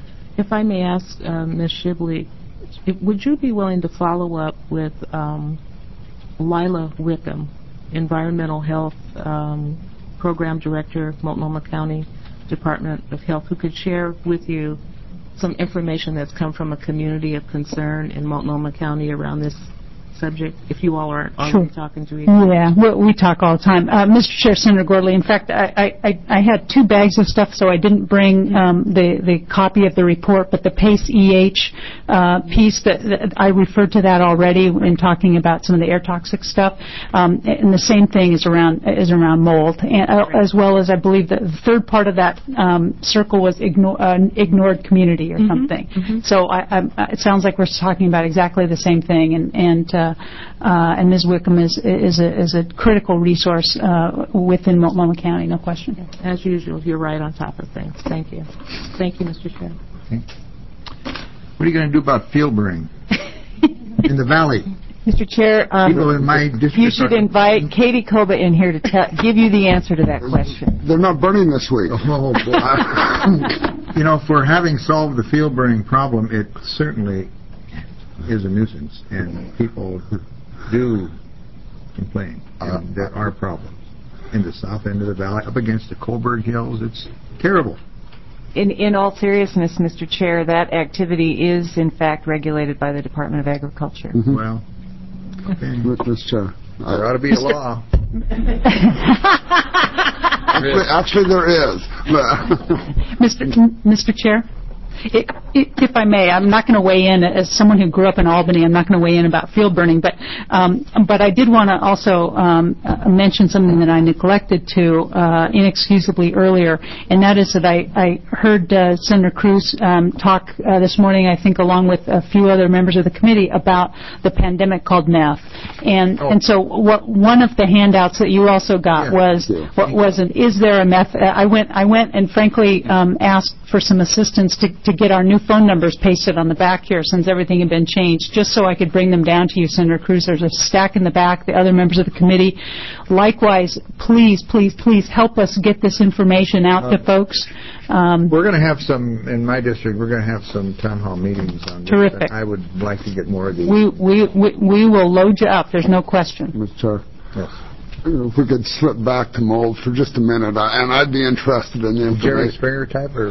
If I may ask, uh, Miz Shibley, would you be willing to follow up with um, Lila Wickham, Environmental Health um, Program Director, Multnomah County Department of Health, who could share with you some information that's come from a community of concern in Multnomah County around this subject, if you all are already sure. talking to each other? Yeah, we, we talk all the time. Uh, Mister Chair, Senator Gordley, in fact, I, I, I had two bags of stuff, so I didn't bring um, the, the copy of the report, but the PACE E H uh, piece, that, that I referred to that already in talking about some of the air toxic stuff. Um, and the same thing is around is around mold, and, uh, as well as I believe the third part of that um, circle was ignore, uh, ignored community or mm-hmm. something. Mm-hmm. So I, I, it sounds like we're talking about exactly the same thing, and, and uh, Uh, and Miz Wickham is is a, is a critical resource uh, within Multnomah County, no question. As usual, you're right on top of things. Thank you. Thank you, Mister Chair. Okay. What are you going to do about field burning in the valley? Mister Chair, um, People in my district you should invite Katie Koba in here to te- give you the answer to that question. They're not burning this week. Oh, boy. You know, for having solved the field burning problem, it certainly is a nuisance, and people do complain. And there are problems. In the south end of the valley, up against the Coburg Hills, it's terrible. In, in all seriousness, Mister Chair, that activity is in fact regulated by the Department of Agriculture. Mm-hmm. Well, okay. Mister Chair. There ought to be a law. actually, actually, there is. Mister Mister Chair, I- I- if I may, I'm not going to weigh in as someone who grew up in Albany. I'm not going to weigh in about field burning, but um, but I did want to also um, uh, mention something that I neglected to uh, inexcusably earlier, and that is that I, I heard uh, Senator Cruz um, talk uh, this morning, I think, along with a few other members of the committee about the pandemic called meth, and Oh. and so what one of the handouts that you also got Yeah, was thank you. what was an is there a meth? Uh, I went I went and frankly um, asked for some assistance to, to get our new phone numbers pasted on the back here since everything had been changed, just so I could bring them down to you, Senator Cruz. There's a stack in the back, the other members of the committee. Likewise, please, please, please help us get this information out to folks. Um, We're going to have some, in my district, we're going to have some town hall meetings on this. Terrific. I would like to get more of these. we, we, we, we will load you up, there's no question. Mister Chair. Yes. If we could slip back to mold for just a minute, I, and I'd be interested in the Jerry information. Springer type, or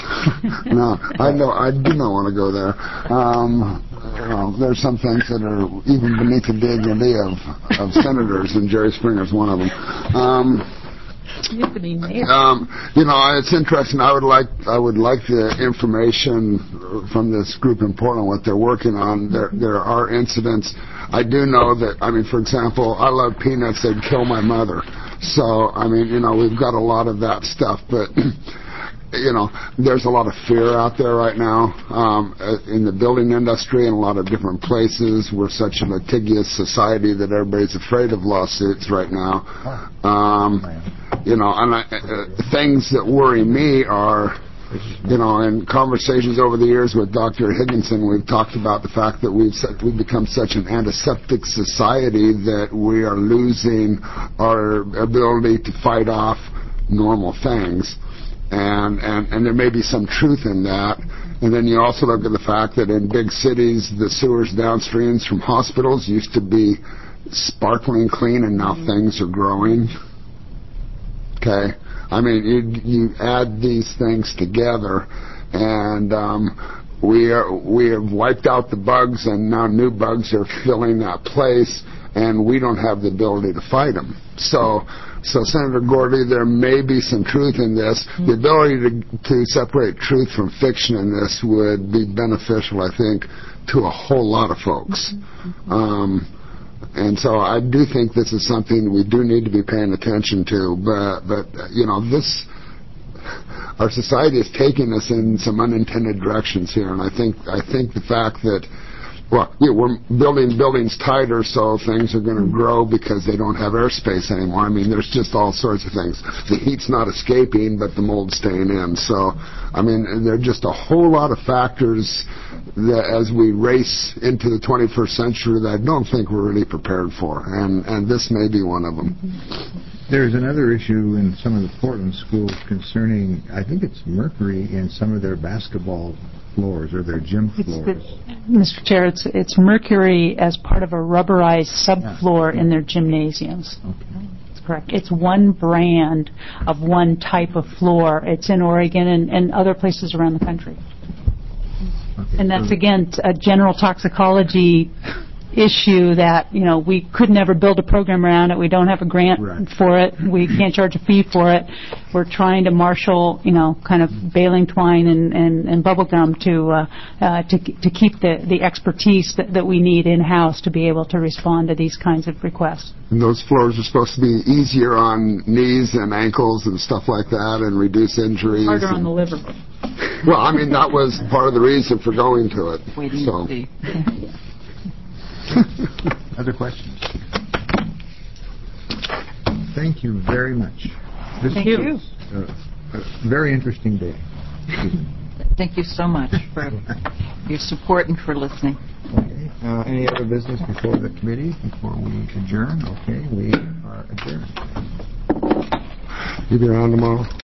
No, I know I do not want to go there. Um, you know, there's some things that are even beneath the dignity of, of senators, and Jerry Springer's one of them. Um, You have to be mayor. Um, you know, it's interesting. I would like I would like the information from this group in Portland, what they're working on. There there are incidents. I do know that. I mean, for example, I love peanuts. They'd kill my mother. So I mean, you know, we've got a lot of that stuff, but. You know, there's a lot of fear out there right now um, in the building industry and a lot of different places. We're such a litigious society that everybody's afraid of lawsuits right now. Um, you know, and I, uh, things that worry me are, you know, in conversations over the years with Doctor Higginson, we've talked about the fact that we've we've become such an antiseptic society that we are losing our ability to fight off normal things. And, and, and there may be some truth in that. And then you also look at the fact that in big cities, the sewers downstreams from hospitals used to be sparkling clean, and now things are growing. Okay? I mean, you, you add these things together, and um, we, are, we have wiped out the bugs, and now new bugs are filling that place, and we don't have the ability to fight them. So... So, Senator Gordy, there may be some truth in this. The ability to, to separate truth from fiction in this would be beneficial, I think, to a whole lot of folks. Um, and so I do think this is something we do need to be paying attention to. But, but you know, this... Our society is taking us in some unintended directions here, and I think I think the fact that Well, yeah, we're building buildings tighter, so things are going to grow because they don't have airspace anymore. I mean, there's just all sorts of things. The heat's not escaping, but the mold's staying in. So, I mean, there are just a whole lot of factors that as we race into the twenty-first century that I don't think we're really prepared for, and, and this may be one of them. there's another issue in some of the Portland schools concerning, I think it's mercury in some of their basketball floors or their gym floors. Mister Chair, it's, it's mercury as part of a rubberized subfloor in their gymnasiums. Okay. That's correct. It's one brand of one type of floor. It's in Oregon and, and other places around the country. Okay. And that's, again, a general toxicology issue that, you know, we could never build a program around it. We don't have a grant Right. for it. We can't charge a fee for it. We're trying to marshal, you know, kind of baling twine and, and, and bubble gum to, uh, uh, to to keep the, the expertise that, that we need in-house to be able to respond to these kinds of requests. And those floors are supposed to be easier on knees and ankles and stuff like that and reduce injuries. Harder and, on the liver. Well, I mean, that was part of the reason for going to it. Waiting so. to see. Other questions? Thank you very much. This Thank was you. A, a very interesting day. Thank you so much for your support and for listening. Okay. Uh, any other business before the committee, before we adjourn? Okay, we are adjourned. You be around tomorrow?